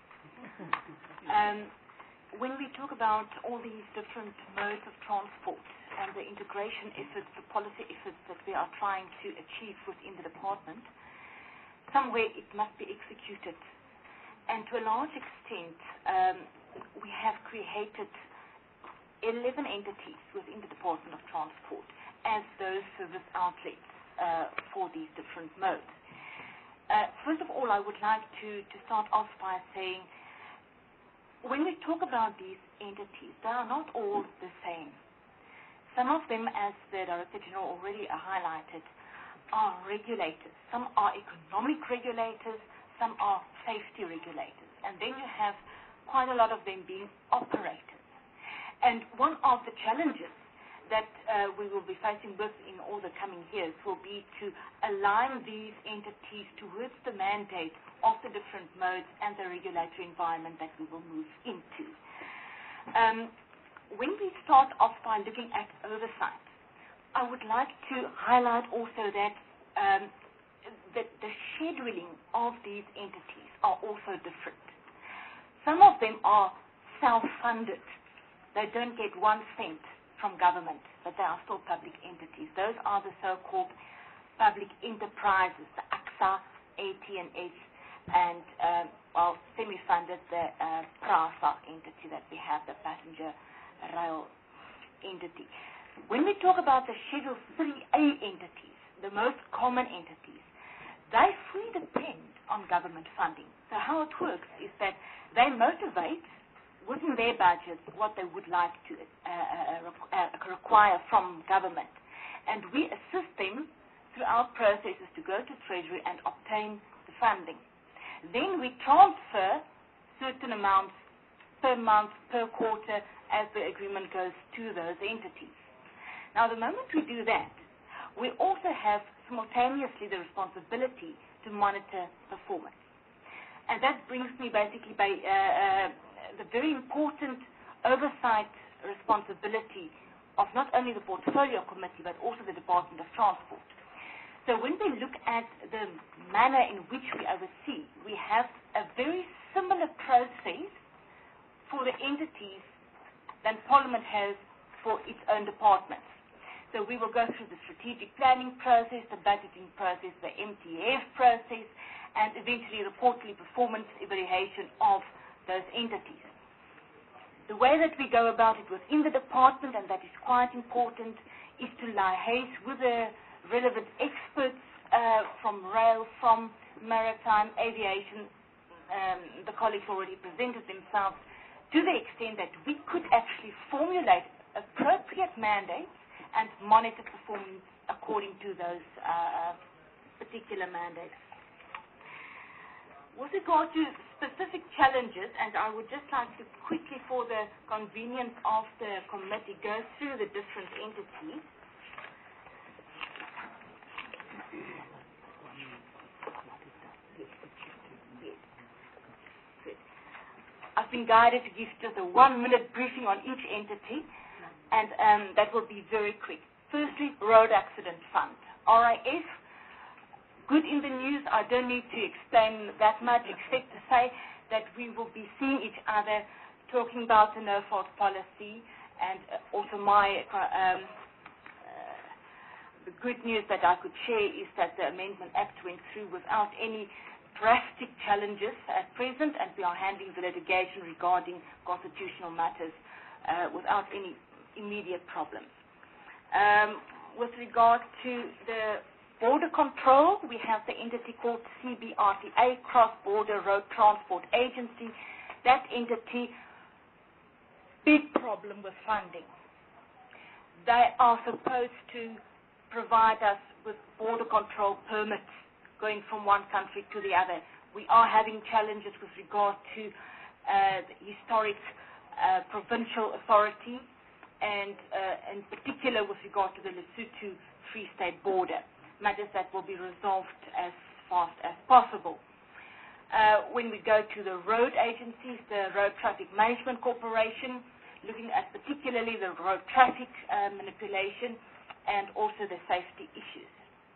Um, when we talk about all these different modes of transport and the integration efforts, the policy efforts that we are trying to achieve within the department, somewhere it must be executed. And to a large extent, um, we have created eleven entities within the Department of Transport as those service outlets uh, for these different modes. Uh, first of all, I would like to, to start off by saying, when we talk about these entities, they are not all the same. Some of them, as the Director General already highlighted, are regulators. Some are economic regulators, some are safety regulators. And then you have quite a lot of them being operators. And one of the challenges that uh, we will be facing with in all the coming years will be to align these entities towards the mandate of the different modes and the regulatory environment that we will move into. Um, when we start off by looking at oversight, I would like to highlight also that um, the, the scheduling of these entities are also different. Some of them are self-funded they don't get one cent from government, but they are still public entities. Those are the so-called public enterprises, the A X A, A T and S, and, um, well, semi-funded, the uh, PRASA entity that we have, the passenger rail entity. When we talk about the Schedule three A entities, the most common entities, they fully depend on government funding. So how it works is that they motivate within their budget what they would like to uh, uh, require from government. And we assist them through our processes to go to Treasury and obtain the funding. Then we transfer certain amounts per month, per quarter, as the agreement goes to those entities. Now, the moment we do that, we also have simultaneously the responsibility to monitor performance. And that brings me basically by uh, uh, the very important oversight responsibility of not only the Portfolio Committee, but also the Department of Transport. So when we look at the manner in which we oversee, we have a very similar process for the entities than Parliament has for its own departments. So we will go through the strategic planning process, the budgeting process, the M T F process, and eventually the quarterly performance evaluation of those entities. The way that we go about it within the department, and that is quite important, is to liaise with the relevant experts uh, from rail, from maritime, aviation. Um, the colleagues already presented themselves, to the extent that we could actually formulate appropriate mandates and monitor performance according to those uh, particular mandates. With regard to specific challenges, and I would just like to quickly, for the convenience of the committee, go through the different entities. I've been guided to give just a one-minute briefing on each entity, and um, that will be very quick. Firstly, Road Accident Fund, R A F. Good in the news. I don't need to explain that much, except to say that we will be seeing each other talking about the no-fault policy, and uh, also my um, uh, the good news that I could share is that the Amendment Act went through without any drastic challenges at present, and we are handling the litigation regarding constitutional matters uh, without any immediate problems. Um, with regard to the border control, we have the entity called C B R T A, Cross-Border Road Transport Agency. That entity, big problem with funding. They are supposed to provide us with border control permits going from one country to the other. We are having challenges with regard to uh, the historic uh, provincial authority, and uh, in particular with regard to the Lesotho Free State border, matters that will be resolved as fast as possible. Uh, when we go to the road agencies, the Road Traffic Management Corporation, looking at particularly the road traffic uh, manipulation and also the safety issues.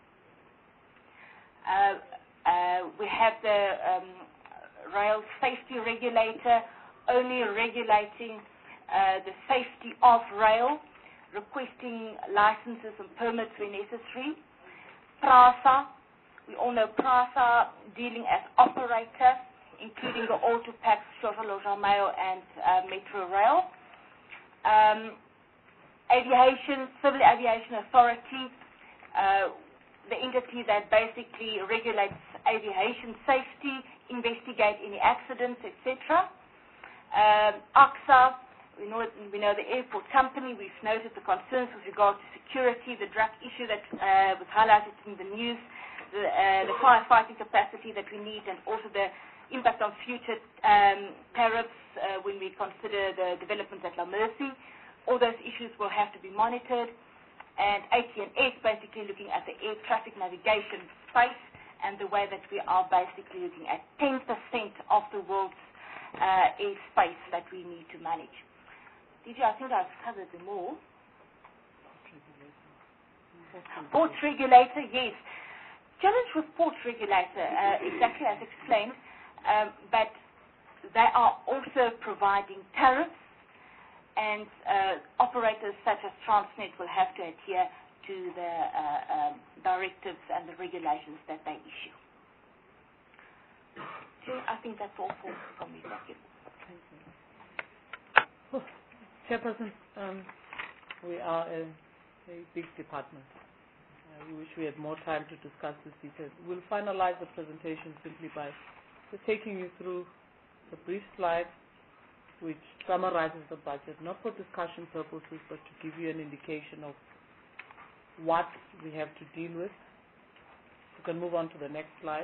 Uh, uh, we have the um, rail safety regulator, only regulating uh, the safety of rail, requesting licenses and permits where necessary. PRASA, we all know PRASA dealing as operator, including the Autopax, Shortaloja-Mayo, and uh, Metro Rail. Um, aviation, Civil Aviation Authority, uh, the entity that basically regulates aviation safety, investigate any accidents, et cetera. Um, A X A, we know, we know the airport company. We've noted the concerns with regard to security, the drug issue that uh, was highlighted in the news, the, uh, the firefighting capacity that we need, and also the impact on future um, tariffs uh, when we consider the developments at La Mercy. All those issues will have to be monitored. And A T and S basically looking at the air traffic navigation space and the way that we are basically looking at ten percent of the world's uh, airspace that we need to manage. D J, I think I've covered them all. Ports regulator, yes. Challenge with ports regulator, uh, exactly as explained, um, but they are also providing tariffs and uh, operators such as Transnet will have to adhere to the uh, um, directives and the regulations that they issue. So I think that's all for, from me. Thank you. Thank you. Oh, Chairperson, um, we are a, a big department. Uh, we wish we had more time to discuss this detail. We'll finalize the presentation simply by just taking you through a brief slide which summarizes the budget, not for discussion purposes, but to give you an indication of what we have to deal with. You can move on to the next slide.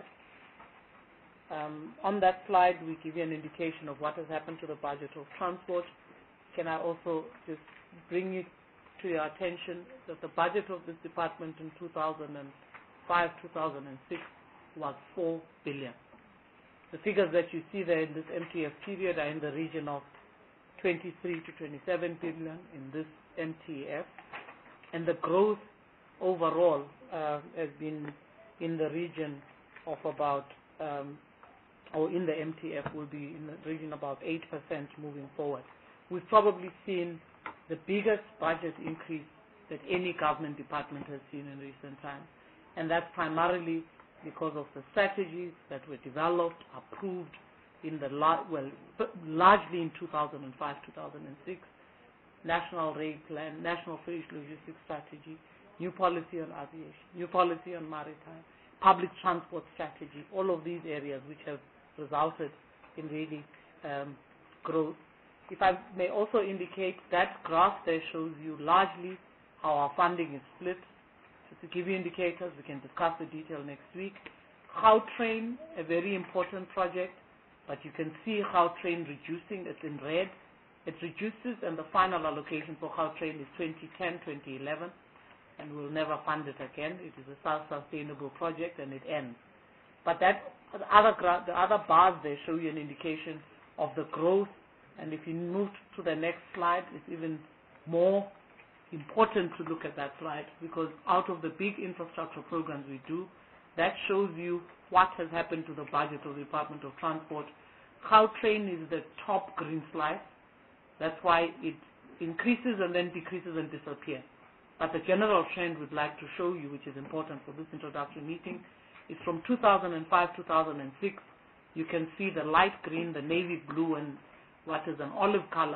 Um, on that slide, we give you an indication of what has happened to the budget of transport. Can I also just bring you to your attention that the budget of this department in two thousand five two thousand six was four billion. The figures that you see there in this M T F period are in the region of twenty-three to twenty-seven billion in this M T F, and the growth overall uh, has been in the region of about, um, or in the M T F will be in the region about eight percent moving forward. We've probably seen the biggest budget increase that any government department has seen in recent times, and that's primarily because of the strategies that were developed, approved in the, la well, largely in two thousand five two thousand six, National Rail Plan, National Freight Logistics Strategy, new policy on aviation, new policy on maritime, public transport strategy, all of these areas which have resulted in really um, growth. If I may also indicate, that graph there shows you largely how our funding is split. Just to give you indicators, we can discuss the detail next week. Gautrain, a very important project, but you can see Gautrain reducing. It's in red. It reduces, and the final allocation for Gautrain is twenty ten twenty eleven. And we'll never fund it again. It is a self-sustainable project, and it ends. But that the other the other bars there show you an indication of the growth. And if you move to the next slide, it's even more important to look at that slide, because out of the big infrastructure programs we do, that shows you what has happened to the budget of the Department of Transport. Gautrain is the top green slice. That's why it increases and then decreases and disappears. But the general trend we'd like to show you, which is important for this introductory meeting, is from two thousand five to two thousand six. You can see the light green, the navy blue, and what is an olive color,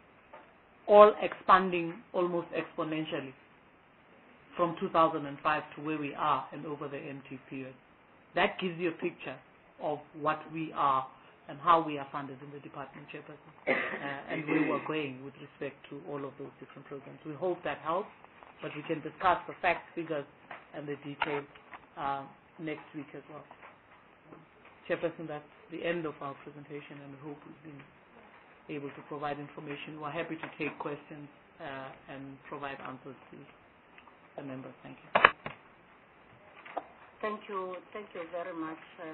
all expanding almost exponentially from two thousand five to where we are and over the M T period. That gives you a picture of what we are and how we are funded in the department, Chairperson, uh, and where we're going with respect to all of those different programs. We hope that helps, but we can discuss the facts, figures, and the details uh, next week as well. Chairperson, that's the end of our presentation, and we hope we've been able to provide information. We're happy to take questions uh, and provide answers to the members. Thank you. Thank you. Thank you very much. Uh,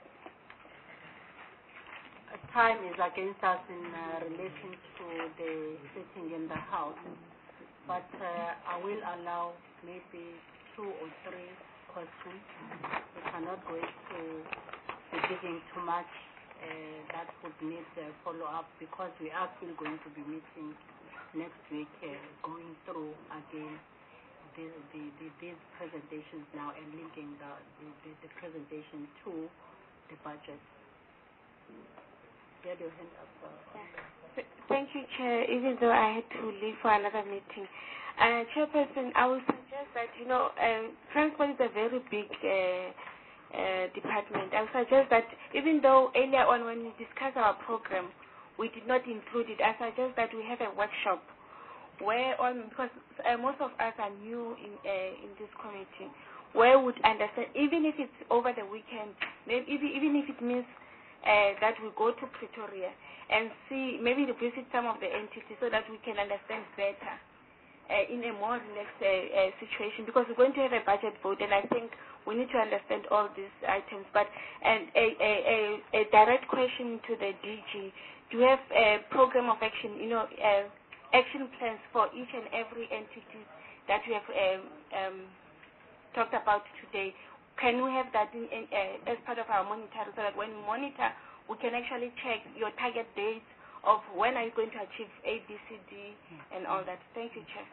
time is against us in uh, relation to the sitting in the House, but uh, I will allow maybe two or three questions. We cannot go into be digging too much. Uh, that would need uh, follow-up, because we are still going to be meeting next week, uh, going through again the, the, the, these presentations now and linking the, the, the presentation to the budget. You had your hand up. Uh, yeah. Thank you, Chair, even though I had to leave for another meeting. Uh, Chairperson, I would suggest that, you know, uh, transport is a very big uh, Uh, department. I suggest that even though earlier on when we discussed our program, we did not include it, I suggest that we have a workshop where on, because uh, most of us are new in uh, in this committee, where we would understand, even if it's over the weekend, maybe even if it means uh, that we go to Pretoria and see, maybe to visit some of the entities so that we can understand better uh, in a more relaxed uh, uh, situation, because we're going to have a budget vote, and I think we need to understand all these items. But and a, a, a, a direct question to the D G: do you have a program of action, you know, uh, action plans for each and every entity that we have um, um, talked about today? Can we have that in, in, uh, as part of our monitoring, so that when we monitor, we can actually check your target dates of when are you going to achieve A, B, C, D, and all that. Thank you, Chair.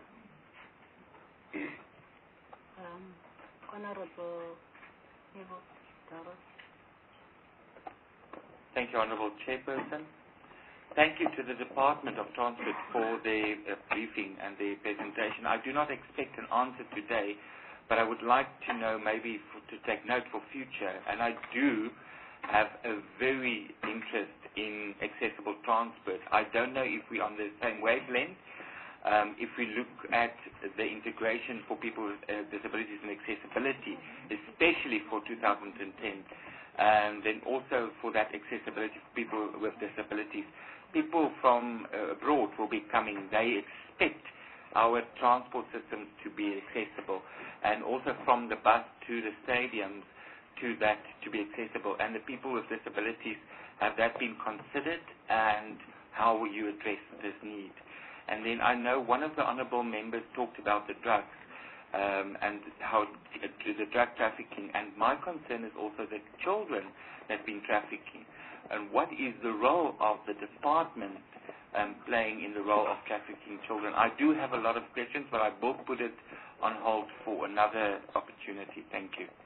Um, Honorable Evo Daro. Thank you, Honorable Chairperson. Thank you to the Department of Transport for the uh, briefing and the presentation. I do not expect an answer today, but I would like to know maybe for, to take note for future, and I do have a very interest in accessible transport. I don't know if we're on the same wavelength. Um, if we look at the integration for people with uh, disabilities and accessibility, especially for two thousand ten, and then also for that accessibility for people with disabilities. People from uh, abroad will be coming. They expect our transport systems to be accessible, and also from the bus to the stadiums to that to be accessible. And the people with disabilities, have that been considered, and how will you address this need? And then I know one of the honourable members talked about the drugs um, and how to the drug trafficking, and my concern is also the children that have been trafficking. And what is the role of the department um, playing in the role of trafficking children? I do have a lot of questions, but I will put it on hold for another opportunity. Thank you.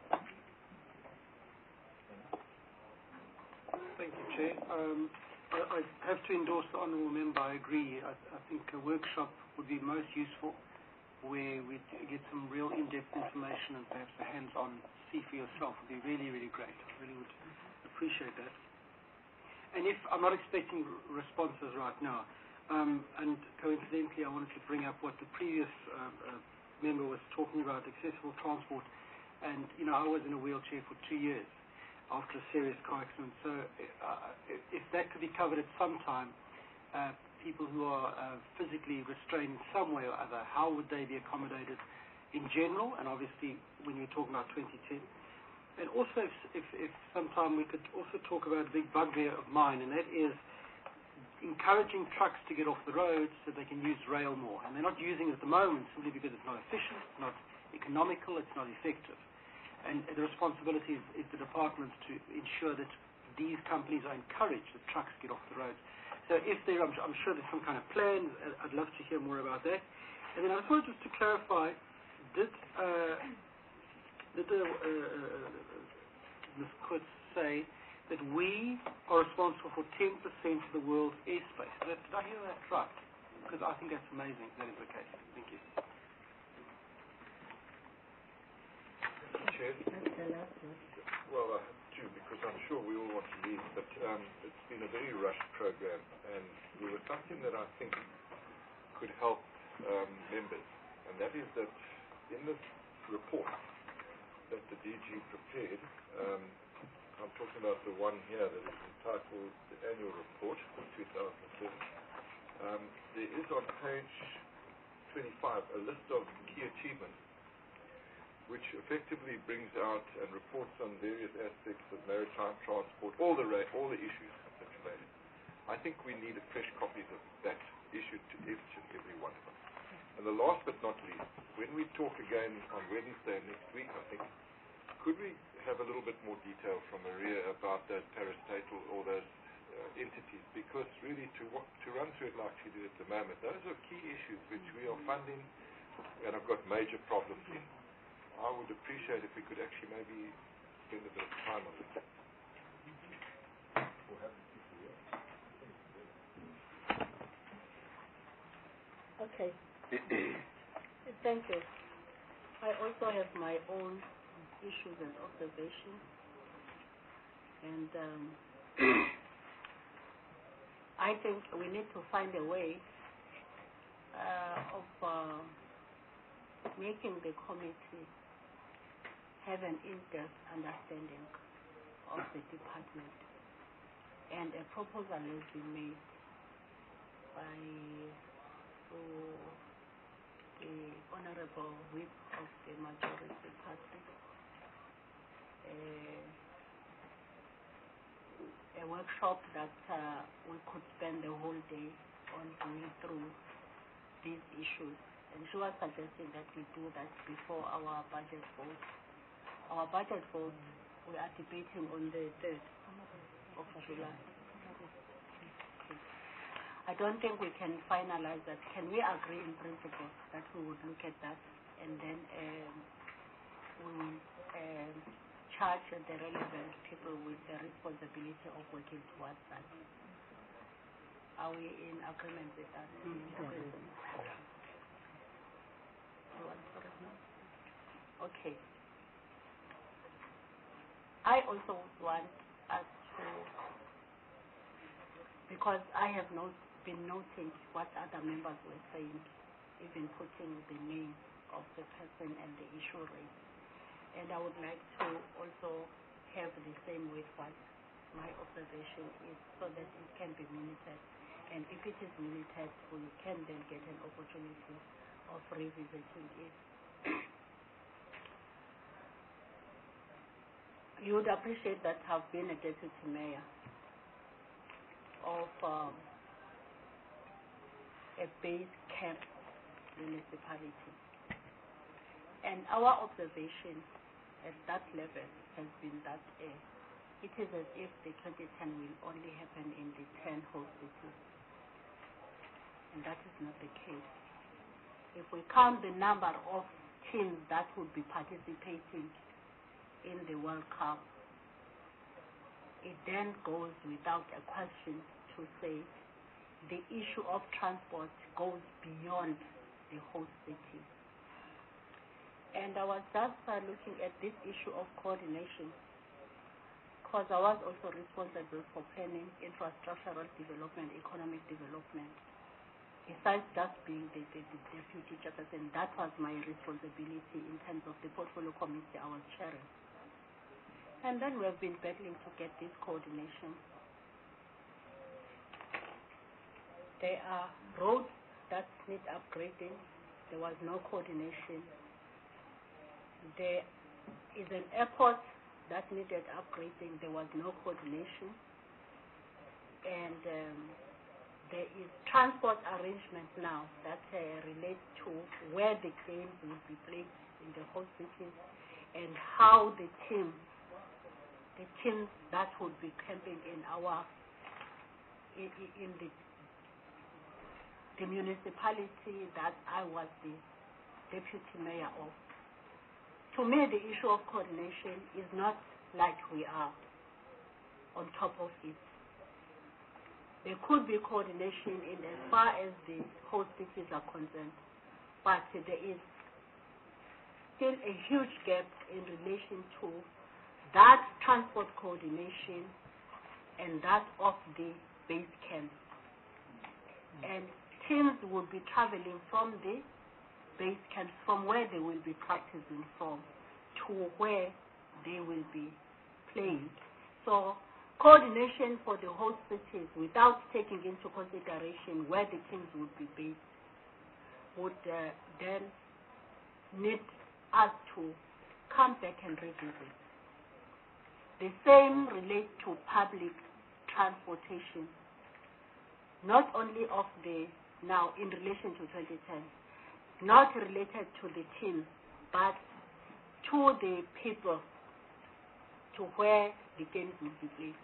Thank you, Chair. Um, I, I have to endorse the honourable member. I agree. I, I think a workshop would be most useful, where we get some real in-depth information and perhaps a hands-on see for yourself would be really, really great. I really would appreciate that. And if I'm not expecting responses right now, um, and coincidentally I wanted to bring up what the previous uh, uh, member was talking about, accessible transport, and you know I was in a wheelchair for two years after a serious car accident, so uh, if that could be covered at some time, uh, people who are uh, physically restrained in some way or other, how would they be accommodated in general, and obviously when you're talking about twenty ten. And also, if, if, if sometime we could also talk about a big bugbear of mine, and that is encouraging trucks to get off the road so they can use rail more. And they're not using it at the moment simply because it's not efficient, it's not economical, it's not effective. And the responsibility is, is the department to ensure that these companies are encouraged that trucks get off the road. So if there, I'm, I'm sure there's some kind of plan. I'd love to hear more about that. And then I just wanted just to clarify, did... Uh, Did the, uh, uh, Miz Coates say that we are responsible for ten percent of the world's airspace? Did I, did I hear that right? Because I think that's amazing if that is the case. Thank you. Chair? Well, I have to, because I'm sure we all want to leave, but um, it's been a very rushed program, and there was something that I think could help um, members, and that is that in this report that the D G prepared, um, I'm talking about the one here that is entitled the Annual Report for two thousand seven. Um, there is on page twenty-five a list of key achievements which effectively brings out and reports on various aspects of maritime transport, all the ra- all the issues that's related. I think we need a fresh copies of that issued to each and every one of us. And the last but not least, when we talk again on Wednesday next week, I think, could we have a little bit more detail from Maria about those parastatal or those uh, entities? Because really, to to run through it like she did at the moment, those are key issues which we are funding and have got major problems in. I would appreciate if we could actually maybe spend a bit of time on that. Okay. Thank you. I also have my own issues and observations, and um, I think we need to find a way uh, of uh, making the committee have an in-depth understanding of the department, and a proposal has been made by uh, the Honorable Whip of the Majority Party, uh, a workshop that uh, we could spend the whole day on going through these issues. And she was suggesting that we do that before our budget vote. Our budget vote, we are debating on the third of July. I don't think we can finalize that. Can we agree in principle that we would look at that and then um, we will um, charge the relevant people with the responsibility of working towards that? Are we in agreement with that? Mm-hmm. Okay. I also want us to, because I have not been noting what other members were saying, even putting the name of the person and the issue raised. And I would like to also have the same with what my observation is, so that it can be minuted. And if it is minuted, we can then get an opportunity of revisiting it. You would appreciate that I've been a deputy mayor of um, a base camp municipality. And our observation at that level has been that uh, it is as if the twenty ten will only happen in the ten host cities. And that is not the case. If we count the number of teams that would be participating in the World Cup, it then goes without a question to say the issue of transport goes beyond the host cities. And I was just uh, looking at this issue of coordination, because I was also responsible for planning, infrastructural development, economic development. Besides just being the, the, the deputy chairperson, that was my responsibility in terms of the portfolio committee I was chairing. And then we have been battling to get this coordination. There are roads that need upgrading. There was no coordination. There is an airport that needed upgrading. There was no coordination. And um, there is transport arrangements now that uh, relate to where the games will be played in the host cities and how the team the teams that would be camping in our in, in the the municipality that I was the deputy mayor of. To me, the issue of coordination is not like we are on top of it. There could be coordination in as far as the host cities are concerned, but there is still a huge gap in relation to that transport coordination and that of the base camp. And teams will be traveling from the base camp, from where they will be practicing from, to where they will be playing. So coordination for the host cities without taking into consideration where the teams would be based would uh, then need us to come back and revisit. The same relates to public transportation, not only of the, now in relation to twenty ten, not related to the team, but to the people, to where the games will be played.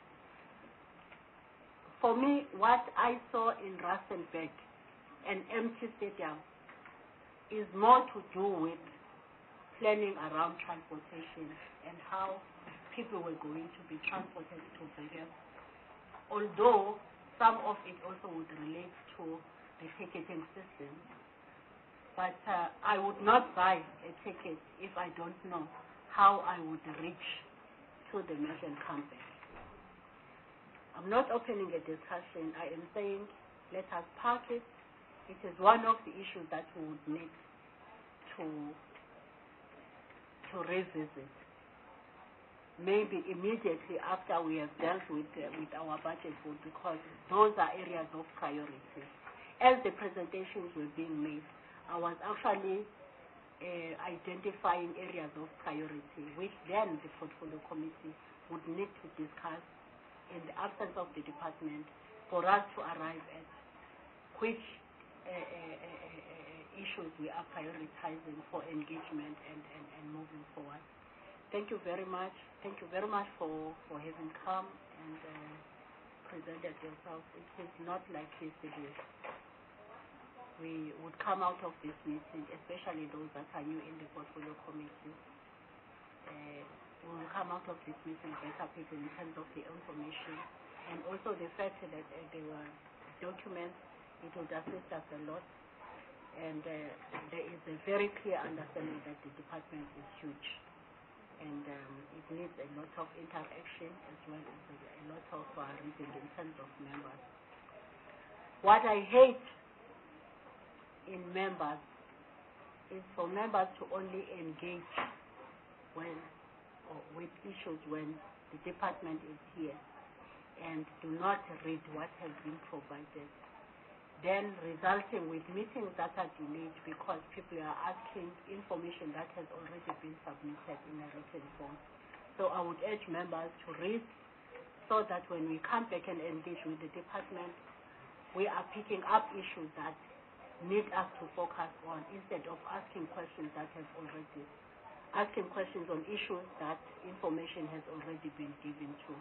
For me, what I saw in Rustenburg, an empty stadium, is more to do with planning around transportation and how people were going to be transported to various, although some of it also would relate to the ticketing system. But uh, I would not buy a ticket if I don't know how I would reach to the mission campus. I'm not opening a discussion. I am saying let us park it. It is one of the issues that we would need to, to revisit. Maybe immediately after we have dealt with uh, with our budget vote, because those are areas of priority. As the presentations were being made, I was actually uh, identifying areas of priority, which then the portfolio committee would need to discuss in the absence of the department for us to arrive at which uh, uh, uh, issues we are prioritizing for engagement and, and, and moving forward. Thank you very much. Thank you very much for, for having come and uh, presented yourself, it is not like yesterday. We would come out of this meeting, especially those that are new in the portfolio committee. Uh, we will come out of this meeting better people in terms of the information, and also the fact that uh, there were documents. It would assist us a lot, and uh, there is a very clear understanding that the department is huge, and um, it needs a lot of interaction as well as a, a lot of uh, reading in terms of members. What I hate in members is for members to only engage when or with issues when the department is here and do not read what has been provided, then resulting with meetings that are delayed because people are asking information that has already been submitted in a written form. So I would urge members to read so that when we come back and engage with the department, we are picking up issues that need us to focus on instead of asking questions that have already asking questions on issues that information has already been given to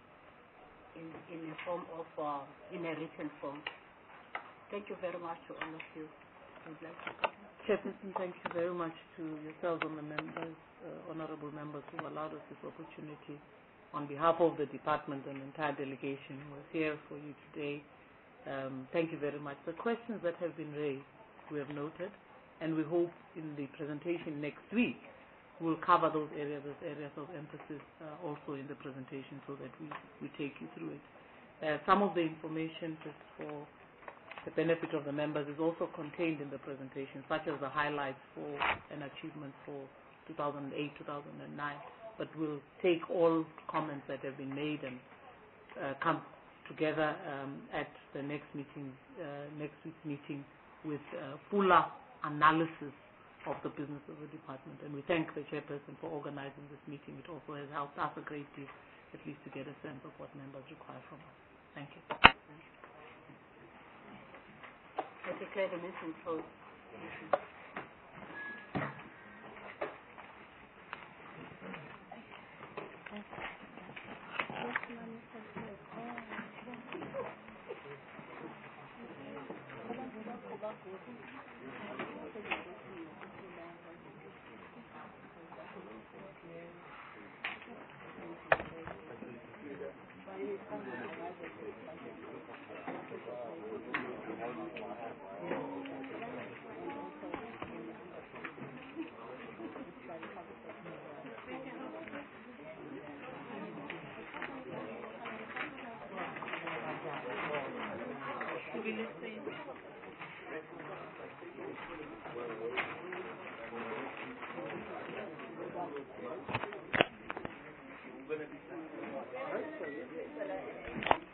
in, in a form of, uh, in a written form. Thank you very much to all of you. Like Chairperson, thank you very much to yourselves and the members, uh, honorable members who allowed us this opportunity. On behalf of the department and the entire delegation who is here for you today, um, thank you very much. The questions that have been raised, we have noted, and we hope in the presentation next week we'll cover those areas as areas of emphasis uh, also in the presentation so that we, we take you through it. Uh, some of the information, just for the benefit of the members, is also contained in the presentation, such as the highlights for and achievements for two thousand eight, two thousand nine. But we'll take all comments that have been made and uh, come together um, at the next meeting, uh, next week's meeting, with uh, fuller analysis of the business of the department. And we thank the chairperson for organizing this meeting. It also has helped us a great deal, at least to get a sense of what members require from us. Thank you. I declare the meeting closed. Going to be